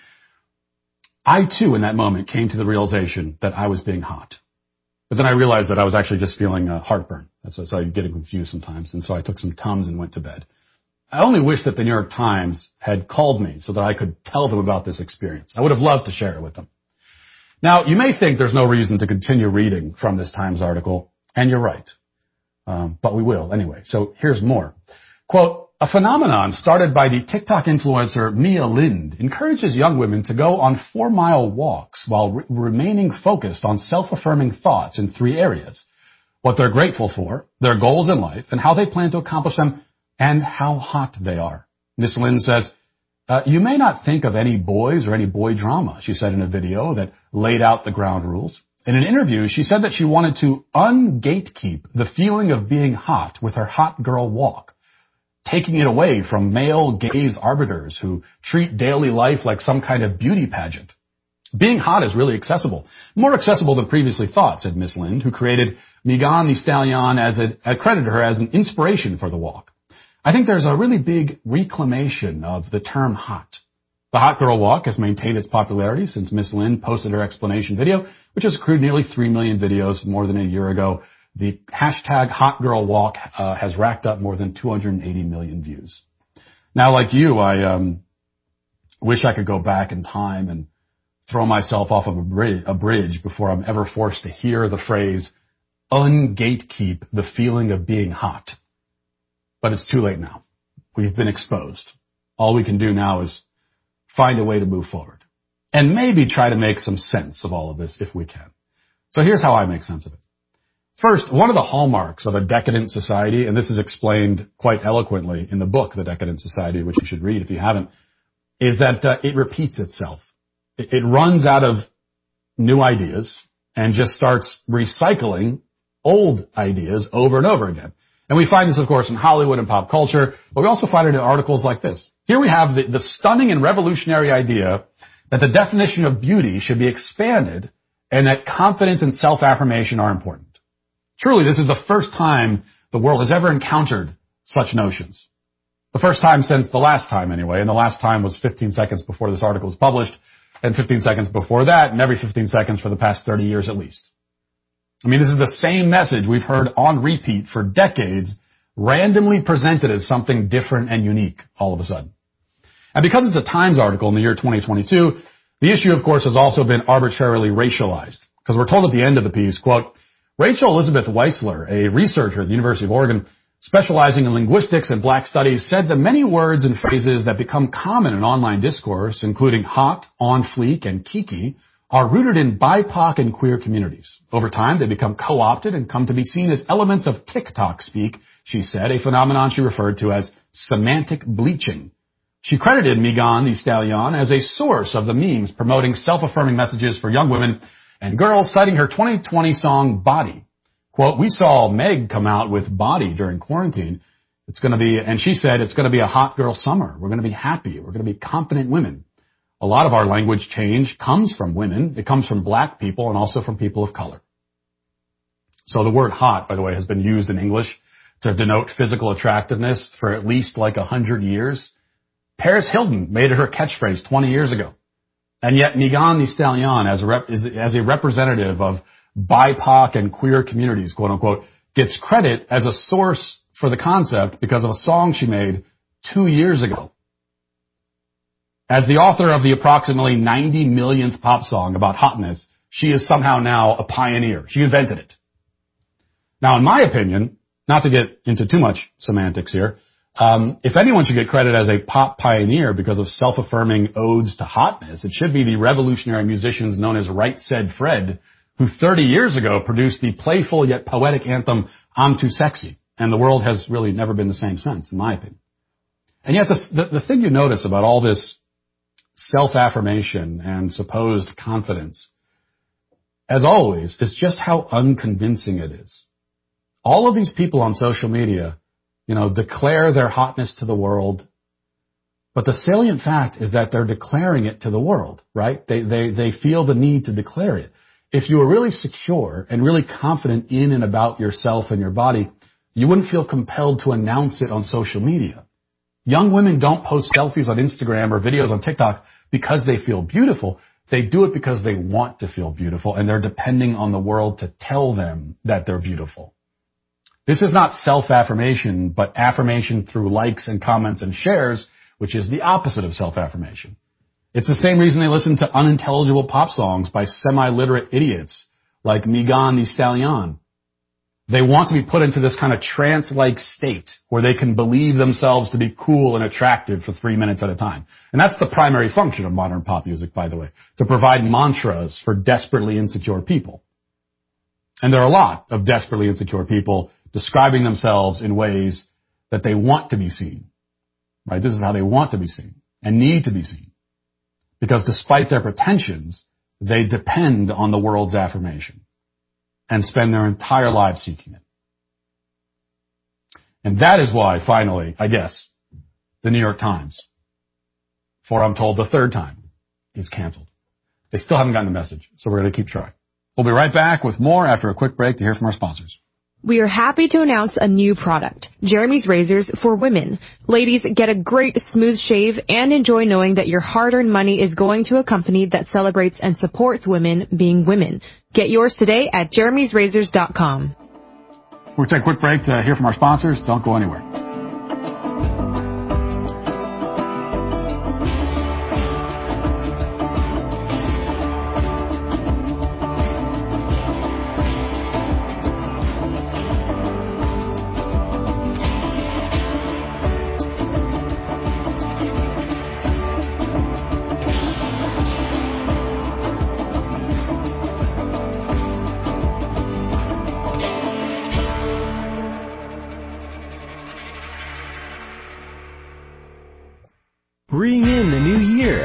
I, too, in that moment came to the realization that I was being hot. But then I realized that I was actually just feeling uh, heartburn. That's so I get confused sometimes. And so I took some Tums and went to bed. I only wish that the New York Times had called me so that I could tell them about this experience. I would have loved to share it with them. Now, you may think there's no reason to continue reading from this Times article, and you're right. Um, but we will anyway. So here's more. Quote, "A phenomenon started by the TikTok influencer Mia Lind encourages young women to go on four-mile walks while re- remaining focused on self-affirming thoughts in three areas: what they're grateful for, their goals in life, and how they plan to accomplish them, and how hot they are." Miss Lind says, uh, "You may not think of any boys or any boy drama," she said in a video that laid out the ground rules. In an interview, she said that she wanted to un-gatekeep the feeling of being hot with her hot girl walk, taking it away from male gaze arbiters who treat daily life like some kind of beauty pageant. Being hot is really accessible, more accessible than previously thought, said Miss Lind, who created Megan Thee Stallion as a, credited her as an inspiration for the walk. I think there's a really big reclamation of the term hot. The Hot Girl Walk has maintained its popularity since Miss Lind posted her explanation video, which has accrued nearly three million videos more than a year ago. The hashtag Hot Girl Walk uh, has racked up more than two hundred eighty million views. Now, like you, I um, wish I could go back in time and throw myself off of a bridge, a bridge before I'm ever forced to hear the phrase, ungatekeep the feeling of being hot. But it's too late now. We've been exposed. All we can do now is find a way to move forward and maybe try to make some sense of all of this if we can. So here's how I make sense of it. First, one of the hallmarks of a decadent society, and this is explained quite eloquently in the book, The Decadent Society, which you should read if you haven't, is that uh, it repeats itself. It, it runs out of new ideas and just starts recycling old ideas over and over again. And we find this, of course, in Hollywood and pop culture, but we also find it in articles like this. Here we have the, the stunning and revolutionary idea that the definition of beauty should be expanded and that confidence and self-affirmation are important. Truly, this is the first time the world has ever encountered such notions. The first time since the last time, anyway, and the last time was fifteen seconds before this article was published, and fifteen seconds before that, and every fifteen seconds for the past thirty years at least. I mean, this is the same message we've heard on repeat for decades, randomly presented as something different and unique all of a sudden. And because it's a Times article in the year twenty twenty-two, the issue, of course, has also been arbitrarily racialized. Because we're told at the end of the piece, quote, Rachel Elizabeth Weissler, a researcher at the University of Oregon specializing in linguistics and black studies, said that many words and phrases that become common in online discourse, including hot, on fleek, and kiki, are rooted in B I P O C and queer communities. Over time, they become co-opted and come to be seen as elements of TikTok speak, she said, a phenomenon she referred to as semantic bleaching. She credited Megan Thee Stallion as a source of the memes promoting self-affirming messages for young women and girls, citing her twenty twenty song Body. Quote, we saw Meg come out with Body during quarantine. It's going to be, and she said, it's going to be a hot girl summer. We're going to be happy. We're going to be confident women. A lot of our language change comes from women. It comes from black people and also from people of color. So the word hot, by the way, has been used in English to denote physical attractiveness for at least like a hundred years. Paris Hilton made it her catchphrase twenty years ago. And yet Megan Thee Stallion, as a, rep, is, as a representative of B I P O C and queer communities, quote unquote, gets credit as a source for the concept because of a song she made two years ago. As the author of the approximately ninety millionth pop song about hotness, she is somehow now a pioneer. She invented it. Now, in my opinion, not to get into too much semantics here, Um, if anyone should get credit as a pop pioneer because of self-affirming odes to hotness, it should be the revolutionary musicians known as Right Said Fred, who thirty years ago produced the playful yet poetic anthem, I'm Too Sexy. And the world has really never been the same since, in my opinion. And yet the, the, the thing you notice about all this self-affirmation and supposed confidence, as always, is just how unconvincing it is. All of these people on social media, you know, declare their hotness to the world. But the salient fact is that they're declaring it to the world, right? They, they, they feel the need to declare it. If you were really secure and really confident in and about yourself and your body, you wouldn't feel compelled to announce it on social media. Young women don't post selfies on Instagram or videos on TikTok because they feel beautiful. They do it because they want to feel beautiful and they're depending on the world to tell them that they're beautiful. This is not self-affirmation, but affirmation through likes and comments and shares, which is the opposite of self-affirmation. It's the same reason they listen to unintelligible pop songs by semi-literate idiots like Megan Thee Stallion. They want to be put into this kind of trance-like state where they can believe themselves to be cool and attractive for three minutes at a time. And that's the primary function of modern pop music, by the way, to provide mantras for desperately insecure people. And there are a lot of desperately insecure people describing themselves in ways that they want to be seen, right? This is how they want to be seen and need to be seen. Because despite their pretensions, they depend on the world's affirmation and spend their entire lives seeking it. And that is why, finally, I guess, the New York Times, for I'm told the third time, is canceled. They still haven't gotten the message, so we're going to keep trying. We'll be right back with more after a quick break to hear from our sponsors. We are happy to announce a new product, Jeremy's Razors for Women. Ladies, get a great smooth shave and enjoy knowing that your hard-earned money is going to a company that celebrates and supports women being women. Get yours today at jeremy's razors dot com. We'll take a quick break to hear from our sponsors. Don't go anywhere.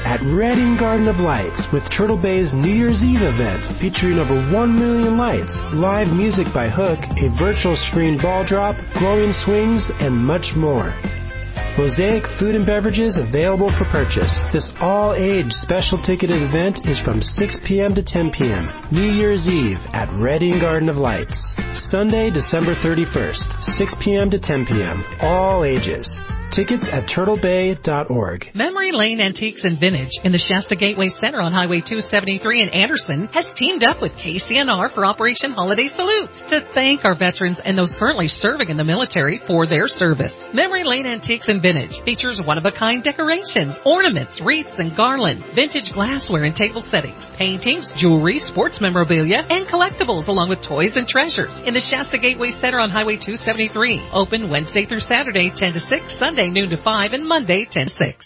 at Reading Garden of Lights with Turtle Bay's New Year's Eve event featuring over one million lights, live music by Hook, a virtual screen ball drop, glowing swings, and much more. Mosaic food and beverages available for purchase. This all-age special ticketed event is from six p.m. to ten p.m. New Year's Eve at Reading Garden of Lights. Sunday, December thirty-first, six p.m. to ten p.m. All ages. Tickets at turtle bay dot org. Memory Lane Antiques and Vintage in the Shasta Gateway Center on Highway two seventy-three in Anderson has teamed up with K C N R for Operation Holiday Salutes to thank our veterans and those currently serving in the military for their service. Memory Lane Antiques and Vintage features one-of-a-kind decorations, ornaments, wreaths, and garlands, vintage glassware and table settings, paintings, jewelry, sports memorabilia, and collectibles, along with toys and treasures in the Shasta Gateway Center on Highway two seventy-three. Open Wednesday through Saturday, ten to six, Sunday noon to five, and Monday ten to six.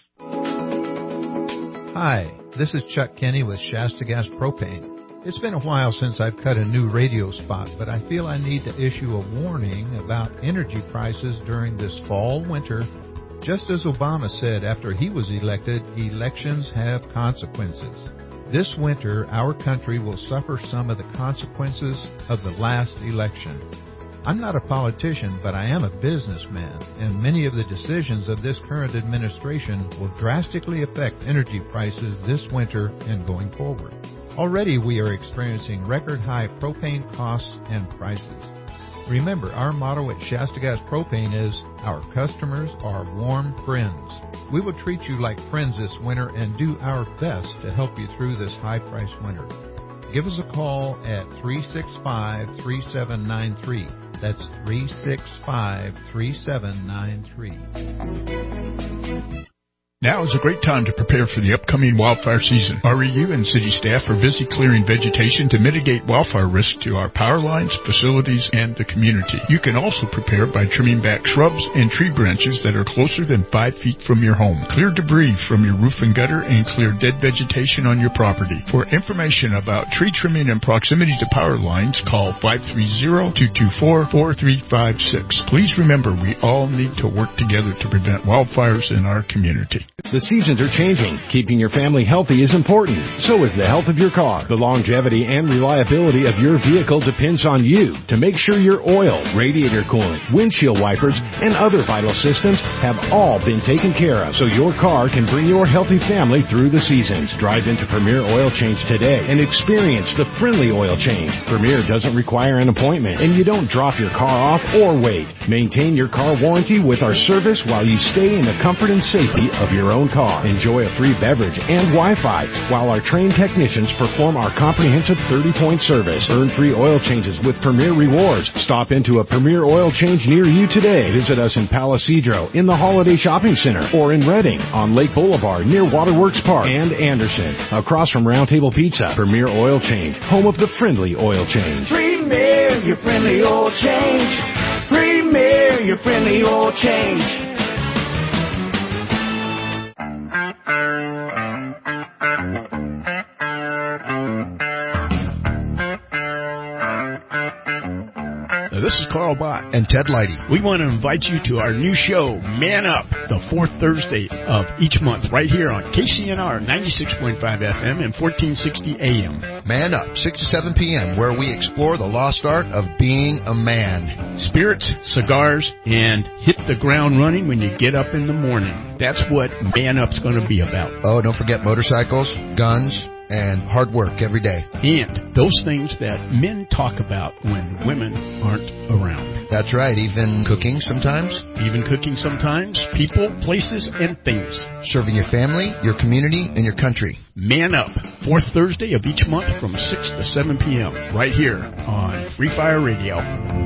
Hi, this is Chuck Kenny with Shasta Gas Propane. It's been a while since I've cut a new radio spot, but I feel I need to issue a warning about energy prices during this fall winter. Just as Obama said after he was elected, elections have consequences. This winter, our country will suffer some of the consequences of the last election. I'm not a politician, but I am a businessman, and many of the decisions of this current administration will drastically affect energy prices this winter and going forward. Already we are experiencing record-high propane costs and prices. Remember, our motto at Shasta Gas Propane is, our customers are warm friends. We will treat you like friends this winter and do our best to help you through this high-priced winter. Give us a call at three six five, three seven nine three. That's three six five, three seven nine three. Now is a great time to prepare for the upcoming wildfire season. R E U and city staff are busy clearing vegetation to mitigate wildfire risk to our power lines, facilities, and the community. You can also prepare by trimming back shrubs and tree branches that are closer than five feet from your home. Clear debris from your roof and gutter and clear dead vegetation on your property. For information about tree trimming and proximity to power lines, call five three zero, two two four, four three five six. Please remember, we all need to work together to prevent wildfires in our community. The seasons are changing. Keeping your family healthy is important. So is the health of your car. The longevity and reliability of your vehicle depends on you to make sure your oil, radiator coolant, windshield wipers, and other vital systems have all been taken care of so your car can bring your healthy family through the seasons. Drive into Premier Oil Change today and experience the friendly oil change. Premier doesn't require an appointment, and you don't drop your car off or wait. Maintain your car warranty with our service while you stay in the comfort and safety of your own car. Enjoy a free beverage and Wi-Fi while our trained technicians perform our comprehensive thirty-point service. Earn free oil changes with Premier Rewards. Stop into a Premier Oil Change near you today. Visit us in Palo Cedro, in the Holiday Shopping Center, or in Reading on Lake Boulevard near Waterworks Park, and Anderson across from Round Table Pizza. Premier Oil Change, home of the friendly oil change. Premier, your friendly oil change. Premier, your friendly oil change. This is Carl Bott and Ted Leidy. We want to invite you to our new show, Man Up, the fourth Thursday of each month, right here on K C N R ninety-six point five F M and fourteen sixty A M. Man Up, six to seven p.m., where we explore the lost art of being a man. Spirits, cigars, and hit the ground running when you get up in the morning. That's what Man Up's going to be about. Oh, don't forget motorcycles, guns, and hard work every day. And those things that men talk about when women aren't around. That's right, even cooking sometimes. Even cooking sometimes. People, places, and things. Serving your family, your community, and your country. Man Up, fourth Thursday of each month from six to seven p.m. right here on Free Fire Radio.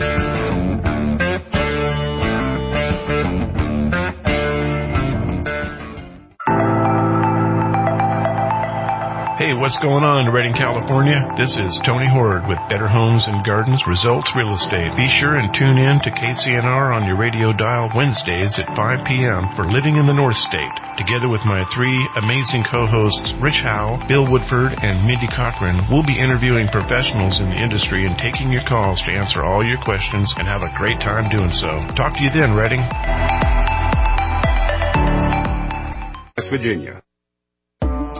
Hey, what's going on in Redding, California? This is Tony Horde with Better Homes and Gardens Results Real Estate. Be sure and tune in to K C N R on your radio dial Wednesdays at five p.m. for Living in the North State. Together with my three amazing co-hosts, Rich Howe, Bill Woodford, and Mindy Cochran, we'll be interviewing professionals in the industry and taking your calls to answer all your questions and have a great time doing so. Talk to you then, Redding. West Virginia.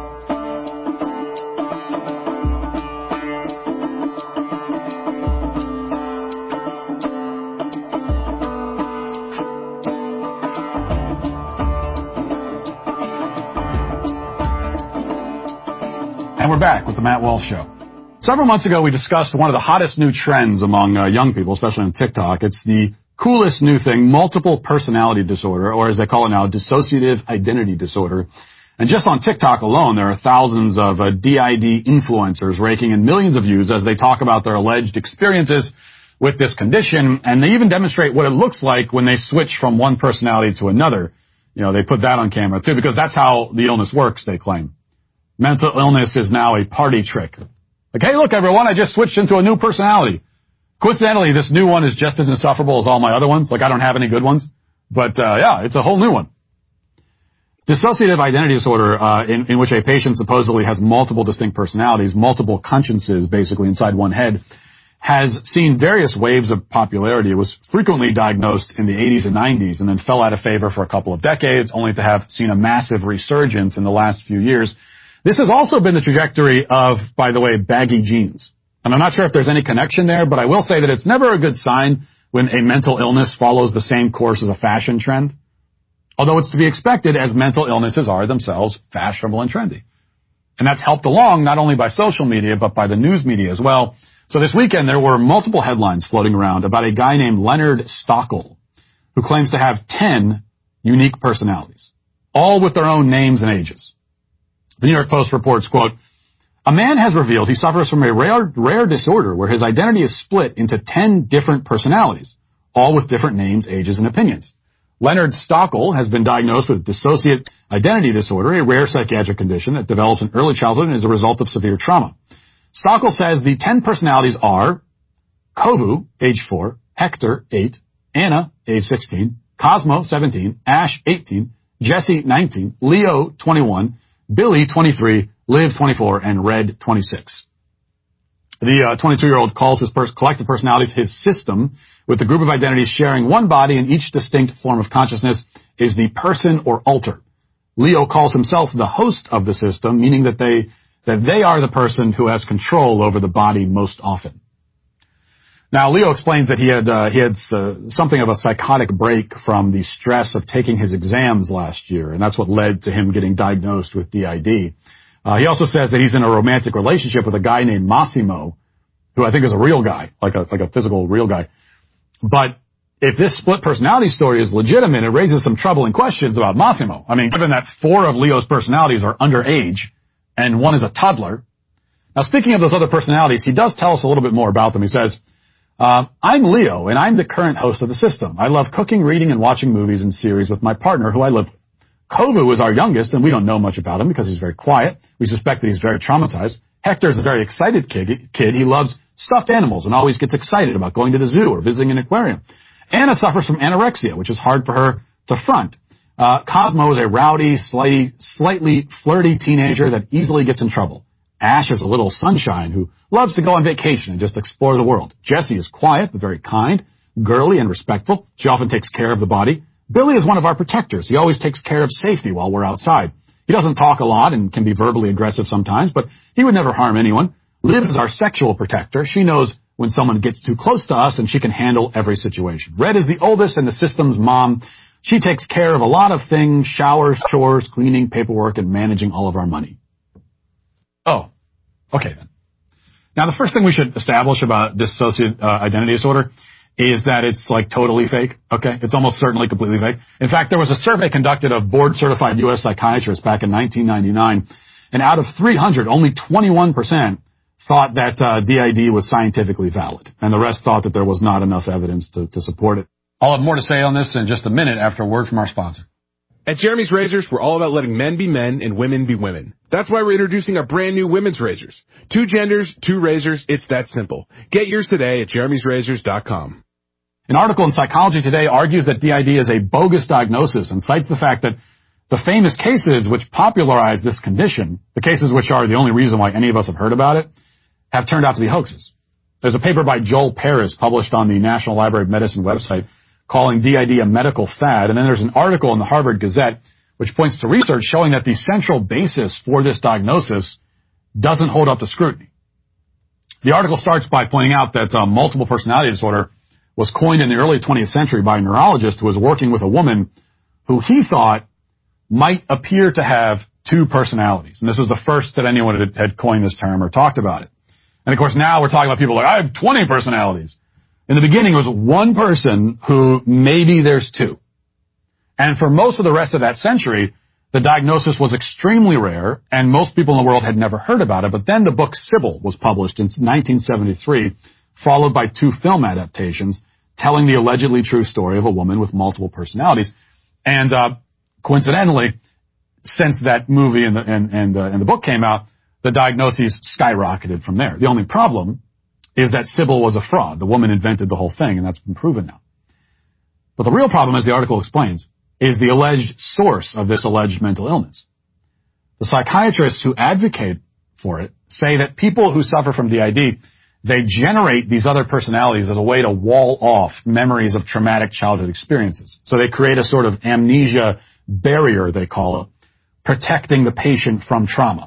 back with the Matt Walsh Show. Several months ago, we discussed one of the hottest new trends among uh, young people, especially on TikTok. It's the coolest new thing, multiple personality disorder, or as they call it now, dissociative identity disorder. And just on TikTok alone, there are thousands of uh, D I D influencers raking in millions of views as they talk about their alleged experiences with this condition, and they even demonstrate what it looks like when they switch from one personality to another. You know, they put that on camera, too, because that's how the illness works, they claim. Mental illness is now a party trick. Like, hey, look, everyone, I just switched into a new personality. Coincidentally, this new one is just as insufferable as all my other ones. Like, I don't have any good ones. But, uh, yeah, it's a whole new one. Dissociative identity disorder, uh, in, in which a patient supposedly has multiple distinct personalities, multiple consciences, basically, inside one head, has seen various waves of popularity. It was frequently diagnosed in the eighties and nineties and then fell out of favor for a couple of decades, only to have seen a massive resurgence in the last few years. This has also been the trajectory of, by the way, baggy jeans. And I'm not sure if there's any connection there, but I will say that it's never a good sign when a mental illness follows the same course as a fashion trend. Although it's to be expected, as mental illnesses are themselves fashionable and trendy. And that's helped along not only by social media, but by the news media as well. So this weekend, there were multiple headlines floating around about a guy named Leonard Stockel, who claims to have ten unique personalities, all with their own names and ages. The New York Post reports, quote, a man has revealed he suffers from a rare, rare disorder where his identity is split into ten different personalities, all with different names, ages, and opinions. Leonard Stockel has been diagnosed with dissociative identity disorder, a rare psychiatric condition that develops in early childhood and is a result of severe trauma. Stockel says the ten personalities are Kovu, age four, Hector, eight, Anna, age sixteen, Cosmo, seventeen, Ash, eighteen, Jesse, nineteen, Leo, twenty-one, Billy, twenty-three, Liv, twenty-four, and Red, twenty-six. The uh, twenty-two-year-old calls his pers- collective personalities his system, with the group of identities sharing one body and each distinct form of consciousness is the person or alter. Leo calls himself the host of the system, meaning that they that they are the person who has control over the body most often. Now, Leo explains that he had uh, he had uh, something of a psychotic break from the stress of taking his exams last year, and that's what led to him getting diagnosed with D I D. Uh, he also says that he's in a romantic relationship with a guy named Massimo, who I think is a real guy, like a like a physical real guy. But if this split personality story is legitimate, it raises some troubling questions about Massimo. I mean, given that four of Leo's personalities are underage and one is a toddler. Now, speaking of those other personalities, he does tell us a little bit more about them. He says, uh, I'm Leo, and I'm the current host of the system. I love cooking, reading, and watching movies and series with my partner, who I live with. Kovu is our youngest, and we don't know much about him because he's very quiet. We suspect that he's very traumatized. Hector is a very excited kid. kid. He loves stuffed animals and always gets excited about going to the zoo or visiting an aquarium. Anna suffers from anorexia, which is hard for her to front. Uh, Cosmo is a rowdy, slightly, slightly flirty teenager that easily gets in trouble. Ash is a little sunshine who loves to go on vacation and just explore the world. Jessie is quiet but very kind, girly, and respectful. She often takes care of the body. Billy is one of our protectors. He always takes care of safety while we're outside. He doesn't talk a lot and can be verbally aggressive sometimes, but he would never harm anyone. Liv is our sexual protector. She knows when someone gets too close to us, and she can handle every situation. Red is the oldest and the system's mom. She takes care of a lot of things, showers, chores, cleaning, paperwork, and managing all of our money. Oh, okay then. Now, the first thing we should establish about dissociative uh, identity disorder is that it's like totally fake, okay? It's almost certainly completely fake. In fact, there was a survey conducted of board-certified U S psychiatrists back in nineteen ninety-nine, and out of three hundred, only twenty-one percent thought that uh, D I D was scientifically valid, and the rest thought that there was not enough evidence to, to support it. I'll have more to say on this in just a minute after a word from our sponsor. At Jeremy's Razors, we're all about letting men be men and women be women. That's why we're introducing our brand new women's razors. Two genders, two razors, it's that simple. Get yours today at jeremy's razors dot com. An article in Psychology Today argues that D I D is a bogus diagnosis and cites the fact that the famous cases which popularized this condition, the cases which are the only reason why any of us have heard about it, have turned out to be hoaxes. There's a paper by Joel Paris published on the National Library of Medicine website calling D I D a medical fad, and then there's an article in the Harvard Gazette which points to research showing that the central basis for this diagnosis doesn't hold up to scrutiny. The article starts by pointing out that uh, multiple personality disorder was coined in the early twentieth century by a neurologist who was working with a woman who he thought might appear to have two personalities. And this was the first that anyone had, had coined this term or talked about it. And of course now we're talking about people like, I have twenty personalities. In the beginning, it was one person who maybe there's two. And for most of the rest of that century, the diagnosis was extremely rare, and most people in the world had never heard about it. But then the book Sybil was published in nineteen seventy-three, followed by two film adaptations telling the allegedly true story of a woman with multiple personalities. And uh, coincidentally, since that movie and the, and, and, uh, and the book came out, the diagnoses skyrocketed from there. The only problem is that Sybil was a fraud. The woman invented the whole thing, and that's been proven now. But the real problem, as the article explains, is the alleged source of this alleged mental illness. The psychiatrists who advocate for it say that people who suffer from D I D, they generate these other personalities as a way to wall off memories of traumatic childhood experiences. So they create a sort of amnesia barrier, they call it, protecting the patient from trauma.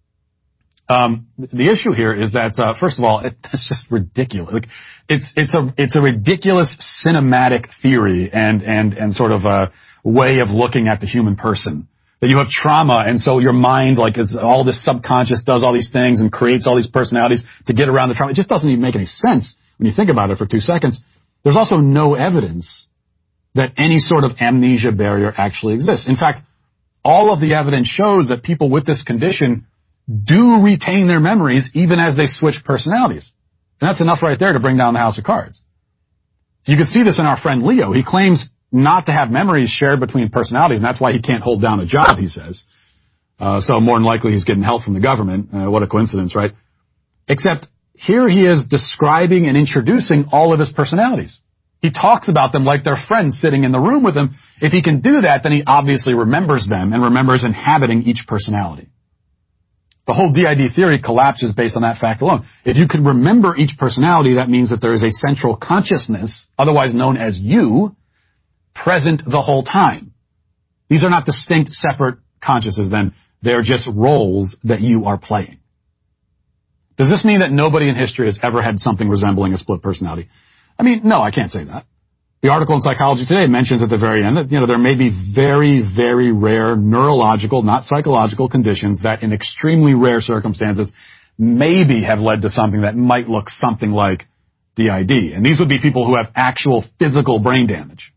Um, the issue here is that, uh, first of all, it, it's just ridiculous. Like, it's, it's a, it's a ridiculous cinematic theory and, and, and sort of a way of looking at the human person. That you have trauma, and so your mind, like, is all this subconscious, does all these things and creates all these personalities to get around the trauma. It just doesn't even make any sense when you think about it for two seconds. There's also no evidence that any sort of amnesia barrier actually exists. In fact, all of the evidence shows that people with this condition do retain their memories even as they switch personalities. And that's enough right there to bring down the house of cards. You can see this in our friend Leo. He claims not to have memories shared between personalities, and that's why he can't hold down a job, he says. Uh, so more than likely he's getting help from the government. Uh, what a coincidence, right? Except here he is describing and introducing all of his personalities. He talks about them like they're friends sitting in the room with him. If he can do that, then he obviously remembers them and remembers inhabiting each personality. The whole D I D theory collapses based on that fact alone. If you can remember each personality, that means that there is a central consciousness, otherwise known as you, present the whole time. These are not distinct, separate consciousnesses, then. They're just roles that you are playing. Does this mean that nobody in history has ever had something resembling a split personality? I mean, no, I can't say that. The article in Psychology Today mentions at the very end that, you know, there may be very, very rare neurological, not psychological conditions that in extremely rare circumstances maybe have led to something that might look something like D I D. And these would be people who have actual physical brain damage.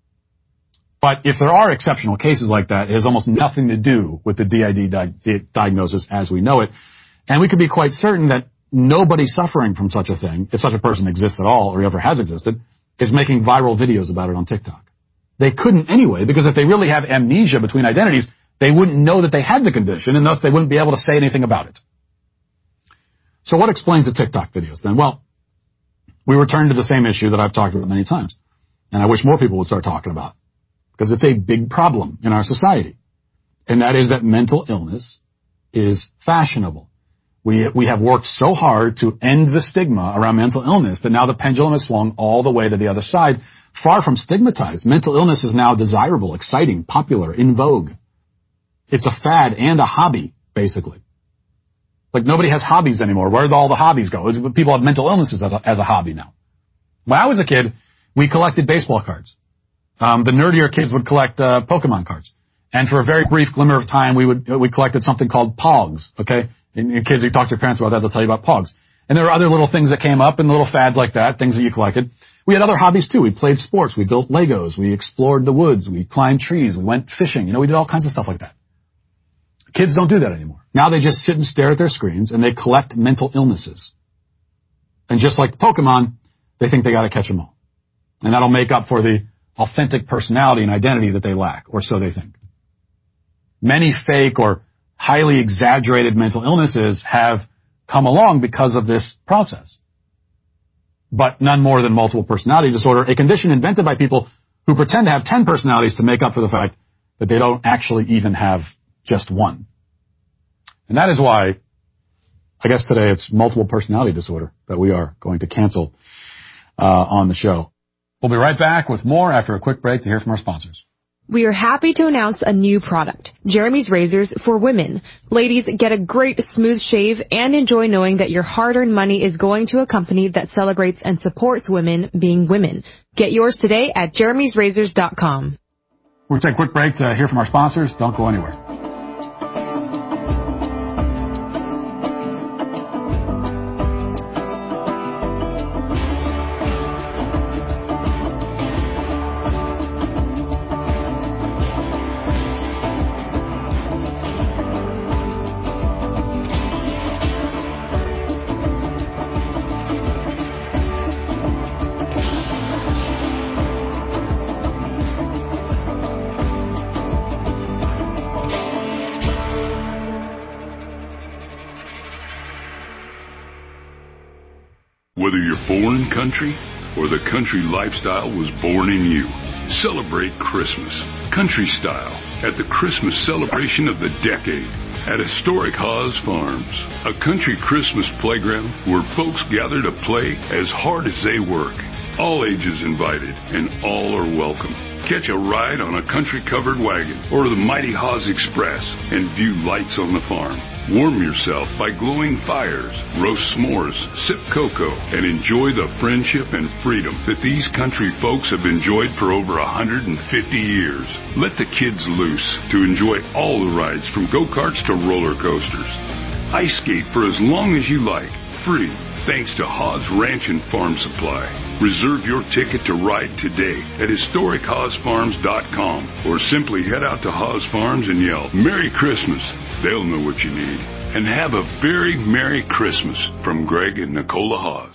But if there are exceptional cases like that, it has almost nothing to do with the D I D di- diagnosis as we know it. And we can be quite certain that nobody suffering from such a thing, if such a person exists at all or ever has existed, is making viral videos about it on TikTok. They couldn't anyway, because if they really have amnesia between identities, they wouldn't know that they had the condition, and thus they wouldn't be able to say anything about it. So what explains the TikTok videos then? Well, we return to the same issue that I've talked about many times, and I wish more people would start talking about, because it's a big problem in our society, and that is that mental illness is fashionable. We we have worked so hard to end the stigma around mental illness that now the pendulum has swung all the way to the other side. Far from stigmatized, mental illness is now desirable, exciting, popular, in vogue. It's a fad and a hobby, basically. Like nobody has hobbies anymore. Where do all the hobbies go? It's, people have mental illnesses as a, as a hobby now. When I was a kid, we collected baseball cards. Um, the nerdier kids would collect uh, Pokemon cards. And for a very brief glimmer of time, we would we collected something called Pogs, okay? And, and kids, you talk to your parents about that, they'll tell you about Pogs. And there were other little things that came up and little fads like that, things that you collected. We had other hobbies too. We played sports. We built Legos. We explored the woods. We climbed trees. We went fishing. You know, we did all kinds of stuff like that. Kids don't do that anymore. Now they just sit and stare at their screens and they collect mental illnesses. And just like Pokemon, they think they got to catch them all. And that'll make up for the authentic personality and identity that they lack, or so they think. Many fake or highly exaggerated mental illnesses have come along because of this process. But none more than multiple personality disorder, a condition invented by people who pretend to have ten personalities to make up for the fact that they don't actually even have just one. And that is why, I guess today it's multiple personality disorder that we are going to cancel uh, on the show. We'll be right back with more after a quick break to hear from our sponsors. We are happy to announce a new product, Jeremy's Razors for Women. Ladies, get a great smooth shave and enjoy knowing that your hard-earned money is going to a company that celebrates and supports women being women. Get yours today at jeremy's razors dot com. We'll take a quick break to hear from our sponsors. Don't go anywhere. Whether you're foreign country or the country lifestyle was born in you, celebrate Christmas country style at the Christmas celebration of the decade at Historic Haas Farms, a country Christmas playground where folks gather to play as hard as they work. All ages invited and all are welcome. Catch a ride on a country-covered wagon or the mighty Haas Express and view lights on the farm. Warm yourself by glowing fires, roast s'mores, sip cocoa, and enjoy the friendship and freedom that these country folks have enjoyed for over one hundred fifty years. Let the kids loose to enjoy all the rides from go-karts to roller coasters. Ice skate for as long as you like, free, thanks to Haas Ranch and Farm Supply. Reserve your ticket to ride today at historic haas farms dot com or simply head out to Haas Farms and yell, "Merry Christmas." They'll know what you need. And have a very Merry Christmas from Greg and Nicola Haas.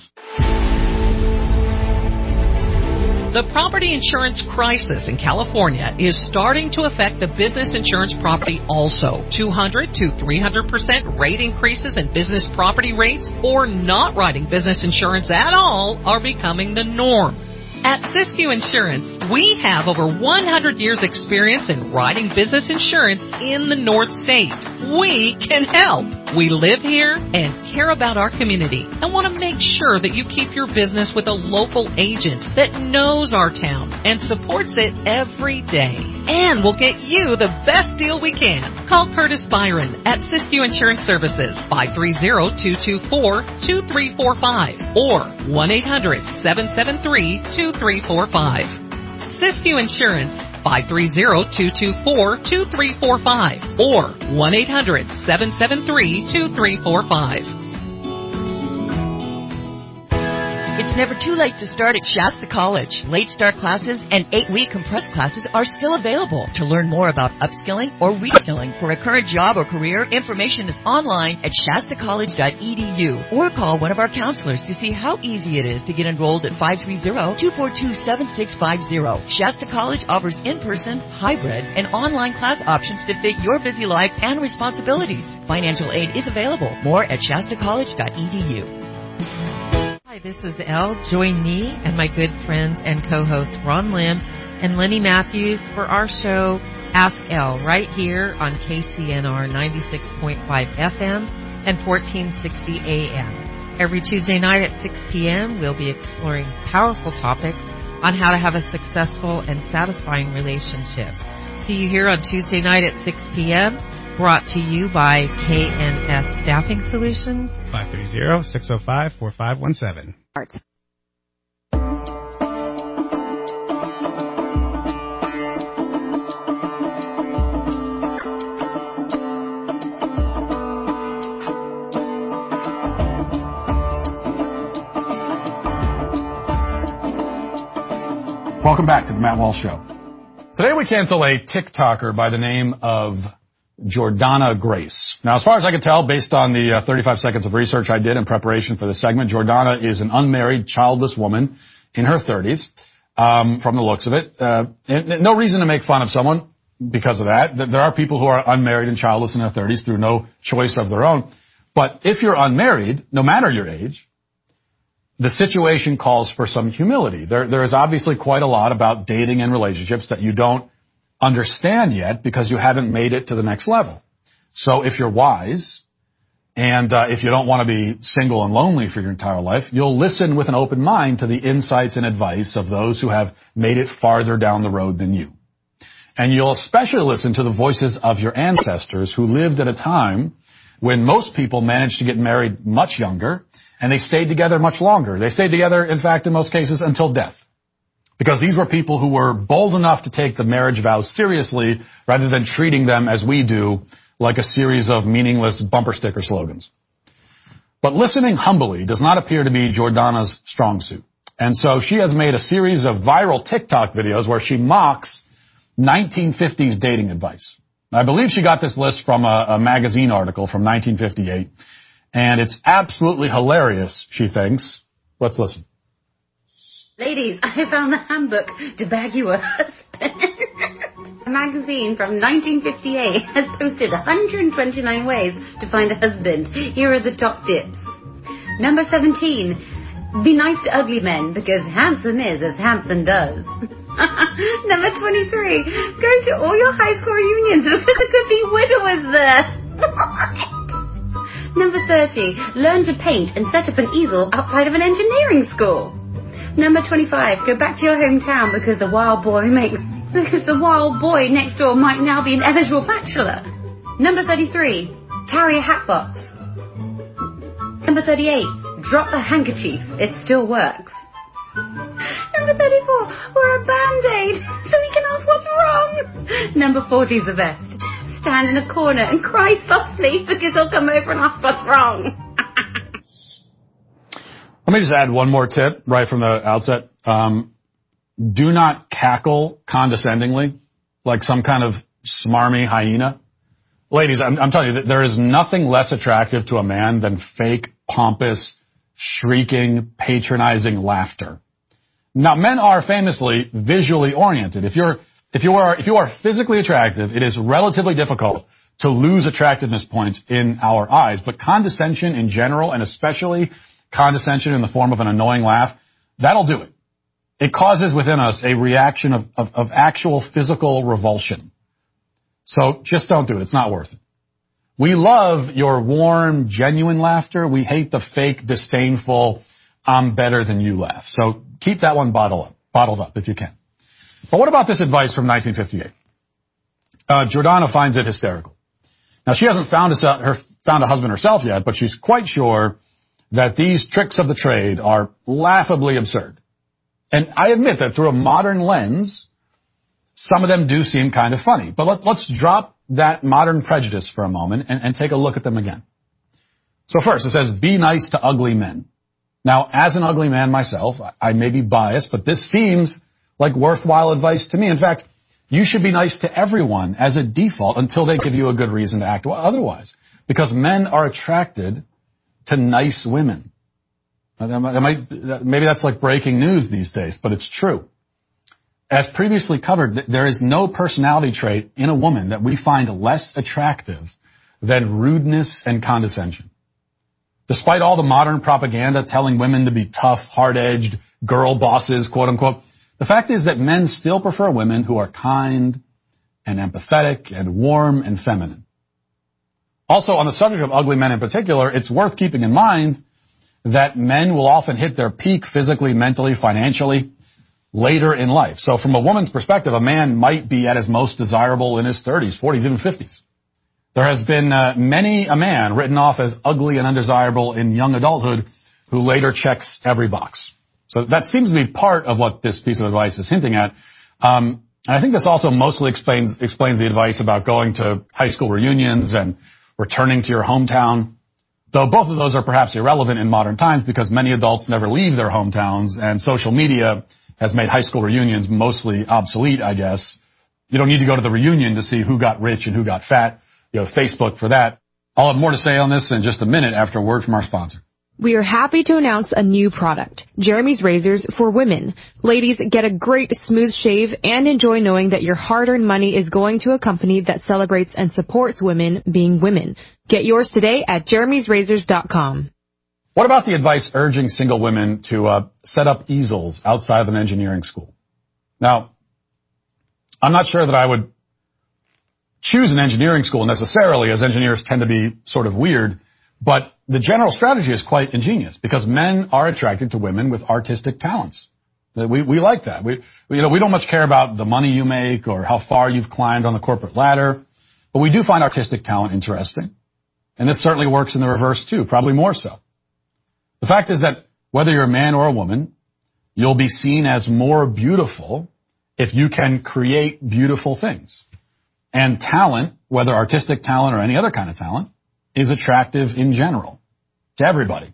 The property insurance crisis in California is starting to affect the business insurance property also. two hundred to three hundred percent rate increases in business property rates or not writing business insurance at all are becoming the norm. At Siskiyou Insurance, we have over one hundred years experience in writing business insurance in the North State. We can help. We live here and care about our community and want to make sure that you keep your business with a local agent that knows our town and supports it every day. And we'll get you the best deal we can. Call Curtis Byron at Siskiyou Insurance Services, five three zero, two two four, two three four five or one eight hundred, seven seven three, two three four five. Siskiyou Insurance, five three zero, two two four, two three four five or one eight hundred, seven seven three, two three four five. It's never too late to start at Shasta College. Late start classes and eight-week compressed classes are still available. To learn more about upskilling or reskilling for a current job or career, information is online at shasta college dot e d u or call one of our counselors to see how easy it is to get enrolled at five three zero, two four two, seven six five zero. Shasta College offers in-person, hybrid, and online class options to fit your busy life and responsibilities. Financial aid is available. More at shasta college dot e d u. Hi, this is Elle. Join me and my good friends and co-hosts Ron Lim and Lenny Matthews for our show Ask Elle right here on K C N R ninety-six point five F M and fourteen sixty A M. Every Tuesday night at six p.m. we'll be exploring powerful topics on how to have a successful and satisfying relationship. See you here on Tuesday night at six p.m. Brought to you by K N S Staffing Solutions. five three zero, six zero five, four five one seven. Welcome back to the Matt Walsh Show. Today we cancel a TikToker by the name of Jordana Grace. Now, as far as I can tell, based on the uh, thirty-five seconds of research I did in preparation for this segment, Jordana is an unmarried, childless woman in her thirties, um, from the looks of it. Uh, and no reason to make fun of someone because of that. There are people who are unmarried and childless in their thirties through no choice of their own. But if you're unmarried, no matter your age, the situation calls for some humility. There, there is obviously quite a lot about dating and relationships that you don't understand yet because you haven't made it to the next level. So if you're wise and uh, if you don't want to be single and lonely for your entire life, you'll listen with an open mind to the insights and advice of those who have made it farther down the road than you. And you'll especially listen to the voices of your ancestors who lived at a time when most people managed to get married much younger and they stayed together much longer. They stayed together, in fact, in most cases, until death. Because these were people who were bold enough to take the marriage vows seriously rather than treating them as we do, like a series of meaningless bumper sticker slogans. But listening humbly does not appear to be Jordana's strong suit. And so she has made a series of viral TikTok videos where she mocks nineteen fifties dating advice. I believe she got this list from a, a magazine article from nineteen fifty-eight. And it's absolutely hilarious, she thinks. Let's listen. Ladies, I found the handbook to bag you a husband. A magazine from nineteen fifty-eight has posted one hundred twenty-nine ways to find a husband. Here are the top tips. Number seventeen. Be nice to ugly men, because handsome is as handsome does. Number twenty-three, go to all your high school reunions because there could be widowers there. Number thirty, learn to paint and set up an easel outside of an engineering school. Number twenty-five, go back to your hometown because the wild boy make, because the wild boy next door might now be an eligible bachelor. Number thirty-three, carry a hat box. Number thirty-eight, drop the handkerchief, it still works. Number thirty-four, wear a band-aid so we can ask what's wrong. Number forty is the best. Stand in a corner and cry softly because he'll come over and ask what's wrong. Let me just add one more tip right from the outset. Um, do not cackle condescendingly like some kind of smarmy hyena. Ladies, I'm, I'm telling you, that there is nothing less attractive to a man than fake, pompous, shrieking, patronizing laughter. Now, men are famously visually oriented. If you're, if you are, if you are physically attractive, it is relatively difficult to lose attractiveness points in our eyes. But condescension in general, and especially condescension in the form of an annoying laugh, that'll do it. It causes within us a reaction of, of, of actual physical revulsion. So just don't do it. It's not worth it. We love your warm, genuine laughter. We hate the fake, disdainful, I'm better than you laugh. So keep that one bottled up, bottled up if you can. But what about this advice from nineteen fifty-eight? Uh, Jordana finds it hysterical. Now, she hasn't found a, her, found a husband herself yet, but she's quite sure that these tricks of the trade are laughably absurd. And I admit that through a modern lens, some of them do seem kind of funny. But let, let's drop that modern prejudice for a moment and, and take a look at them again. So first, it says, be nice to ugly men. Now, as an ugly man myself, I may be biased, but this seems like worthwhile advice to me. In fact, you should be nice to everyone as a default until they give you a good reason to act otherwise. Because men are attracted to nice women. That might, maybe that's like breaking news these days, but it's true. As previously covered, there is no personality trait in a woman that we find less attractive than rudeness and condescension. Despite all the modern propaganda telling women to be tough, hard-edged, girl bosses, quote unquote, the fact is that men still prefer women who are kind and empathetic and warm and feminine. Also, on the subject of ugly men in particular, it's worth keeping in mind that men will often hit their peak physically, mentally, financially later in life. So from a woman's perspective, a man might be at his most desirable in his thirties, forties, even fifties. There has been uh, many a man written off as ugly and undesirable in young adulthood who later checks every box. So that seems to be part of what this piece of advice is hinting at. Um, and I think this also mostly explains explains the advice about going to high school reunions and returning to your hometown, though both of those are perhaps irrelevant in modern times because many adults never leave their hometowns, and social media has made high school reunions mostly obsolete, I guess. You don't need to go to the reunion to see who got rich and who got fat. You know, Facebook for that. I'll have more to say on this in just a minute after a word from our sponsor. We are happy to announce a new product, Jeremy's Razors for Women. Ladies, get a great smooth shave and enjoy knowing that your hard-earned money is going to a company that celebrates and supports women being women. Get yours today at jeremy's razors dot com. What about the advice urging single women to uh, set up easels outside of an engineering school? Now, I'm not sure that I would choose an engineering school necessarily, as engineers tend to be sort of weird, but the general strategy is quite ingenious because men are attracted to women with artistic talents. We, we like that. We, you know, we don't much care about the money you make or how far you've climbed on the corporate ladder, but we do find artistic talent interesting. And this certainly works in the reverse too, probably more so. The fact is that whether you're a man or a woman, you'll be seen as more beautiful if you can create beautiful things. And talent, whether artistic talent or any other kind of talent, is attractive in general to everybody.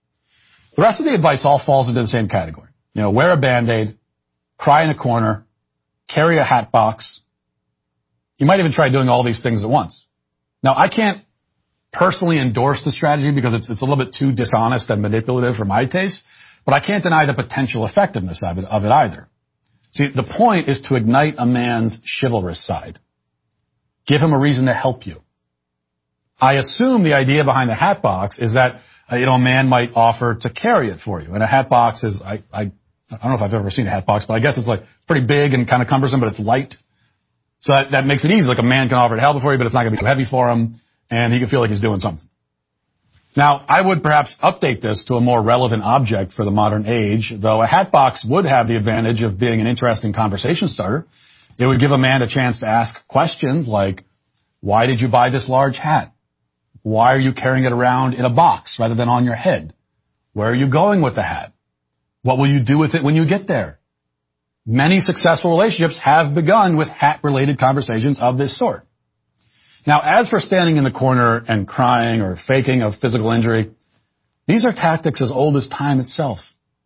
The rest of the advice all falls into the same category. You know, wear a Band-Aid, cry in a corner, carry a hat box. You might even try doing all these things at once. Now, I can't personally endorse the strategy because it's, it's a little bit too dishonest and manipulative for my taste, but I can't deny the potential effectiveness of it, of it either. See, the point is to ignite a man's chivalrous side. Give him a reason to help you. I assume the idea behind the hat box is that uh, you know, a man might offer to carry it for you. And a hat box is, I, I, I don't know if I've ever seen a hat box, but I guess it's like pretty big and kind of cumbersome, but it's light. So that, that makes it easy. Like a man can offer to help it for you, but it's not going to be too heavy for him, and he can feel like he's doing something. Now, I would perhaps update this to a more relevant object for the modern age, though a hat box would have the advantage of being an interesting conversation starter. It would give a man a chance to ask questions like, why did you buy this large hat? Why are you carrying it around in a box rather than on your head? Where are you going with the hat? What will you do with it when you get there? Many successful relationships have begun with hat-related conversations of this sort. Now, as for standing in the corner and crying or faking of physical injury, these are tactics as old as time itself.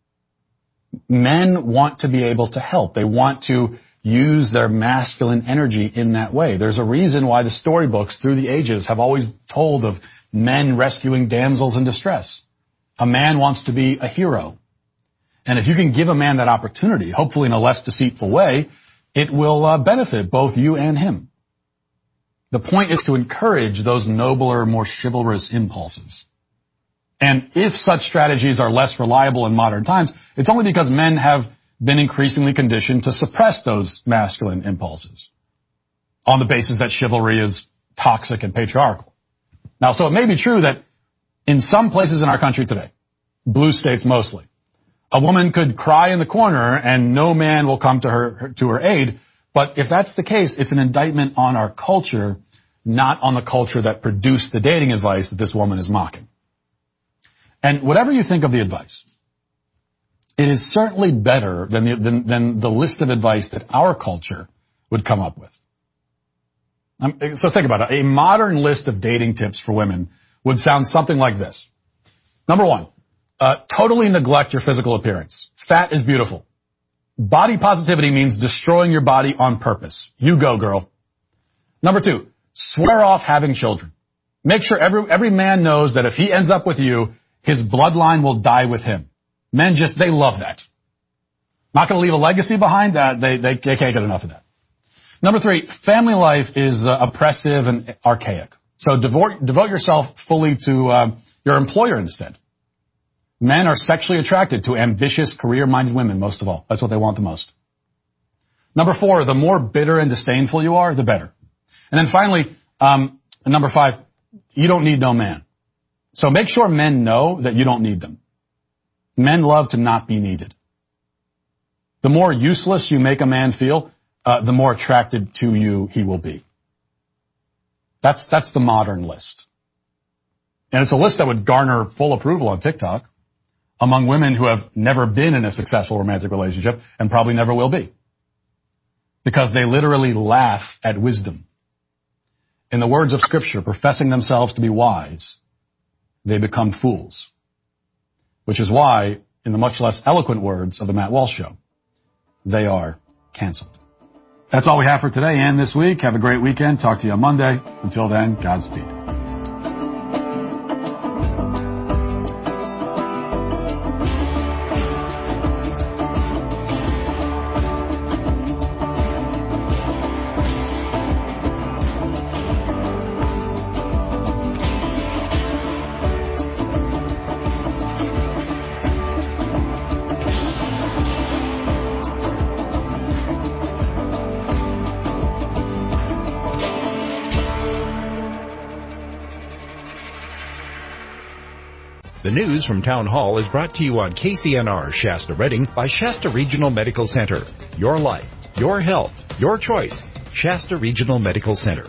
Men want to be able to help. They want to use their masculine energy in that way. There's a reason why the storybooks through the ages have always told of men rescuing damsels in distress. A man wants to be a hero. And if you can give a man that opportunity, hopefully in a less deceitful way, it will uh, benefit both you and him. The point is to encourage those nobler, more chivalrous impulses. And if such strategies are less reliable in modern times, it's only because men have been increasingly conditioned to suppress those masculine impulses on the basis that chivalry is toxic and patriarchal. Now, so it may be true that in some places in our country today, blue states mostly, a woman could cry in the corner and no man will come to her, her to her aid. But if that's the case, it's an indictment on our culture, not on the culture that produced the dating advice that this woman is mocking. And whatever you think of the advice, it is certainly better than the, than, than the list of advice that our culture would come up with. Um, so think about it. A modern list of dating tips for women would sound something like this. Number one, uh, totally neglect your physical appearance. Fat is beautiful. Body positivity means destroying your body on purpose. You go, girl. Number two, swear off having children. Make sure every, every man knows that if he ends up with you, his bloodline will die with him. Men just, they love that. Not going to leave a legacy behind that. They, they, they can't get enough of that. Number three, family life is uh, oppressive and archaic. So devote, devote yourself fully to uh, your employer instead. Men are sexually attracted to ambitious, career-minded women, most of all. That's what they want the most. Number four, the more bitter and disdainful you are, the better. And then finally, um, number five, you don't need no man. So make sure men know that you don't need them. Men love to not be needed. The more useless you make a man feel, uh, the more attracted to you he will be. That's, that's the modern list. And it's a list that would garner full approval on TikTok among women who have never been in a successful romantic relationship and probably never will be. Because they literally laugh at wisdom. In the words of Scripture, professing themselves to be wise, they become fools. Which is why, in the much less eloquent words of the Matt Walsh Show, they are canceled. That's all we have for today and this week. Have a great weekend. Talk to you on Monday. Until then, Godspeed. The news from Town Hall is brought to you on K C N R Shasta Redding by Shasta Regional Medical Center. Your life, your health, your choice. Shasta Regional Medical Center.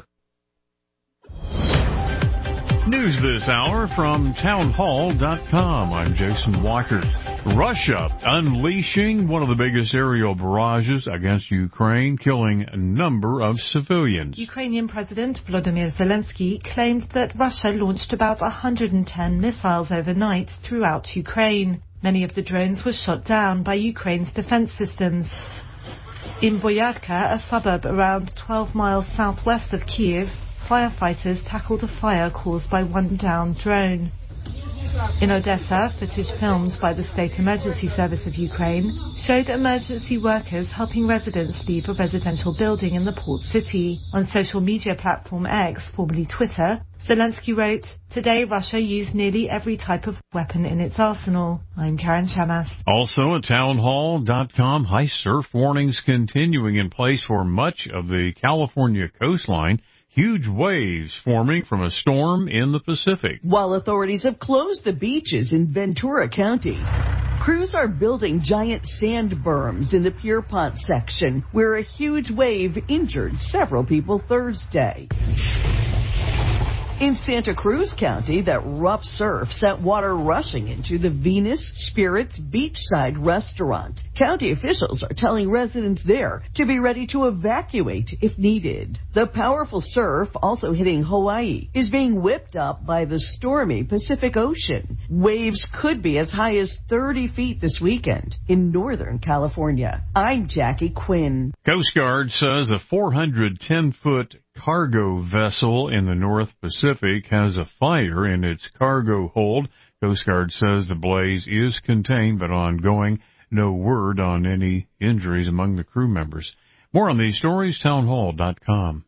News this hour from town hall dot com. I'm Jason Walker. Russia unleashing one of the biggest aerial barrages against Ukraine, killing a number of civilians. Ukrainian President Volodymyr Zelensky claimed that Russia launched about one hundred ten missiles overnight throughout Ukraine. Many of the drones were shot down by Ukraine's defense systems. In Boyadka, a suburb around twelve miles southwest of Kyiv, firefighters tackled a fire caused by one downed drone. In Odessa, footage filmed by the State Emergency Service of Ukraine showed emergency workers helping residents leave a residential building in the port city. On social media platform X, formerly Twitter, Zelensky wrote, "Today Russia used nearly every type of weapon in its arsenal." I'm Karen Chamas. Also at townhall dot com, high surf warnings continuing in place for much of the California coastline. Huge waves forming from a storm in the Pacific. While authorities have closed the beaches in Ventura County, crews are building giant sand berms in the Pierpont section, where a huge wave injured several people Thursday. In Santa Cruz County, that rough surf sent water rushing into the Venus Spirits beachside restaurant. County officials are telling residents there to be ready to evacuate if needed. The powerful surf, also hitting Hawaii, is being whipped up by the stormy Pacific Ocean. Waves could be as high as thirty feet this weekend in Northern California. I'm Jackie Quinn. Coast Guard says a four hundred ten foot cargo vessel in the North Pacific has a fire in its cargo hold. Coast Guard says the blaze is contained but ongoing. No word on any injuries among the crew members. More on these stories, townhall dot com.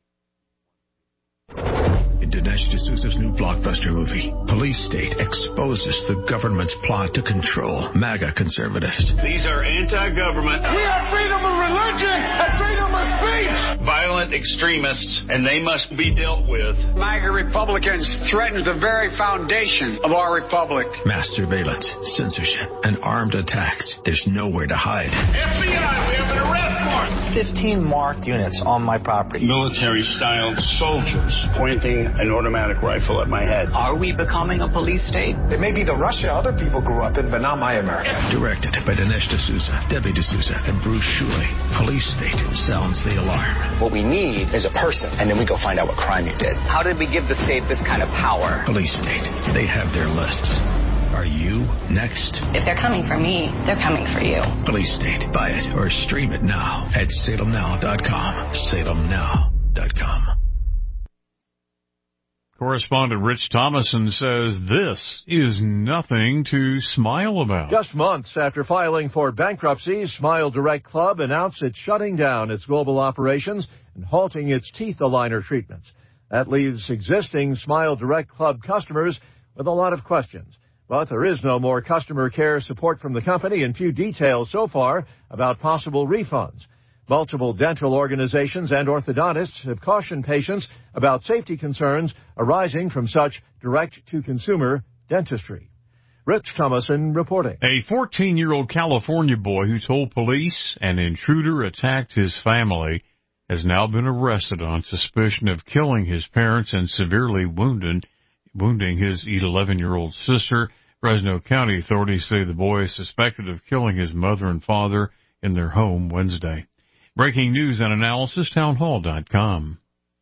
In Dinesh D'Souza's new blockbuster movie, Police State exposes the government's plot to control MAGA conservatives. These are anti-government. We have freedom of religion and freedom of speech. Violent extremists, and they must be dealt with. MAGA Republicans threaten the very foundation of our republic. Mass surveillance, censorship, and armed attacks. There's nowhere to hide. F B I, we have an arrest warrant. Fifteen marked units on my property. Military-styled soldiers pointing an automatic rifle at my head. Are we becoming a police state? It may be the Russia other people grew up in, but not my America. Directed by Dinesh D'Souza, Debbie D'Souza, and Bruce Shuley. Police State sounds the alarm. What we need is a person, and then we go find out what crime you did. How did we give the state this kind of power? Police State. They have their lists. Are you next? If they're coming for me, they're coming for you. Police State. Buy it or stream it now at salem now dot com. salem now dot com. Correspondent Rich Thomason says this is nothing to smile about. Just months after filing for bankruptcy, Smile Direct Club announced it's shutting down its global operations and halting its teeth aligner treatments. That leaves existing Smile Direct Club customers with a lot of questions. But there is no more customer care support from the company and few details so far about possible refunds. Multiple dental organizations and orthodontists have cautioned patients about safety concerns arising from such direct-to-consumer dentistry. Rich Thomason reporting. A fourteen-year-old California boy who told police an intruder attacked his family has now been arrested on suspicion of killing his parents and severely wounded, wounding his eleven-year-old sister. Fresno County authorities say the boy is suspected of killing his mother and father in their home Wednesday. Breaking news and analysis, townhall dot com.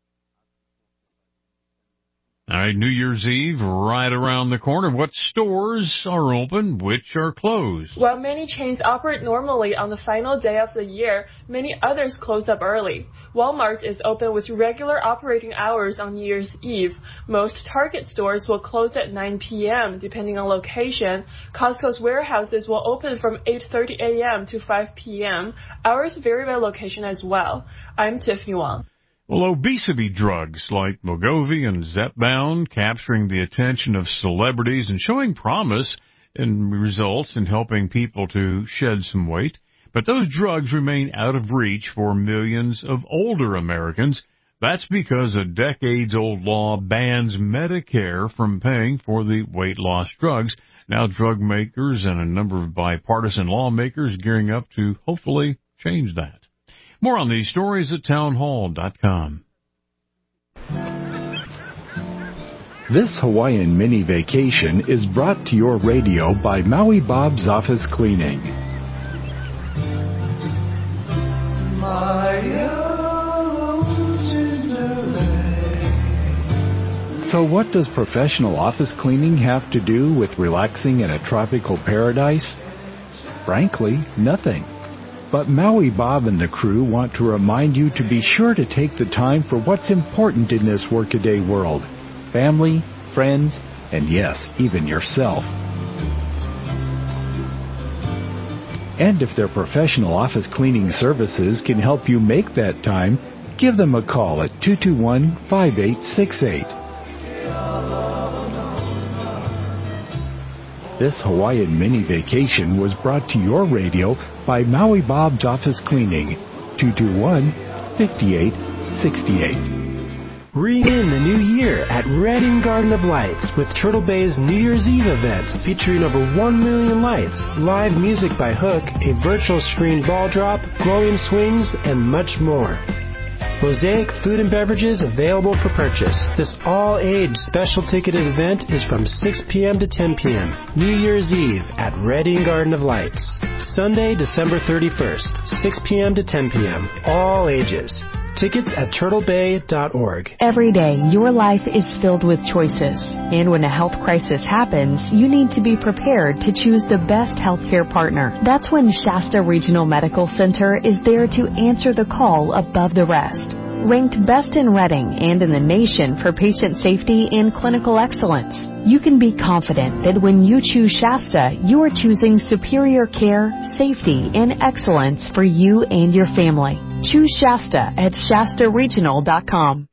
All right, New Year's Eve right around the corner. What stores are open, which are closed? While many chains operate normally on the final day of the year, many others close up early. Walmart is open with regular operating hours on New Year's Eve. Most Target stores will close at nine p.m. depending on location. Costco's warehouses will open from eight thirty a.m. to five p.m. Hours vary by location as well. I'm Tiffany Wong. Well, obesity drugs like Wegovy and Zepbound capturing the attention of celebrities and showing promise in results in helping people to shed some weight. But those drugs remain out of reach for millions of older Americans. That's because a decades-old law bans Medicare from paying for the weight loss drugs. Now drug makers and a number of bipartisan lawmakers gearing up to hopefully change that. More on these stories at townhall dot com. This Hawaiian mini vacation is brought to your radio by Maui Bob's Office Cleaning. So what does professional office cleaning have to do with relaxing in a tropical paradise? Frankly, nothing. But Maui Bob and the crew want to remind you to be sure to take the time for what's important in this workaday world. Family, friends, and yes, even yourself. And if their professional office cleaning services can help you make that time, give them a call at two two one, five eight six eight. this Hawaiian mini vacation was brought to your radio by Maui Bob's Office Cleaning, two two one, five eight six eight. Ring in the new year at Redding Garden of Lights with Turtle Bay's New Year's Eve event featuring over one million lights, live music by Hook, a virtual screen ball drop, glowing swings, and much more. Mosaic food and beverages available for purchase. This all-age special ticketed event is from six p.m. to ten p.m. New Year's Eve at Redding Garden of Lights. Sunday, December thirty-first, six p.m. to ten p.m. All ages. Tickets at turtle bay dot org. Every day, your life is filled with choices. And when a health crisis happens, you need to be prepared to choose the best healthcare partner. That's when Shasta Regional Medical Center is there to answer the call above the rest. Ranked best in Redding and in the nation for patient safety and clinical excellence, you can be confident that when you choose Shasta, you are choosing superior care, safety, and excellence for you and your family. Choose Shasta at shasta regional dot com.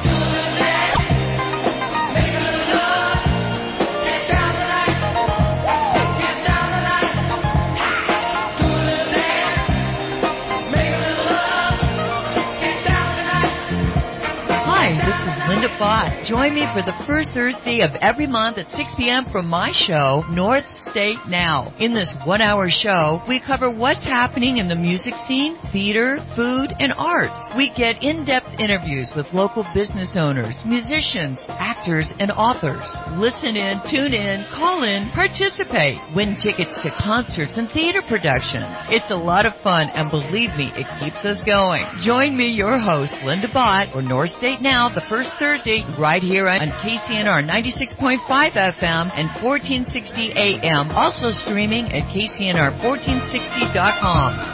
Bott. Join me for the first Thursday of every month at six p.m. from my show, North State Now. In this one-hour show, we cover what's happening in the music scene, theater, food, and arts. We get in-depth interviews with local business owners, musicians, actors, and authors. Listen in, tune in, call in, participate. Win tickets to concerts and theater productions. It's a lot of fun, and believe me, it keeps us going. Join me, your host, Linda Bott, for North State Now, the first Thursday, right here on K C N R ninety-six point five F M and fourteen sixty A M. Also streaming at K C N R fourteen sixty dot com.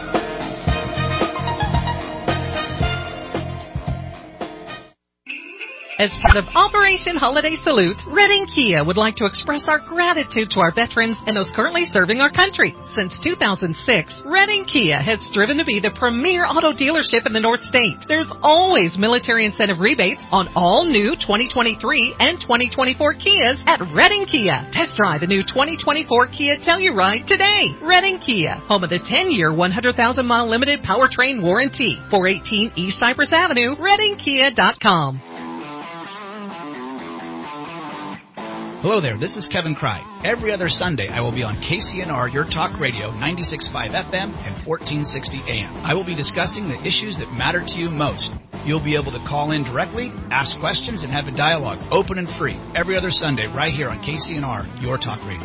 As part of Operation Holiday Salute, Redding Kia would like to express our gratitude to our veterans and those currently serving our country. Since two thousand six, Redding Kia has striven to be the premier auto dealership in the North State. There's always military incentive rebates on all new twenty twenty-three and twenty twenty-four Kias at Redding Kia. Test drive the new twenty twenty-four Kia Telluride today. Redding Kia, home of the ten-year, one hundred thousand mile limited powertrain warranty. four eighteen East Cypress Avenue, redding kia dot com. Hello there, this is Kevin Cry. Every other Sunday, I will be on K C N R, Your Talk Radio, ninety-six point five F M and fourteen sixty A M. I will be discussing the issues that matter to you most. You'll be able to call in directly, ask questions, and have a dialogue, open and free, every other Sunday right here on K C N R, Your Talk Radio.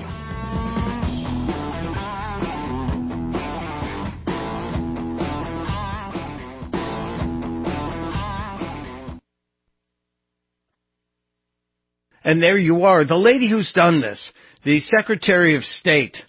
And there you are. The lady who's done this, the Secretary of State,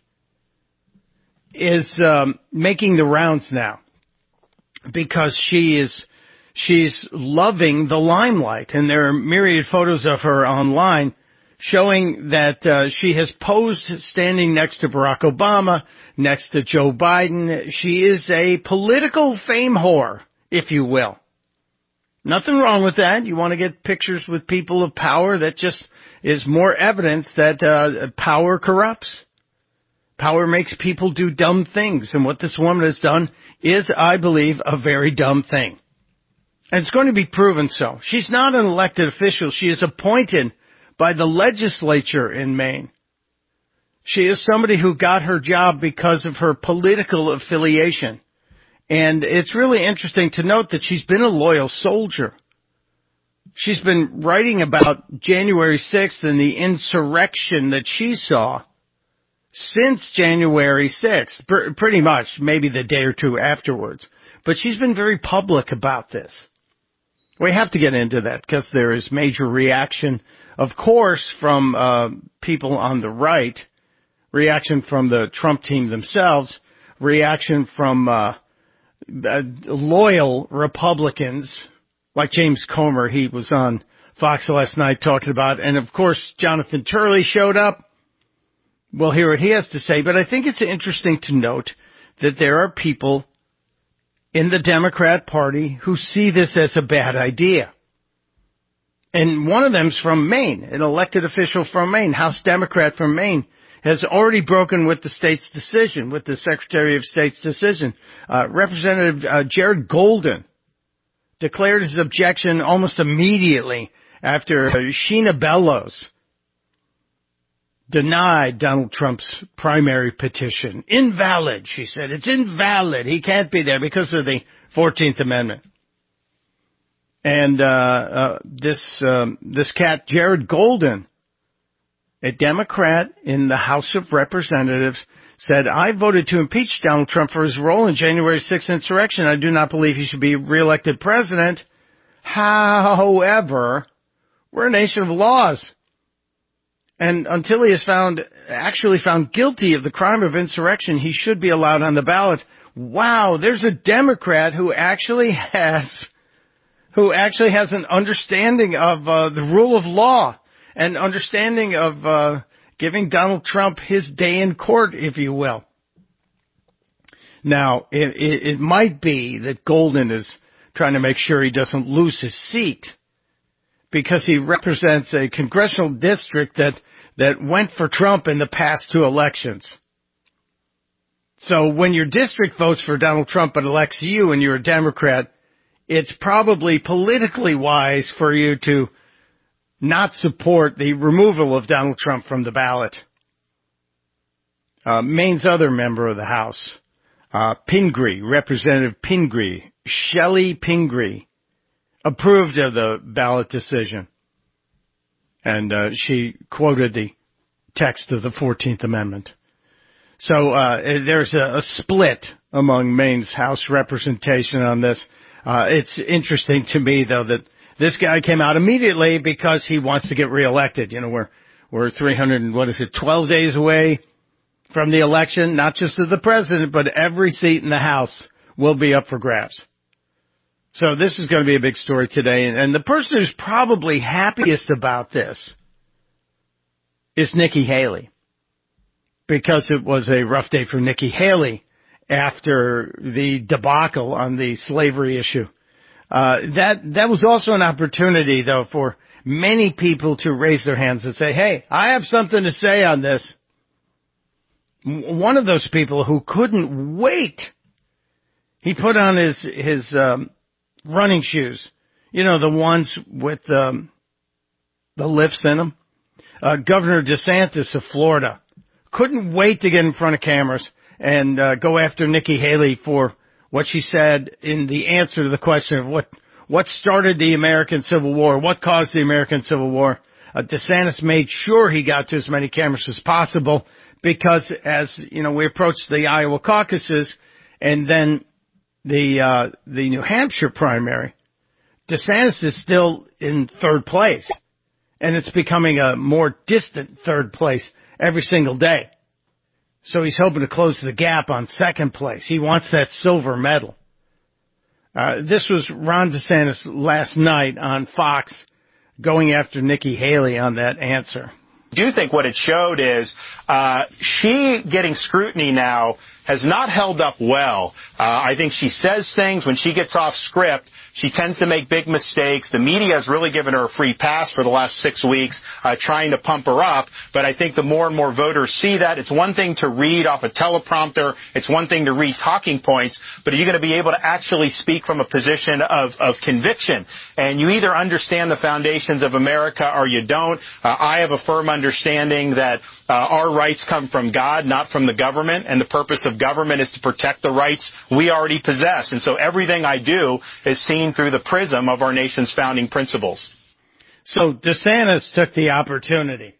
is um, making the rounds now because she is she's loving the limelight. And there are myriad photos of her online showing that uh, she has posed standing next to Barack Obama, next to Joe Biden. She is a political fame whore, if you will. Nothing wrong with that. You want to get pictures with people of power. That just is more evidence that uh, power corrupts. Power makes people do dumb things. And what this woman has done is, I believe, a very dumb thing. And it's going to be proven so. She's not an elected official. She is appointed by the legislature in Maine. She is somebody who got her job because of her political affiliation. And it's really interesting to note that she's been a loyal soldier. She's been writing about January sixth and the insurrection that she saw since January sixth, pr- pretty much, maybe the day or two afterwards. But she's been very public about this. We have to get into that because there is major reaction, of course, from uh, people on the right, reaction from the Trump team themselves, reaction from uh, uh, loyal Republicans, like James Comer. He was on Fox last night talking about, and of course, Jonathan Turley showed up. We'll hear what he has to say, but I think it's interesting to note that there are people in the Democrat Party who see this as a bad idea. And one of them's from Maine, an elected official from Maine, House Democrat from Maine. has already broken with the state's decision, with the Secretary of State's decision. Uh, Representative uh, Jared Golden declared his objection almost immediately after Sheena Bellows denied Donald Trump's primary petition. Invalid, she said. It's invalid. He can't be there because of the fourteenth Amendment. And uh, uh this um, this cat, Jared Golden, a Democrat in the House of Representatives, said, I voted to impeach Donald Trump for his role in January sixth insurrection. I do not believe he should be reelected president. However, we're a nation of laws. And until he is found, actually found guilty of the crime of insurrection, he should be allowed on the ballot. Wow, there's a Democrat who actually has, who actually has an understanding of uh, the rule of law, an understanding of uh, giving Donald Trump his day in court, if you will. Now, it, it, it might be that Golden is trying to make sure he doesn't lose his seat, because he represents a congressional district that, that went for Trump in the past two elections. So when your district votes for Donald Trump but elects you and you're a Democrat, it's probably politically wise for you to not support the removal of Donald Trump from the ballot. Uh, Maine's other member of the House, uh, Pingree, Representative Pingree, Shelley Pingree, approved of the ballot decision. And uh, she quoted the text of the fourteenth Amendment. So uh, there's a, a split among Maine's House representation on this. Uh, it's interesting to me, though, that this guy came out immediately because he wants to get reelected. You know, we're, we're three hundred, what is it, twelve days away from the election, not just of the president, but every seat in the House will be up for grabs. So this is going to be a big story today. And the person who's probably happiest about this is Nikki Haley, because it was a rough day for Nikki Haley after the debacle on the slavery issue. Uh, that, that was also an opportunity, though, for many people to raise their hands and say, hey, I have something to say on this. One of those people who couldn't wait, he put on his, his, um, running shoes, you know, the ones with um, the lifts in them. Uh, Governor DeSantis of Florida couldn't wait to get in front of cameras and uh, go after Nikki Haley for what she said in the answer to the question of what what started the American Civil War, what caused the American Civil War. Uh, DeSantis made sure he got to as many cameras as possible because, as you know, we approached the Iowa caucuses and then the uh, the New Hampshire primary, DeSantis is still in third place, and it's becoming a more distant third place every single day. So he's hoping to close the gap on second place. He wants that silver medal. Uh, this was Ron DeSantis last night on Fox going after Nikki Haley on that answer. I do think what it showed is uh, she getting scrutiny now has not held up well. Uh, I think she says things when she gets off script. She tends to make big mistakes. The media has really given her a free pass for the last six weeks, uh, trying to pump her up. But I think the more and more voters see that, it's one thing to read off a teleprompter. It's one thing to read talking points. But are you going to be able to actually speak from a position of, of conviction? And you either understand the foundations of America or you don't. Uh, I have a firm understanding that uh, our rights come from God, not from the government. And the purpose of government is to protect the rights we already possess. And so everything I do is seen through the prism of our nation's founding principles. So DeSantis took the opportunity.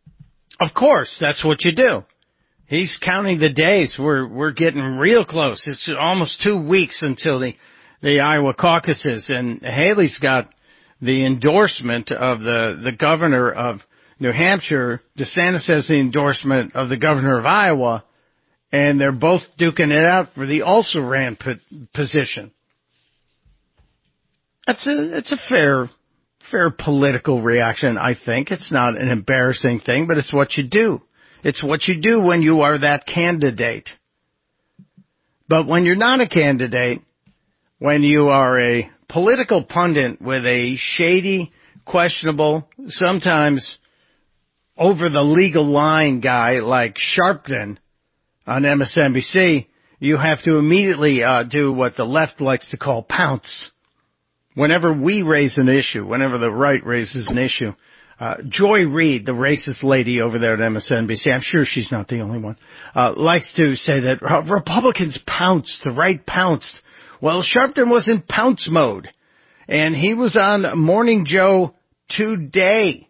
Of course, that's what you do. He's counting the days. We're we're getting real close. It's almost two weeks until the the Iowa caucuses, and Haley's got the endorsement of the the governor of New Hampshire. DeSantis has the endorsement of the governor of Iowa, and they're both duking it out for the also-ran position. That's a, it's a fair, fair political reaction, I think. It's not an embarrassing thing, but it's what you do. It's what you do when you are that candidate. But when you're not a candidate, when you are a political pundit with a shady, questionable, sometimes over-the-legal-line guy like Sharpton on M S N B C, you have to immediately uh, do what the left likes to call pounce. Whenever we raise an issue, whenever the right raises an issue, uh, Joy Reid, the racist lady over there at M S N B C, I'm sure she's not the only one, uh, likes to say that uh, Republicans pounced, the right pounced. Well, Sharpton was in pounce mode, and he was on Morning Joe today,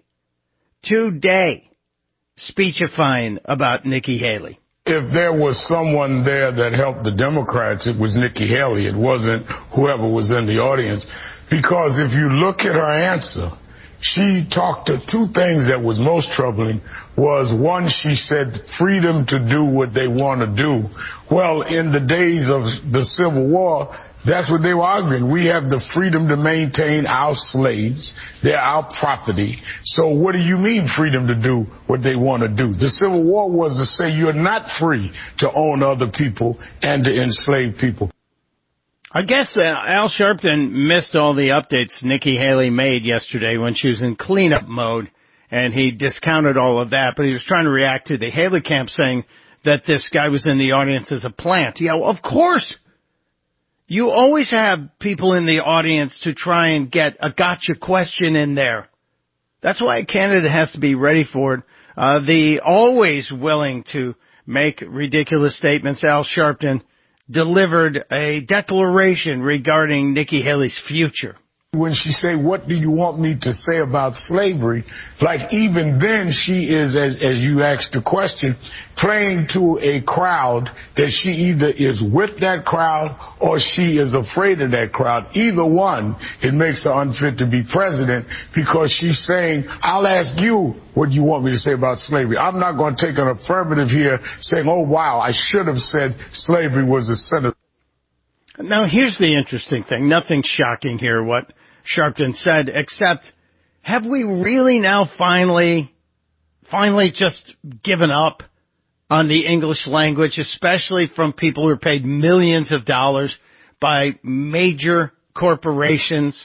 today, speechifying about Nikki Haley. If there was someone there that helped the Democrats, it was Nikki Haley. It wasn't whoever was in the audience. Because if you look at her answer, she talked to two things that was most troubling. Was one, she said freedom to do what they want to do. Well, in the days of the Civil War, that's what they were arguing. We have the freedom to maintain our slaves. They're our property. So what do you mean freedom to do what they want to do? The Civil War was to say you're not free to own other people and to enslave people. I guess uh, Al Sharpton missed all the updates Nikki Haley made yesterday when she was in cleanup mode, and he discounted all of that, but he was trying to react to the Haley camp saying that this guy was in the audience as a plant. Yeah, well, of course. You always have people in the audience to try and get a gotcha question in there. That's why a candidate has to be ready for it. Uh, the always willing to make ridiculous statements, Al Sharpton delivered a declaration regarding Nikki Haley's future. When she say, what do you want me to say about slavery? Like even then she is, as, as you asked the question, playing to a crowd that she either is with that crowd or she is afraid of that crowd. Either one, it makes her unfit to be president because she's saying, I'll ask you what you want me to say about slavery. I'm not going to take an affirmative here saying, oh, wow, I should have said slavery was a sin. Now, here's the interesting thing. Nothing shocking here, what Sharpton said, except have we really now finally, finally just given up on the English language, especially from people who are paid millions of dollars by major corporations?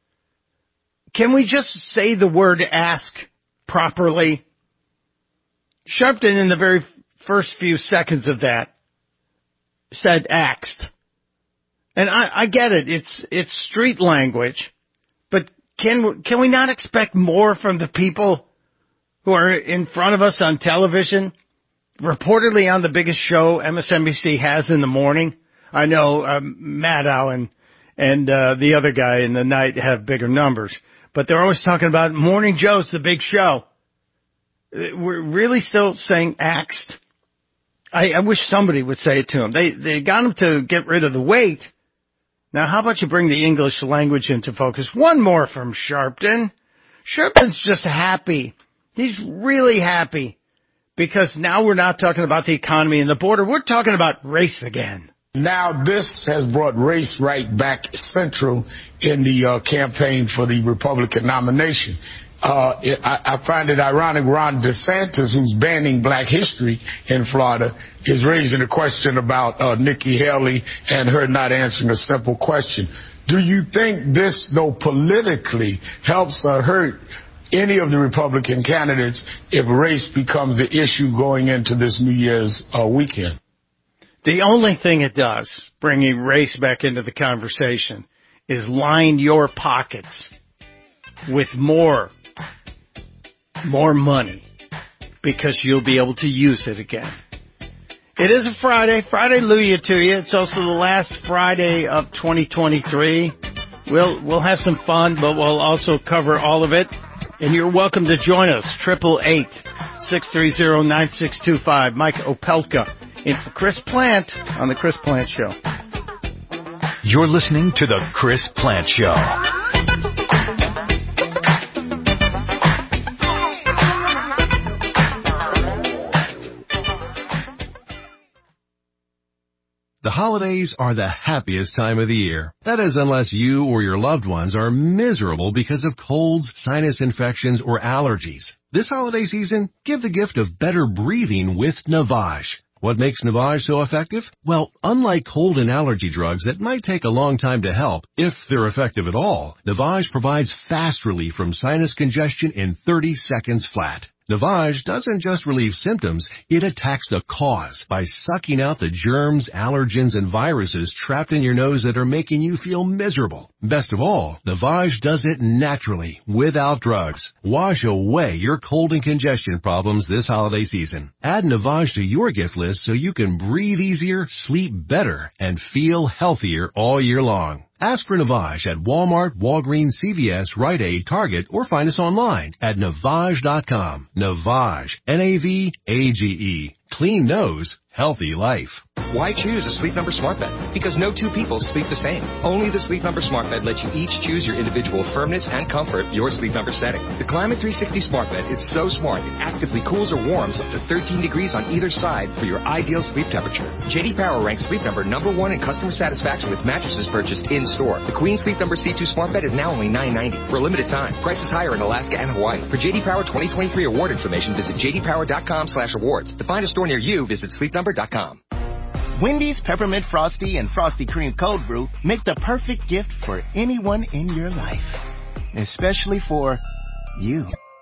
Can we just say the word ask properly? Sharpton, in the very first few seconds of that, said axed. And I, I get it. It's, it's street language. But can, can we not expect more from the people who are in front of us on television? Reportedly on the biggest show M S N B C has in the morning. I know, um, Maddow and, and, uh, the other guy in the night have bigger numbers. But they're always talking about Morning Joe's the big show. We're really still saying axed. I, I wish somebody would say it to him. They, they got him to get rid of the weight. Now, how about you bring the English language into focus? One more from Sharpton. Sharpton's just happy. He's really happy because now we're not talking about the economy and the border. We're talking about race again. Now, this has brought race right back central in the uh, campaign for the Republican nomination. Uh, it, I, I find it ironic Ron DeSantis, who's banning black history in Florida, is raising a question about uh, Nikki Haley and her not answering a simple question. Do you think this, though politically, helps or hurt any of the Republican candidates if race becomes the issue going into this New Year's uh, weekend? The only thing it does, bringing race back into the conversation, is line your pockets with more more money because you'll be able to use it again. It is a Friday. Friday Hallelujah to you. It's also the last Friday of twenty twenty-three. We'll, we'll have some fun, but we'll also cover all of it. And you're welcome to join us. eight eight eight, six three zero, nine six two five. Mike Opelka in for Chris Plant on The Chris Plant Show. You're listening to The Chris Plant Show. The holidays are the happiest time of the year. That is, unless you or your loved ones are miserable because of colds, sinus infections, or allergies. This holiday season, give the gift of better breathing with Navage. What makes Navage so effective? Well, unlike cold and allergy drugs that might take a long time to help, if they're effective at all, Navage provides fast relief from sinus congestion in thirty seconds flat. Navage doesn't just relieve symptoms, it attacks the cause by sucking out the germs, allergens, and viruses trapped in your nose that are making you feel miserable. Best of all, Navage does it naturally, without drugs. Wash away your cold and congestion problems this holiday season. Add Navage to your gift list so you can breathe easier, sleep better, and feel healthier all year long. Ask for Navage at Walmart, Walgreens, C V S, Rite Aid, Target, or find us online at Navage dot com. Navage, N A V A G E. Clean nose, healthy life. Why choose a Sleep Number smart bed? Because no two people sleep the same. Only the Sleep Number smart bed lets you each choose your individual firmness and comfort, your Sleep Number setting. The Climate three sixty smart bed is so smart it actively cools or warms up to thirteen degrees on either side for your ideal sleep temperature. J D Power ranks Sleep Number number one in customer satisfaction with mattresses purchased in store. The Queen Sleep Number C two smart bed is now only nine ninety for a limited time. Prices higher in Alaska and Hawaii. For J D Power twenty twenty-three award information, visit j d power dot com slash awards. To find a store near you, visit sleep number dot com. Wendy's Peppermint Frosty and Frosty Cream Cold Brew make the perfect gift for anyone in your life. Especially for you.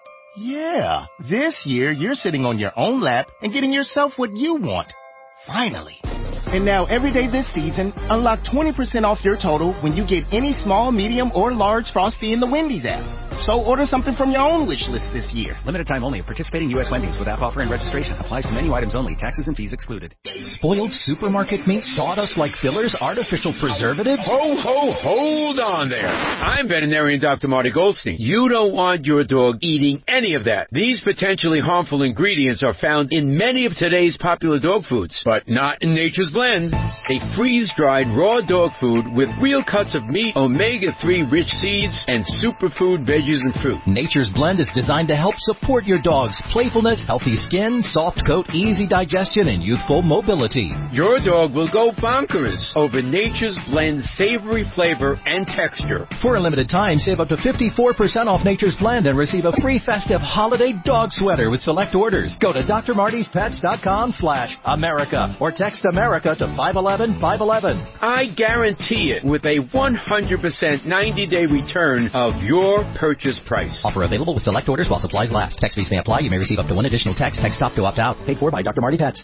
Yeah, this year you're sitting on your own lap and getting yourself what you want. Finally. And now every day this season, unlock twenty percent off your total when you get any small, medium, or large Frosty in the Wendy's app. So order something from your own wish list this year. Limited time only. Participating U S Wendy's with app offer and registration. Applies to menu items only. Taxes and fees excluded. Spoiled supermarket meat, sawdust like fillers, artificial preservatives? Ho, ho, hold on there. I'm veterinarian Doctor Marty Goldstein. You don't want your dog eating any of that. These potentially harmful ingredients are found in many of today's popular dog foods, but not in Nature's Blend. A freeze-dried raw dog food with real cuts of meat, omega three rich seeds, and superfood veggies and fruit. Nature's Blend is designed to help support your dog's playfulness, healthy skin, soft coat, easy digestion, and youthful mobility. Your dog will go bonkers over Nature's Blend savory flavor and texture. For a limited time, save up to fifty-four percent off Nature's Blend and receive a free festive holiday dog sweater with select orders. Go to d r martys pets dot com slash America or text America to five eleven five eleven. I guarantee it with a one hundred percent ninety-day return of your purchase price. Offer available with select orders while supplies last. Text fees may apply. You may receive up to one additional text. Text stop to opt out. Paid for by Doctor Marty Pets.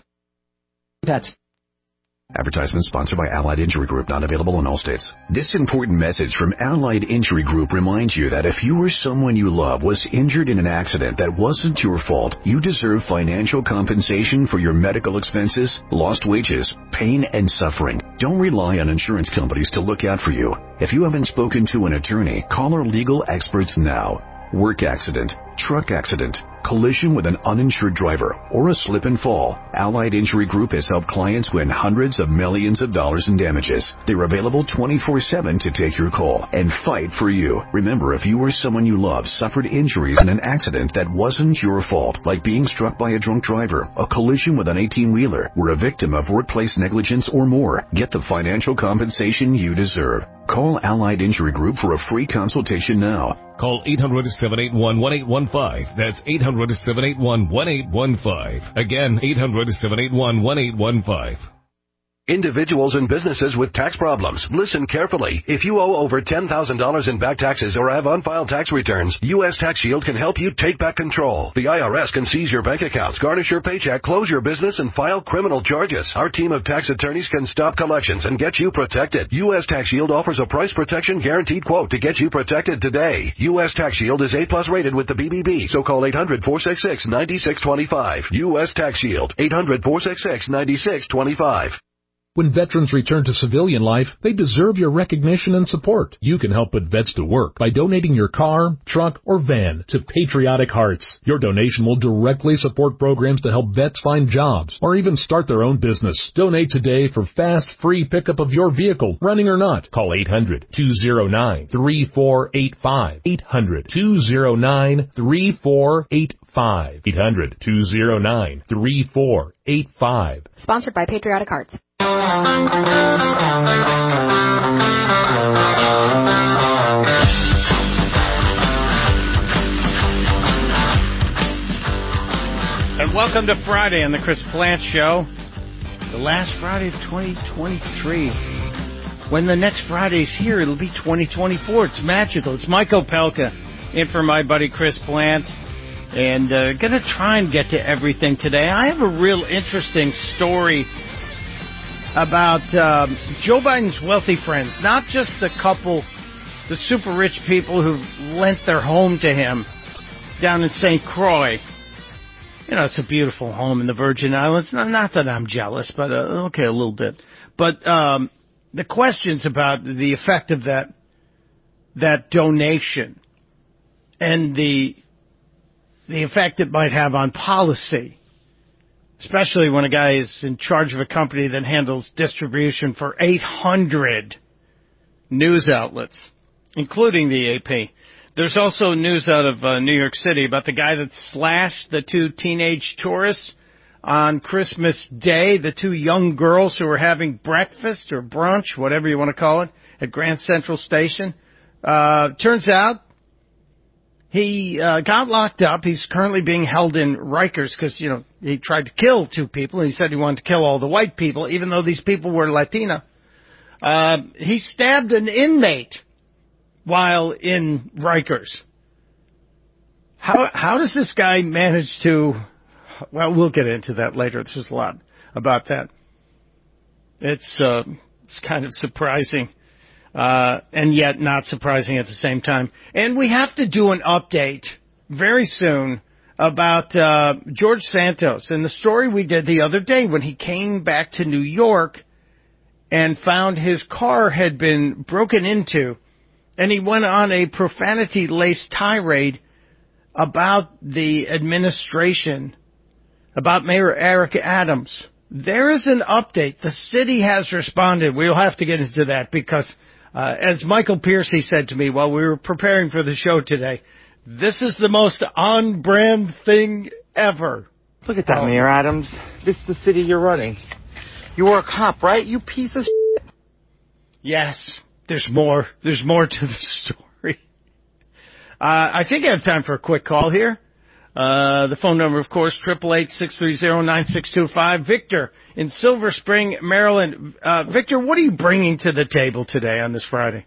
Pets. Advertisement sponsored by Allied Injury Group, not available in all states. This important message from Allied Injury Group reminds you that if you or someone you love was injured in an accident that wasn't your fault, you deserve financial compensation for your medical expenses, lost wages, pain, and suffering. Don't rely on insurance companies to look out for you. If you haven't spoken to an attorney, call our legal experts now. Work accident, truck accident, collision with an uninsured driver, or a slip and fall. Allied Injury Group has helped clients win hundreds of millions of dollars in damages. They're available twenty-four seven to take your call and fight for you. Remember, if you or someone you love suffered injuries in an accident that wasn't your fault, like being struck by a drunk driver, a collision with an eighteen-wheeler, were a victim of workplace negligence or more, get the financial compensation you deserve. Call Allied Injury Group for a free consultation now. Call eight hundred, seven eight one, one eight one five. That's eight hundred, seven eight one, one eight one five. Again, eight hundred, seven eight one, one eight one five. Individuals and businesses with tax problems, listen carefully. If you owe over ten thousand dollars in back taxes or have unfiled tax returns, U S Tax Shield can help you take back control. The I R S can seize your bank accounts, garnish your paycheck, close your business, and file criminal charges. Our team of tax attorneys can stop collections and get you protected. U S Tax Shield offers a price protection guaranteed quote to get you protected today. U S Tax Shield is A plus rated with the B B B, so call eight hundred, four six six, nine six two five. U S Tax Shield, eight hundred, four six six, nine six two five. When veterans return to civilian life, they deserve your recognition and support. You can help put vets to work by donating your car, truck, or van to Patriotic Hearts. Your donation will directly support programs to help vets find jobs or even start their own business. Donate today for fast, free pickup of your vehicle, running or not. Call eight hundred, two oh nine, three four eight five. eight hundred, two oh nine, three four eight five. eight hundred, two oh nine, three four eight five. Sponsored by Patriotic Hearts. And welcome to Friday on the Chris Plante Show, the last Friday of twenty twenty-three. When the next Friday's here, it'll be twenty twenty-four. It's magical. It's Mike Opelka in for my buddy Chris Plante. And uh, going to try and get to everything today. I have a real interesting story about um, Joe Biden's wealthy friends, not just the couple, the super rich people who lent their home to him down in Saint Croix. You know, it's a beautiful home in the Virgin Islands. Not, not that I'm jealous, but uh, okay, a little bit. But um, the questions about the effect of that that donation and the the effect it might have on policy, especially when a guy is in charge of a company that handles distribution for eight hundred news outlets, including the A P. There's also news out of uh, New York City about the guy that slashed the two teenage tourists on Christmas Day, the two young girls who were having breakfast or brunch, whatever you want to call it, at Grand Central Station. Uh, turns out he uh, got locked up. He's currently being held in Rikers because, you know, he tried to kill two people. And he said he wanted to kill all the white people, even though these people were Latina. Uh, he stabbed an inmate while in Rikers. How how does this guy manage to... Well, we'll get into that later. There's a lot about that. It's, uh, it's kind of surprising. Uh, and yet not surprising at the same time. And we have to do an update very soon about uh, George Santos and the story we did the other day when he came back to New York and found his car had been broken into, and he went on a profanity-laced tirade about the administration, about Mayor Eric Adams. There is an update. The city has responded. We'll have to get into that because... Uh, as Michael Piercy said to me while we were preparing for the show today, this is the most on-brand thing ever. Look at that, oh. Mayor Adams. This is the city you're running. You were a cop, right? You piece of shit. Yes, there's more. There's more to the story. Uh, I think I have time for a quick call here. Uh, the phone number, of course, eight eight eight, six three zero, nine six two five. Victor in Silver Spring, Maryland. Uh, Victor, what are you bringing to the table today on this Friday?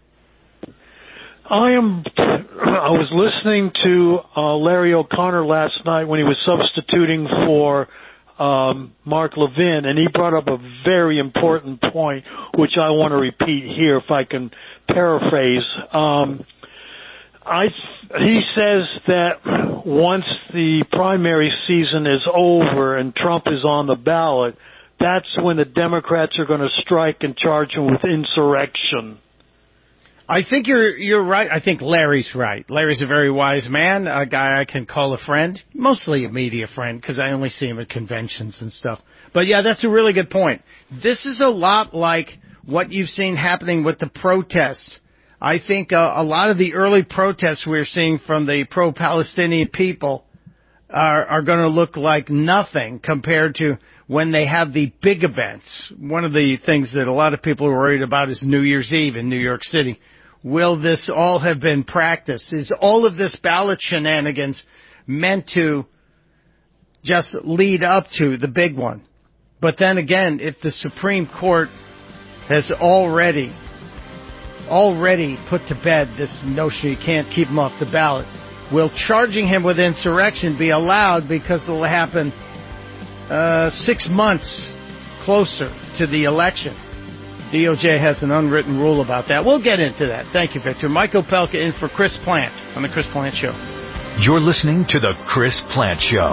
I am, I was listening to uh, Larry O'Connor last night when he was substituting for um, Mark Levin, and he brought up a very important point, which I want to repeat here if I can paraphrase. Um, I, he says that once the primary season is over and Trump is on the ballot, that's when the Democrats are going to strike and charge him with insurrection. I think you're you're right. I think Larry's right. Larry's a very wise man, a guy I can call a friend, mostly a media friend because I only see him at conventions and stuff. But yeah, that's a really good point. This is a lot like what you've seen happening with the protests. I think uh, a lot of the early protests we're seeing from the pro-Palestinian people are, are going to look like nothing compared to when they have the big events. One of the things that a lot of people are worried about is New Year's Eve in New York City. Will this all have been practiced? Is all of this ballot shenanigans meant to just lead up to the big one? But then again, if the Supreme Court has already... already put to bed this notion you can't keep him off the ballot, will charging him with insurrection be allowed because it'll happen uh, six months closer to the election? D O J has an unwritten rule about that. We'll get into that. Thank you, Victor. Mike Opelka in for Chris Plant on The Chris Plant Show. You're listening to The Chris Plant Show.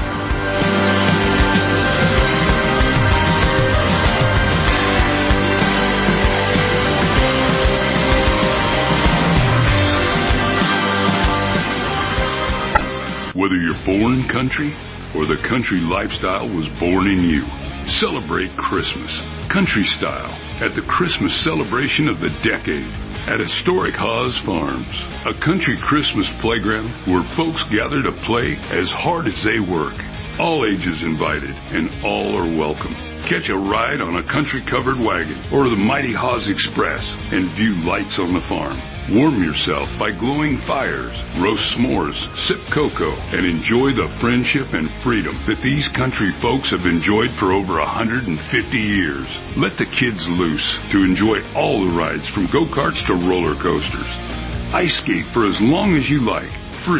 Whether you're born country or the country lifestyle was born in you, celebrate Christmas country style at the Christmas celebration of the decade at Historic Haas Farms, a country Christmas playground where folks gather to play as hard as they work. All ages invited and all are welcome. Catch a ride on a country-covered wagon or the mighty Haas Express and view lights on the farm. Warm yourself by glowing fires, roast s'mores, sip cocoa, and enjoy the friendship and freedom that these country folks have enjoyed for over one hundred fifty years. Let the kids loose to enjoy all the rides from go-karts to roller coasters. Ice skate for as long as you like, free.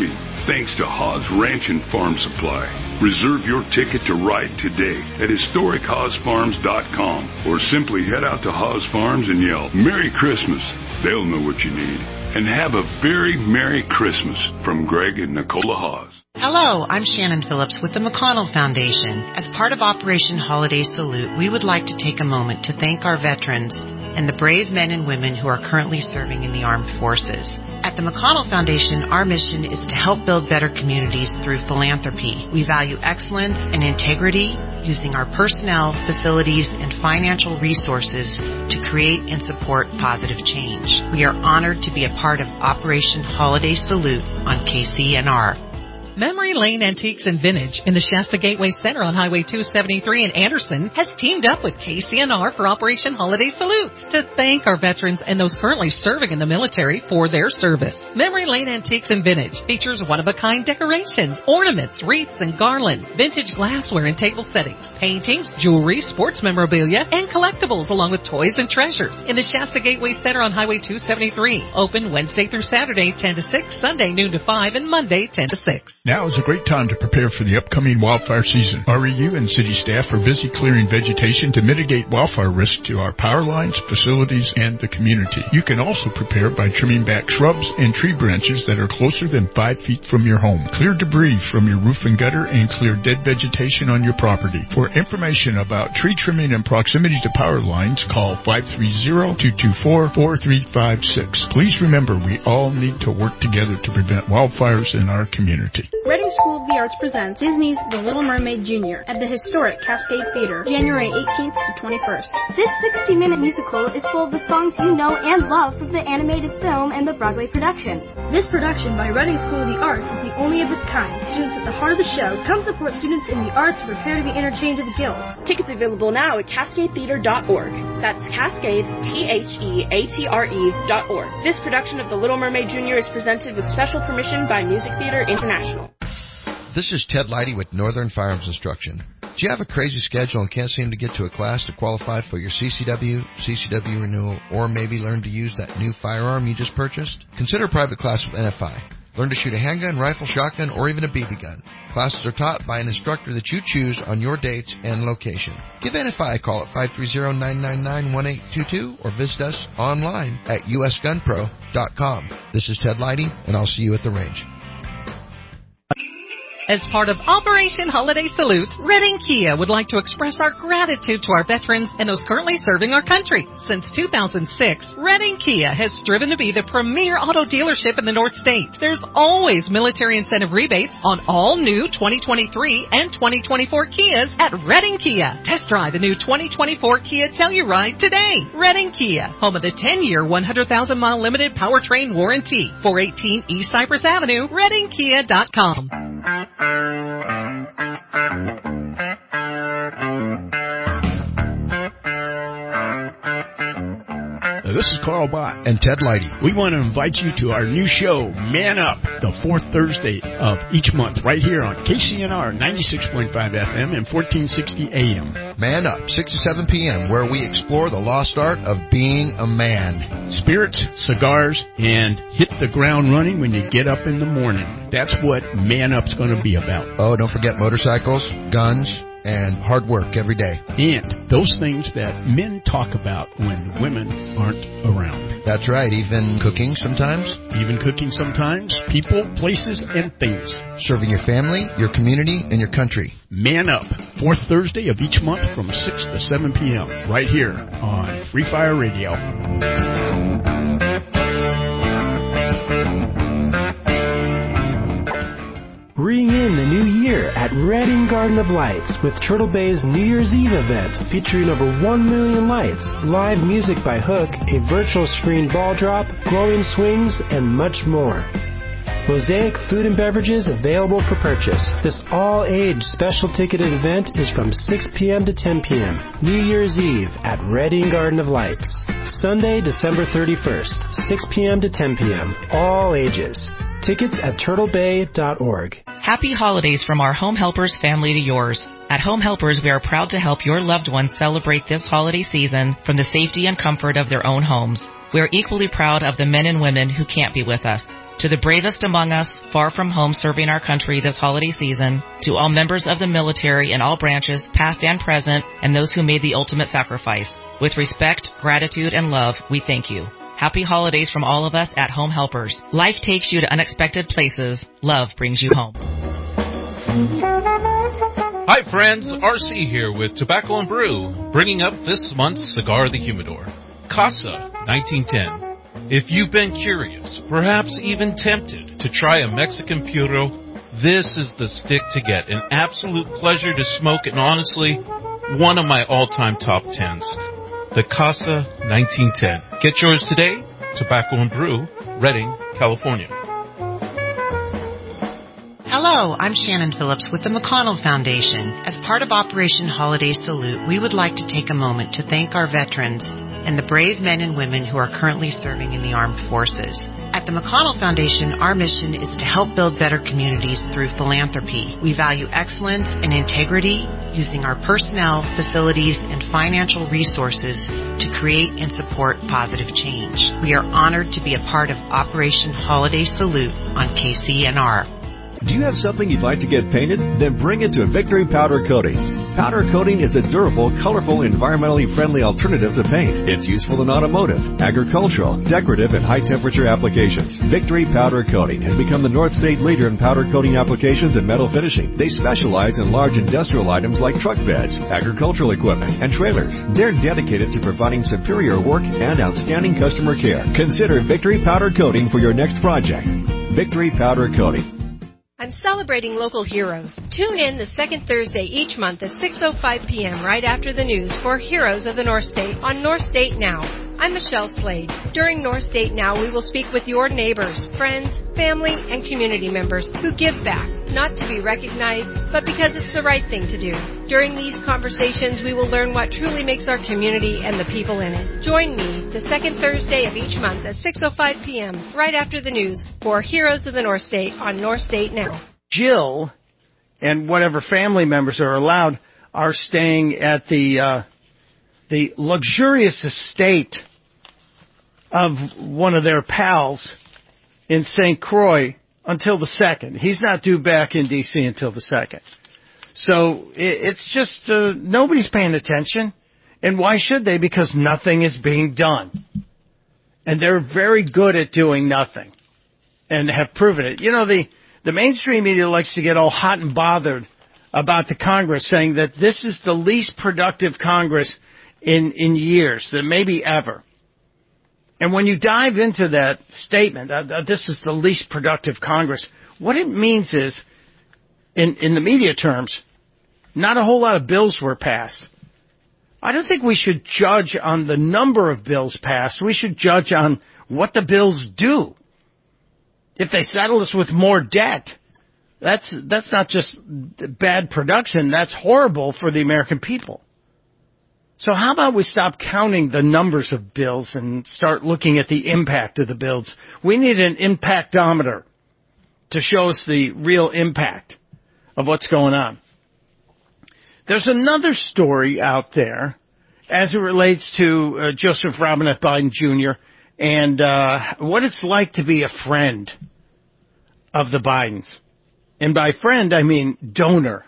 thanks to Haas Ranch and Farm Supply. Reserve your ticket to ride today at historic haas farms dot com or simply head out to Haas Farms and yell, Merry Christmas. They'll know what you need. And have a very Merry Christmas from Greg and Nicola Haas. Hello, I'm Shannon Phillips with the McConnell Foundation. As part of Operation Holiday Salute, we would like to take a moment to thank our veterans and the brave men and women who are currently serving in the armed forces. At the McConnell Foundation, our mission is to help build better communities through philanthropy. We value excellence and integrity, using our personnel, facilities, and financial resources to create and support positive change. We are honored to be a part of Operation Holiday Salute on K C N R. Memory Lane Antiques and Vintage in the Shasta Gateway Center on Highway two seventy-three in Anderson has teamed up with K C N R for Operation Holiday Salute to thank our veterans and those currently serving in the military for their service. Memory Lane Antiques and Vintage features one-of-a-kind decorations, ornaments, wreaths, and garlands, vintage glassware and table settings, paintings, jewelry, sports memorabilia, and collectibles, along with toys and treasures in the Shasta Gateway Center on Highway two seventy-three. Open Wednesday through Saturday, ten to six, Sunday, noon to five, and Monday, ten to six. Now is a great time to prepare for the upcoming wildfire season. R E U and city staff are busy clearing vegetation to mitigate wildfire risk to our power lines, facilities, and the community. You can also prepare by trimming back shrubs and tree branches that are closer than five feet from your home. Clear debris from your roof and gutter and clear dead vegetation on your property. For information about tree trimming and proximity to power lines, call five three zero, two two four, four three five six. Please remember, we all need to work together to prevent wildfires in our community. Reading School of the Arts presents Disney's The Little Mermaid Junior at the historic Cascade Theater, January eighteenth to twenty-first. This sixty-minute musical is full of the songs you know and love from the animated film and the Broadway production. This production by Reading School of the Arts is the only of its kind. Students at the heart of the show come support students in the arts and prepare to be interchange of the guilds. Tickets available now at cascade theater dot org. That's Cascade, T H E A T R E dot org. This production of The Little Mermaid Junior is presented with special permission by Music Theater International. This is Ted Leidy with Northern Firearms Instruction. Do you have a crazy schedule and can't seem to get to a class to qualify for your C C W, C C W renewal, or maybe learn to use that new firearm you just purchased? Consider a private class with N F I. Learn to shoot a handgun, rifle, shotgun, or even a B B gun. Classes are taught by an instructor that you choose on your dates and location. Give N F I a call at five three zero, nine nine nine, one eight two two or visit us online at U S gun pro dot com. This is Ted Leidy, and I'll see you at the range. As part of Operation Holiday Salute, Reading Kia would like to express our gratitude to our veterans and those currently serving our country. Since two thousand six, Reading Kia has striven to be the premier auto dealership in the North State. There's always military incentive rebates on all new twenty twenty-three and twenty twenty-four Kias at Reading Kia. Test drive the new twenty twenty-four Kia Telluride today. Reading Kia, home of the ten-year, one hundred thousand mile limited powertrain warranty. four eighteen East Cypress Avenue, reading kia dot com. This is Carl Bott and Ted Leidy. We want to invite you to our new show, Man Up, the fourth Thursday of each month, right here on K C N R ninety-six point five F M and fourteen sixty A M. Man Up, six to seven P M, where we explore the lost art of being a man. Spirits, cigars, and hit the ground running when you get up in the morning. That's what Man Up's going to be about. Oh, don't forget motorcycles, guns, and hard work every day. And those things that men talk about when women aren't around. That's right, even cooking sometimes. Even cooking sometimes. People, places, and things. Serving your family, your community, and your country. Man Up, fourth Thursday of each month from six to seven P M right here on Free Fire Radio. Ring in the new year at Reading Garden of Lights with Turtle Bay's New Year's Eve event featuring over one million lights, live music by Hook, a virtual screen ball drop, glowing swings, and much more. Mosaic food and beverages available for purchase. This all-age special ticketed event is from six P M to ten P M New Year's Eve at Reading Garden of Lights. Sunday, December thirty-first, six P M to ten P M All ages. Tickets at turtle bay dot org. Happy holidays from our Home Helpers family to yours. At Home Helpers, we are proud to help your loved ones celebrate this holiday season from the safety and comfort of their own homes. We are equally proud of the men and women who can't be with us. To the bravest among us, far from home serving our country this holiday season, to all members of the military in all branches, past and present, and those who made the ultimate sacrifice, with respect, gratitude, and love, we thank you. Happy holidays from all of us at Home Helpers. Life takes you to unexpected places. Love brings you home. Hi friends, R C here with Tobacco and Brew, bringing up this month's Cigar of the Humidor, Casa nineteen ten. If you've been curious, perhaps even tempted to try a Mexican Puro, this is the stick to get. An absolute pleasure to smoke and honestly, one of my all-time top tens. The Casa nineteen ten. Get yours today, Tobacco and Brew, Redding, California. Hello, I'm Shannon Phillips with the McConnell Foundation. As part of Operation Holiday Salute, we would like to take a moment to thank our veterans and the brave men and women who are currently serving in the armed forces. At the McConnell Foundation, our mission is to help build better communities through philanthropy. We value excellence and integrity, using our personnel, facilities, and financial resources to create and support positive change. We are honored to be a part of Operation Holiday Salute on K C N R. Do you have something you'd like to get painted? Then bring it to Victory Powder Coating. Powder coating is a durable, colorful, environmentally friendly alternative to paint. It's useful in automotive, agricultural, decorative, and high-temperature applications. Victory Powder Coating has become the North State leader in powder coating applications and metal finishing. They specialize in large industrial items like truck beds, agricultural equipment, and trailers. They're dedicated to providing superior work and outstanding customer care. Consider Victory Powder Coating for your next project. Victory Powder Coating. I'm celebrating local heroes. Tune in the second Thursday each month at six oh five p.m. right after the news for Heroes of the North State on North State Now. I'm Michelle Slade. During North State Now, we will speak with your neighbors, friends, family, and community members who give back, not to be recognized, but because it's the right thing to do. During these conversations, we will learn what truly makes our community and the people in it. Join me the second Thursday of each month at six oh five p.m. right after the news for Heroes of the North State on North State Now. Jill and whatever family members are allowed are staying at the uh, the luxurious estate of one of their pals in Saint Croix until the second. He's not due back in D C until the second. So it, it's just uh, nobody's paying attention. And why should they? Because nothing is being done. And they're very good at doing nothing and have proven it. You know, the, the mainstream media likes to get all hot and bothered about the Congress, saying that this is the least productive Congress in, in years, that maybe ever. And when you dive into that statement, uh, this is the least productive Congress, what it means is, in, in the media terms, not a whole lot of bills were passed. I don't think we should judge on the number of bills passed. We should judge on what the bills do. If they settle us with more debt, that's, that's not just bad production, that's horrible for the American people. So how about we stop counting the numbers of bills and start looking at the impact of the bills? We need an impactometer to show us the real impact of what's going on. There's another story out there as it relates to uh, Joseph Robinette Biden Junior and uh, what it's like to be a friend of the Bidens. And by friend, I mean donor.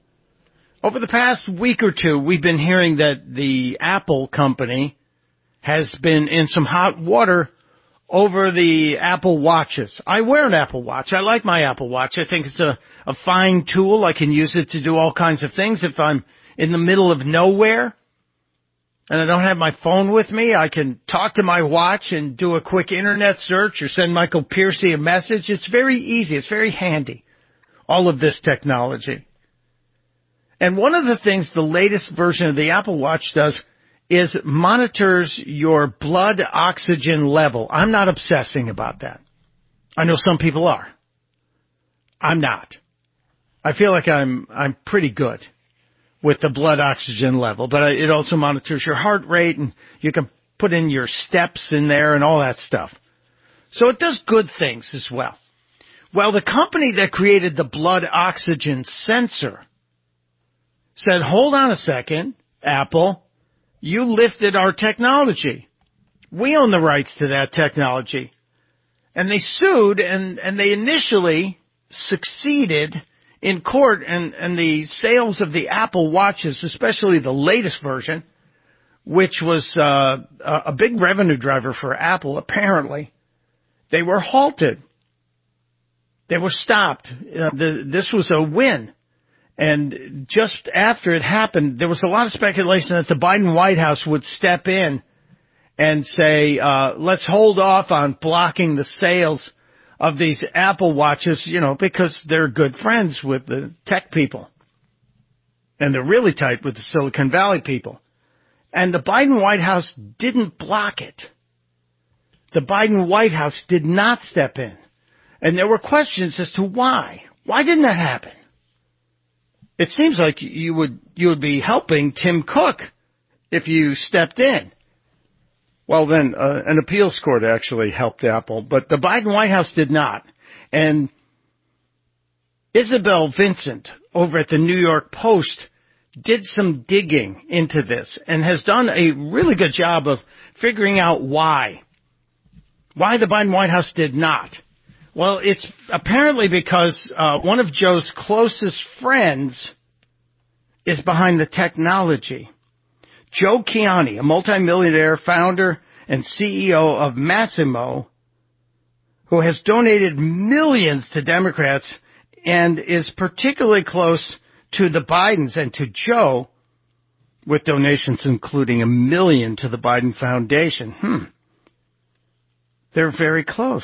Over the past week or two, we've been hearing that the Apple company has been in some hot water over the Apple Watches. I wear an Apple Watch. I like my Apple Watch. I think it's a, a fine tool. I can use it to do all kinds of things. If I'm in the middle of nowhere and I don't have my phone with me, I can talk to my watch and do a quick internet search or send Michael Piercy a message. It's very easy. It's very handy, all of this technology. And one of the things the latest version of the Apple Watch does is monitors your blood oxygen level. I'm not obsessing about that. I know some people are. I'm not. I feel like I'm I'm pretty good with the blood oxygen level, but it also monitors your heart rate, and you can put in your steps in there and all that stuff. So it does good things as well. Well, the company that created the blood oxygen sensor said, hold on a second, Apple, you lifted our technology. We own the rights to that technology. And they sued, and, and they initially succeeded in court, and, and the sales of the Apple Watches, especially the latest version, which was uh, a big revenue driver for Apple, apparently, they were halted. They were stopped. Uh, the, this was a win. And just after it happened, there was a lot of speculation that the Biden White House would step in and say, uh, let's hold off on blocking the sales of these Apple Watches, you know, because they're good friends with the tech people. And they're really tight with the Silicon Valley people. And the Biden White House didn't block it. The Biden White House did not step in. And there were questions as to why. Why didn't that happen? It seems like you would, you would be helping Tim Cook if you stepped in. Well, then, uh, an appeals court actually helped Apple, but the Biden White House did not. And Isabel Vincent over at the New York Post did some digging into this and has done a really good job of figuring out why. Why the Biden White House did not. Well, it's apparently because uh, one of Joe's closest friends is behind the technology. Joe Kiani, a multimillionaire founder and C E O of Massimo, who has donated millions to Democrats and is particularly close to the Bidens and to Joe, with donations including a million to the Biden Foundation. Hmm. They're very close.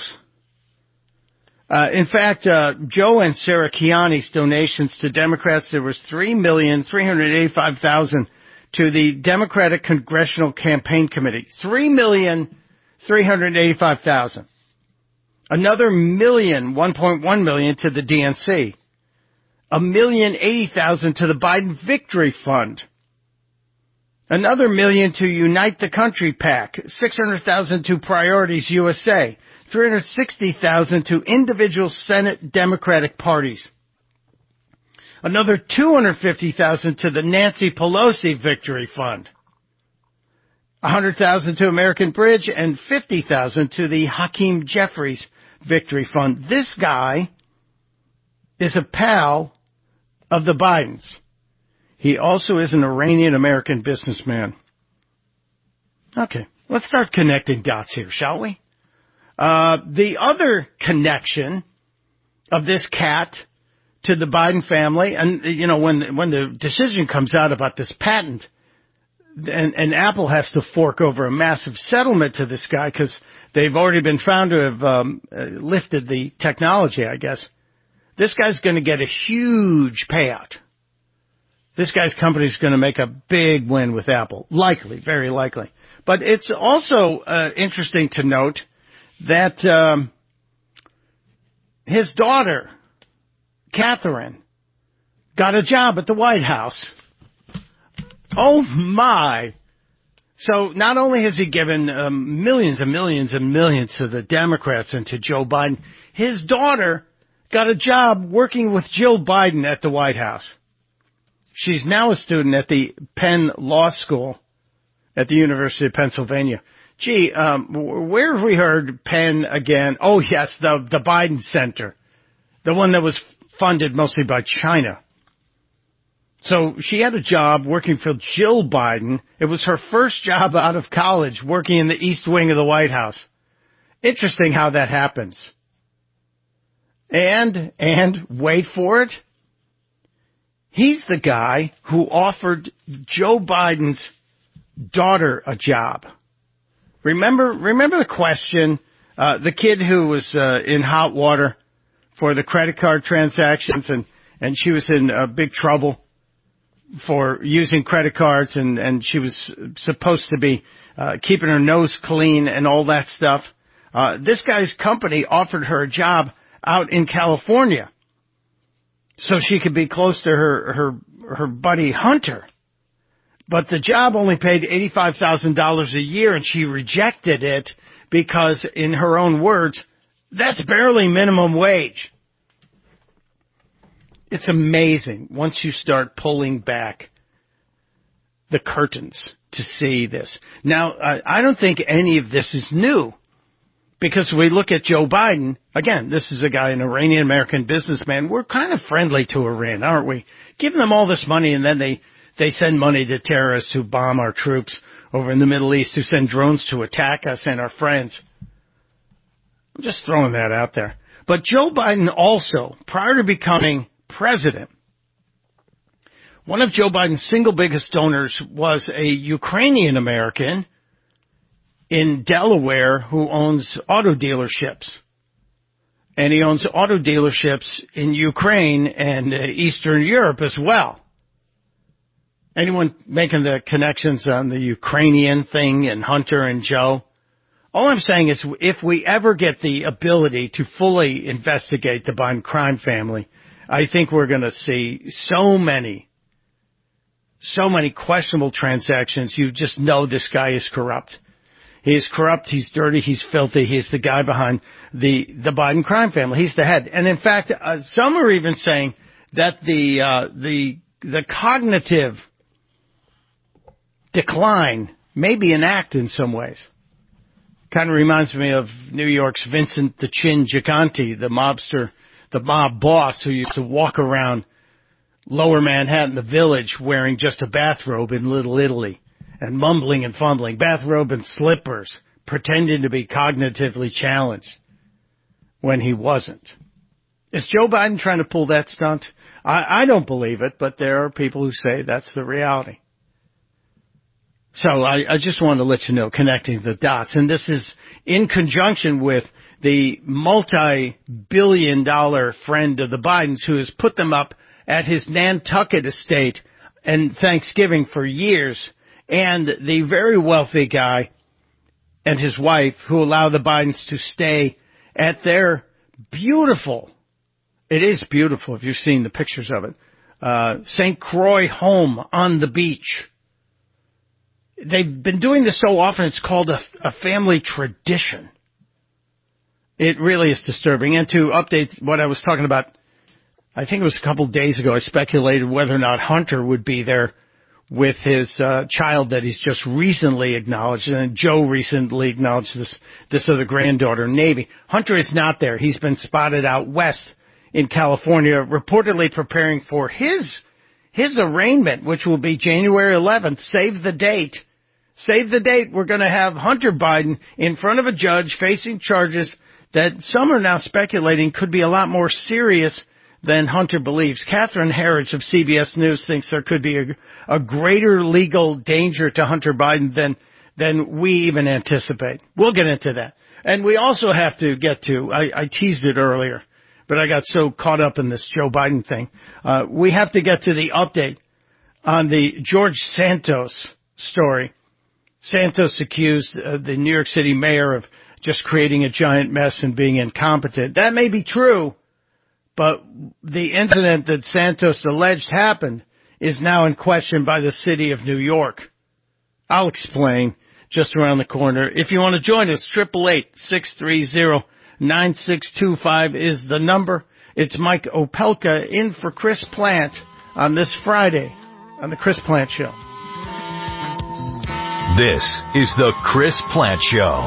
Uh, in fact, uh, Joe and Sarah Kiani's donations to Democrats, there was three million three hundred eighty-five thousand to the Democratic Congressional Campaign Committee. three million three hundred eighty-five thousand. Another million, one point one million to the D N C. A million eighty thousand to the Biden Victory Fund. Another million to Unite the Country PAC. six hundred thousand to Priorities U S A. three hundred sixty thousand to individual Senate Democratic parties. Another two hundred fifty thousand to the Nancy Pelosi Victory Fund. one hundred thousand to American Bridge and fifty thousand to the Hakeem Jeffries Victory Fund. This guy is a pal of the Bidens. He also is an Iranian-American businessman. Okay, let's start connecting dots here, shall we? Uh, the other connection of this cat to the Biden family, and, you know, when, when the decision comes out about this patent, and, and Apple has to fork over a massive settlement to this guy because they've already been found to have um, uh, lifted the technology, I guess. This guy's going to get a huge payout. This guy's company is going to make a big win with Apple. Likely, very likely. But it's also uh, interesting to note that um, his daughter, Catherine, got a job at the White House. Oh, my. So not only has he given um, millions and millions and millions to the Democrats and to Joe Biden, his daughter got a job working with Jill Biden at the White House. She's now a student at the Penn Law School at the University of Pennsylvania. Gee, um, where have we heard Penn again? Oh, yes, the, the Biden Center, the one that was funded mostly by China. So she had a job working for Jill Biden. It was her first job out of college, working in the East Wing of the White House. Interesting how that happens. And, and, wait for it, he's the guy who offered Joe Biden's daughter a job. Remember, remember the question, uh, the kid who was, uh, in hot water for the credit card transactions and, and she was in uh, big trouble for using credit cards and, and she was supposed to be, uh, keeping her nose clean and all that stuff. Uh, this guy's company offered her a job out in California so she could be close to her, her, her buddy Hunter. But the job only paid eighty-five thousand dollars a year, and she rejected it because, in her own words, that's barely minimum wage. It's amazing once you start pulling back the curtains to see this. Now, I don't think any of this is new. Because we look at Joe Biden, again, this is a guy, an Iranian-American businessman. We're kind of friendly to Iran, aren't we? Giving them all this money, and then they, they send money to terrorists who bomb our troops over in the Middle East, who send drones to attack us and our friends. I'm just throwing that out there. But Joe Biden also, prior to becoming president, one of Joe Biden's single biggest donors was a Ukrainian-American in Delaware who owns auto dealerships. And he owns auto dealerships in Ukraine and uh, Eastern Europe as well. Anyone making the connections on the Ukrainian thing and Hunter and Joe? All I'm saying is if we ever get the ability to fully investigate the Biden crime family, I think we're going to see so many, so many questionable transactions. You just know this guy is corrupt. He is corrupt, he's dirty, he's filthy, he's the guy behind the, the Biden crime family. He's the head. And in fact, uh, some are even saying that the, uh, the, the cognitive decline may be an act in some ways. Kind of reminds me of New York's Vincent the Chin Gigante, the mobster, the mob boss who used to walk around Lower Manhattan, the Village, wearing just a bathrobe in Little Italy and mumbling and fumbling, bathrobe and slippers, pretending to be cognitively challenged when he wasn't. Is Joe Biden trying to pull that stunt? I, I don't believe it, but there are people who say that's the reality. So I, I just wanted to let you know, connecting the dots. And this is in conjunction with the multi-billion dollar friend of the Bidens who has put them up at his Nantucket estate and Thanksgiving for years, and the very wealthy guy and his wife who allow the Bidens to stay at their beautiful, it is beautiful if you've seen the pictures of it, uh, Saint Croix home on the beach. They've been doing this so often, it's called a, a family tradition. It really is disturbing. And to update what I was talking about, I think it was a couple of days ago, I speculated whether or not Hunter would be there with his uh, child that he's just recently acknowledged. And Joe recently acknowledged this, this other granddaughter, Navy. Hunter is not there. He's been spotted out west in California, reportedly preparing for his his arraignment, which will be January eleventh. Save the date. Save the date. We're going to have Hunter Biden in front of a judge facing charges that some are now speculating could be a lot more serious than Hunter believes. Catherine Herridge of C B S News thinks there could be a, a greater legal danger to Hunter Biden than than we even anticipate. We'll get into that. And we also have to get to, I, I teased it earlier, but I got so caught up in this Joe Biden thing. Uh, we have to get to the update on the George Santos story. Santos accused uh, the New York City mayor of just creating a giant mess and being incompetent. That may be true, but the incident that Santos alleged happened is now in question by the city of New York. I'll explain just around the corner. If you want to join us, eight eight eight, six three zero, nine six two five is the number. It's Mike Opelka in for Chris Plant on this Friday on the Chris Plant Show. This is the Chris Plant Show.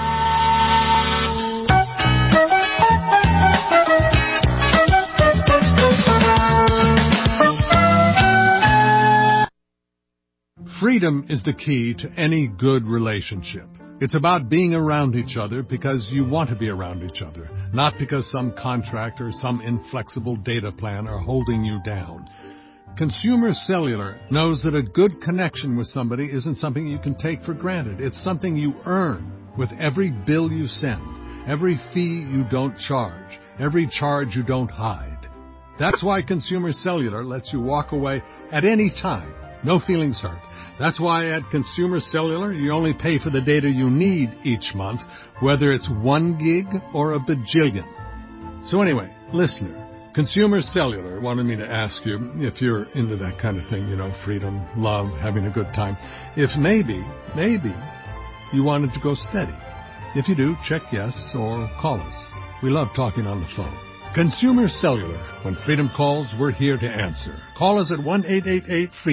Freedom is the key to any good relationship. It's about being around each other because you want to be around each other, not because some contract or some inflexible data plan are holding you down. Consumer Cellular knows that a good connection with somebody isn't something you can take for granted. It's something you earn with every bill you send, every fee you don't charge, every charge you don't hide. That's why Consumer Cellular lets you walk away at any time. No feelings hurt. That's why at Consumer Cellular, you only pay for the data you need each month, whether it's one gig or a bajillion. So anyway, listener, Consumer Cellular wanted me to ask you if you're into that kind of thing, you know, freedom, love, having a good time. If maybe, maybe you wanted to go steady. If you do, check yes or call us. We love talking on the phone. Consumer Cellular. When freedom calls, we're here to answer. Call us at one eight eight eight freedom.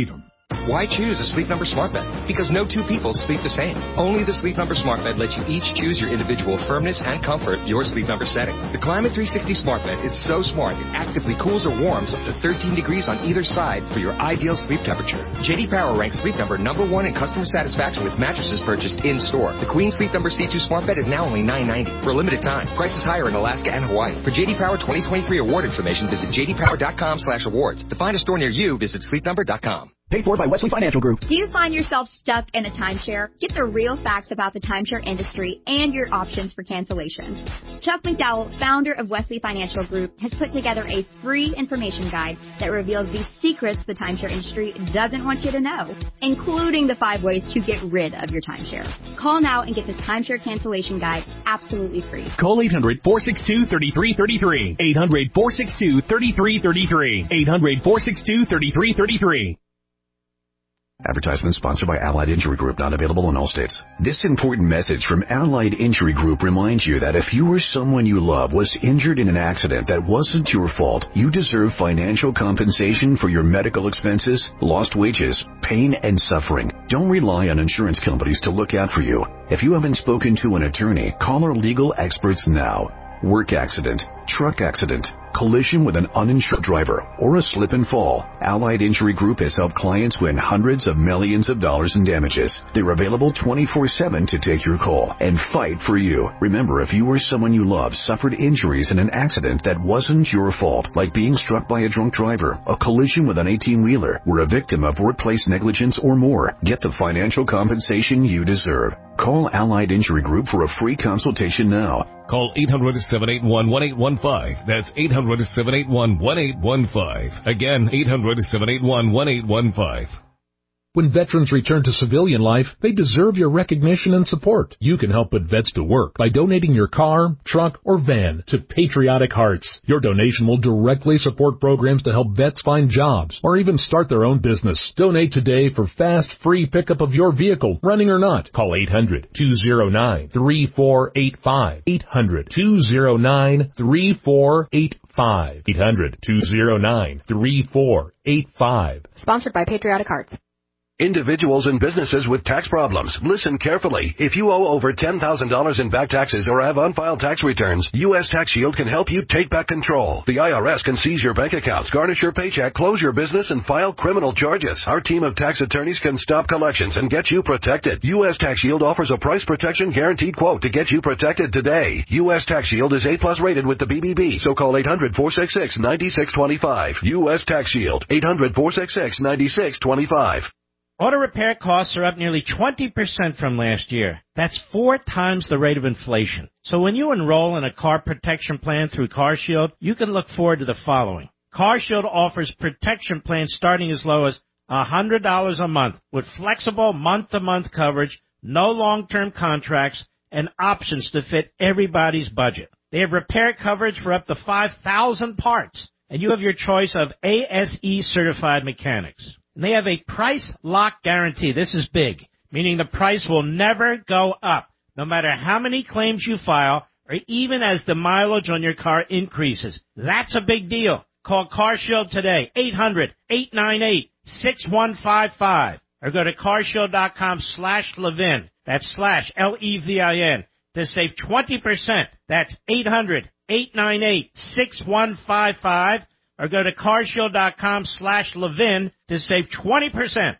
Why choose a Sleep Number smart bed? Because no two people sleep the same. Only the Sleep Number smart bed lets you each choose your individual firmness and comfort, your Sleep Number setting. The Climate three sixty smart bed is so smart it actively cools or warms up to thirteen degrees on either side for your ideal sleep temperature. J D Power ranks Sleep Number number one in customer satisfaction with mattresses purchased in store. The Queen Sleep Number C two smart bed is now only nine ninety for a limited time. Prices higher in Alaska and Hawaii. For J D Power twenty twenty-three award information, visit j d power dot com slash awards. To find a store near you, visit sleep number dot com. Paid for by Wesley Financial Group. Do you find yourself stuck in a timeshare? Get the real facts about the timeshare industry and your options for cancellation. Chuck McDowell, founder of Wesley Financial Group, has put together a free information guide that reveals the secrets the timeshare industry doesn't want you to know, including the five ways to get rid of your timeshare. Call now and get this timeshare cancellation guide absolutely free. Call eight hundred, four six two, three three three three. eight hundred, four six two, three three three three. eight hundred, four six two, three three three three. Advertisement sponsored by Allied Injury Group, not available in all states. This important message from Allied Injury Group reminds you that if you or someone you love was injured in an accident that wasn't your fault, you deserve financial compensation for your medical expenses, lost wages, pain, and suffering. Don't rely on insurance companies to look out for you. If you haven't spoken to an attorney, call our legal experts now. Work accident, truck accident, collision with an uninsured driver, or a slip and fall. Allied Injury Group has helped clients win hundreds of millions of dollars in damages. They're available twenty-four seven to take your call and fight for you. Remember, if you or someone you love suffered injuries in an accident that wasn't your fault, like being struck by a drunk driver, a collision with an eighteen-wheeler, were a victim of workplace negligence or more, get the financial compensation you deserve. Call Allied Injury Group for a free consultation now. Call eight hundred, seven eight one, one eight one five. That's eight hundred, seven eight one, one eight one five. Again, eight hundred, seven eight one, one eight one five. When veterans return to civilian life, they deserve your recognition and support. You can help put vets to work by donating your car, truck, or van to Patriotic Hearts. Your donation will directly support programs to help vets find jobs or even start their own business. Donate today for fast, free pickup of your vehicle, running or not. Call eight hundred, two oh nine, three four eight five. eight hundred, two oh nine, three four eight five. eight hundred, two oh nine, three four eight five. Sponsored by Patriotic Hearts. Individuals and businesses with tax problems, listen carefully. If you owe over ten thousand dollars in back taxes or have unfiled tax returns, U S Tax Shield can help you take back control. The I R S can seize your bank accounts, garnish your paycheck, close your business, and file criminal charges. Our team of tax attorneys can stop collections and get you protected. U S Tax Shield offers a price protection guaranteed quote to get you protected today. U S Tax Shield is A plus rated with the B B B, so call eight hundred, four six six, nine six two five. U S Tax Shield, eight hundred, four six six, nine six two five. Auto repair costs are up nearly twenty percent from last year. That's four times the rate of inflation. So when you enroll in a car protection plan through CarShield, you can look forward to the following. CarShield offers protection plans starting as low as one hundred dollars a month with flexible month-to-month coverage, no long-term contracts, and options to fit everybody's budget. They have repair coverage for up to five thousand parts, and you have your choice of A S E-certified mechanics. And they have a price lock guarantee. This is big, meaning the price will never go up, no matter how many claims you file or even as the mileage on your car increases. That's a big deal. Call CarShield today, eight hundred, eight nine eight, six one five five, or go to carshield.com slash Levin. That's slash L E V I N to save twenty percent. That's eight hundred, eight nine eight, six one five five. Or go to carshield.com slash Levin to save twenty percent.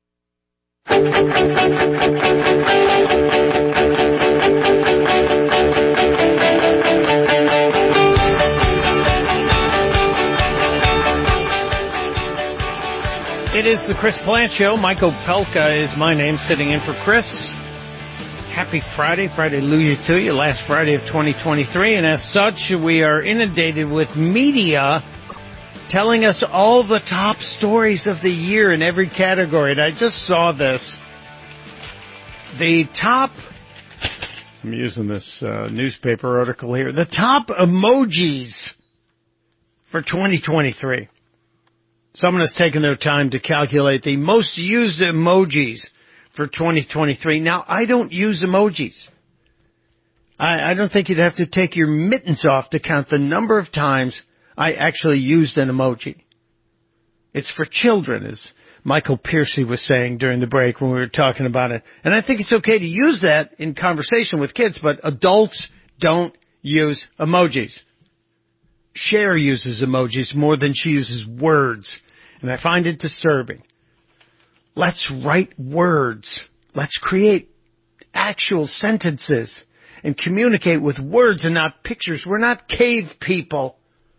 It is the Chris Plant Show. Michael Pelka is my name, sitting in for Chris. Happy Friday, Friday Hallelujah to you, last Friday of twenty twenty-three. And as such, we are inundated with media telling us all the top stories of the year in every category. And I just saw this. The top, I'm using this uh, newspaper article here, the top emojis for twenty twenty-three. Someone has taken their time to calculate the most used emojis for twenty twenty-three. Now, I don't use emojis. I, I don't think you'd have to take your mittens off to count the number of times I actually used an emoji. It's for children, as Michael Piercy was saying during the break when we were talking about it. And I think it's okay to use that in conversation with kids, but adults don't use emojis. Cher uses emojis more than she uses words, and I find it disturbing. Let's write words. Let's create actual sentences and communicate with words and not pictures. We're not cave people.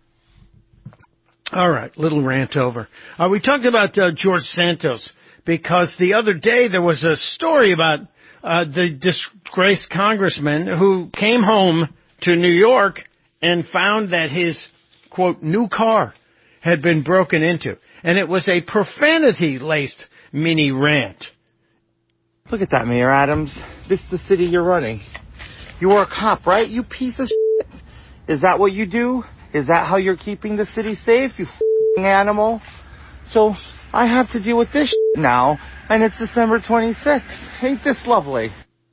All right, little rant over. Uh, we talked about uh, George Santos because the other day there was a story about uh, the disgraced congressman who came home to New York and found that his, quote, new car had been broken into. And it was a profanity-laced mini rant. Look at that, Mayor Adams. This is the city you're running. You are a cop, right? You piece of shit. Is that what you do? Is that how you're keeping the city safe, you f***ing animal? So I have to deal with this shit now, and it's December twenty-sixth. Ain't this lovely?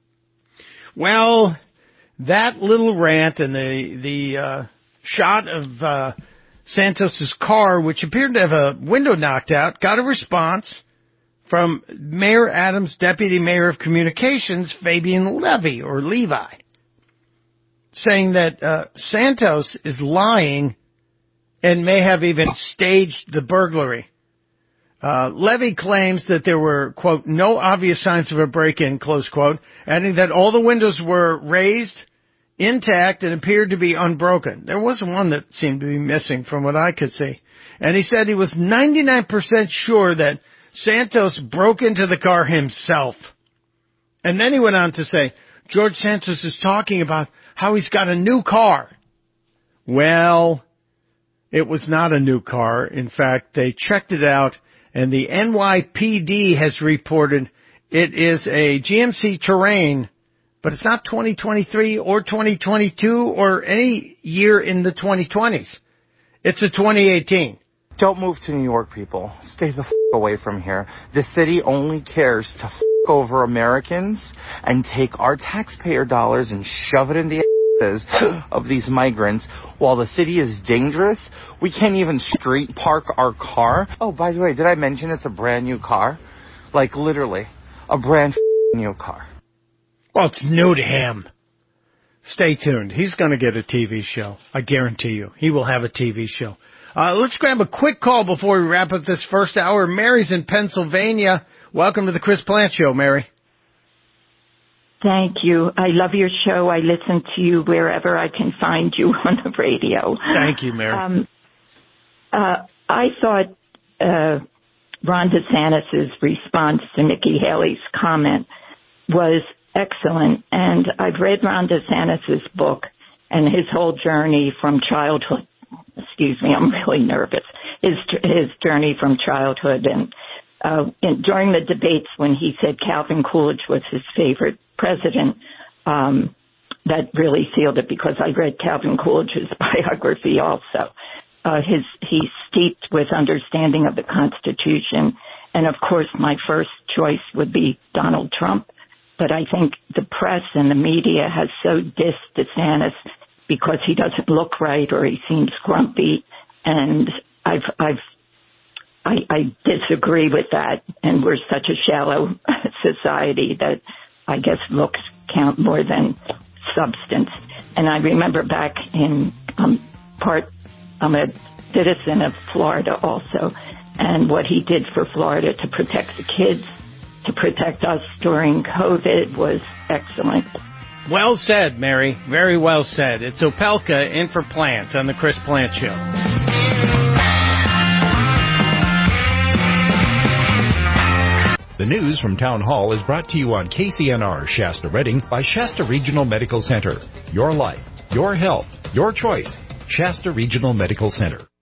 Well, that little rant and the the uh, shot of uh, Santos's car, which appeared to have a window knocked out, got a response from Mayor Adams' Deputy Mayor of Communications, Fabian Levy, or Levi, saying that uh, Santos is lying and may have even staged the burglary. Uh, Levy claims that there were, quote, no obvious signs of a break-in, close quote, adding that all the windows were raised, intact, and appeared to be unbroken. There wasn't one that seemed to be missing from what I could see. And he said he was ninety-nine percent sure that Santos broke into the car himself. And then he went on to say, George Santos is talking about how he's got a new car. Well, it was not a new car. In fact, they checked it out, and the N Y P D has reported it is a G M C Terrain, but it's not twenty twenty-three or twenty twenty-two or any year in the twenty twenties. It's a twenty eighteen. Don't move to New York, people. Stay the f*** away from here. The city only cares to f*** over Americans and take our taxpayer dollars and shove it in the asses of these migrants. While the city is dangerous, we can't even street park our car. Oh, by the way, did I mention it's a brand new car? Like, literally, a brand new car. Well, it's new to him. Stay tuned. He's going to get a T V show. I guarantee you. He will have a T V show. Uh, let's grab a quick call before we wrap up this first hour. Mary's in Pennsylvania. Welcome to the Chris Plant Show, Mary. Thank you. I love your show. I listen to you wherever I can find you on the radio. Thank you, Mary. Um, uh, I thought uh, Ron DeSantis' response to Nikki Haley's comment was excellent, and I've read Ron DeSantis' book and his whole journey from childhood. Excuse me, I'm really nervous. His his journey from childhood and, uh, and during the debates when he said Calvin Coolidge was his favorite president, um, that really sealed it because I read Calvin Coolidge's biography also. Uh, his he's steeped with understanding of the Constitution, and of course my first choice would be Donald Trump. But I think the press and the media has so dissed DeSantis because he doesn't look right or he seems grumpy, and I've, I've, I, I disagree with that, and we're such a shallow society that I guess looks count more than substance. And I remember back in um, part, I'm a citizen of Florida also, and what he did for Florida to protect the kids, to protect us during COVID was excellent. Well said, Mary. Very well said. It's Opelka in for Plant on the Chris Plant Show. The news from Town Hall is brought to you on K C N R Shasta Redding by Shasta Regional Medical Center. Your life, your health, your choice. Shasta Regional Medical Center.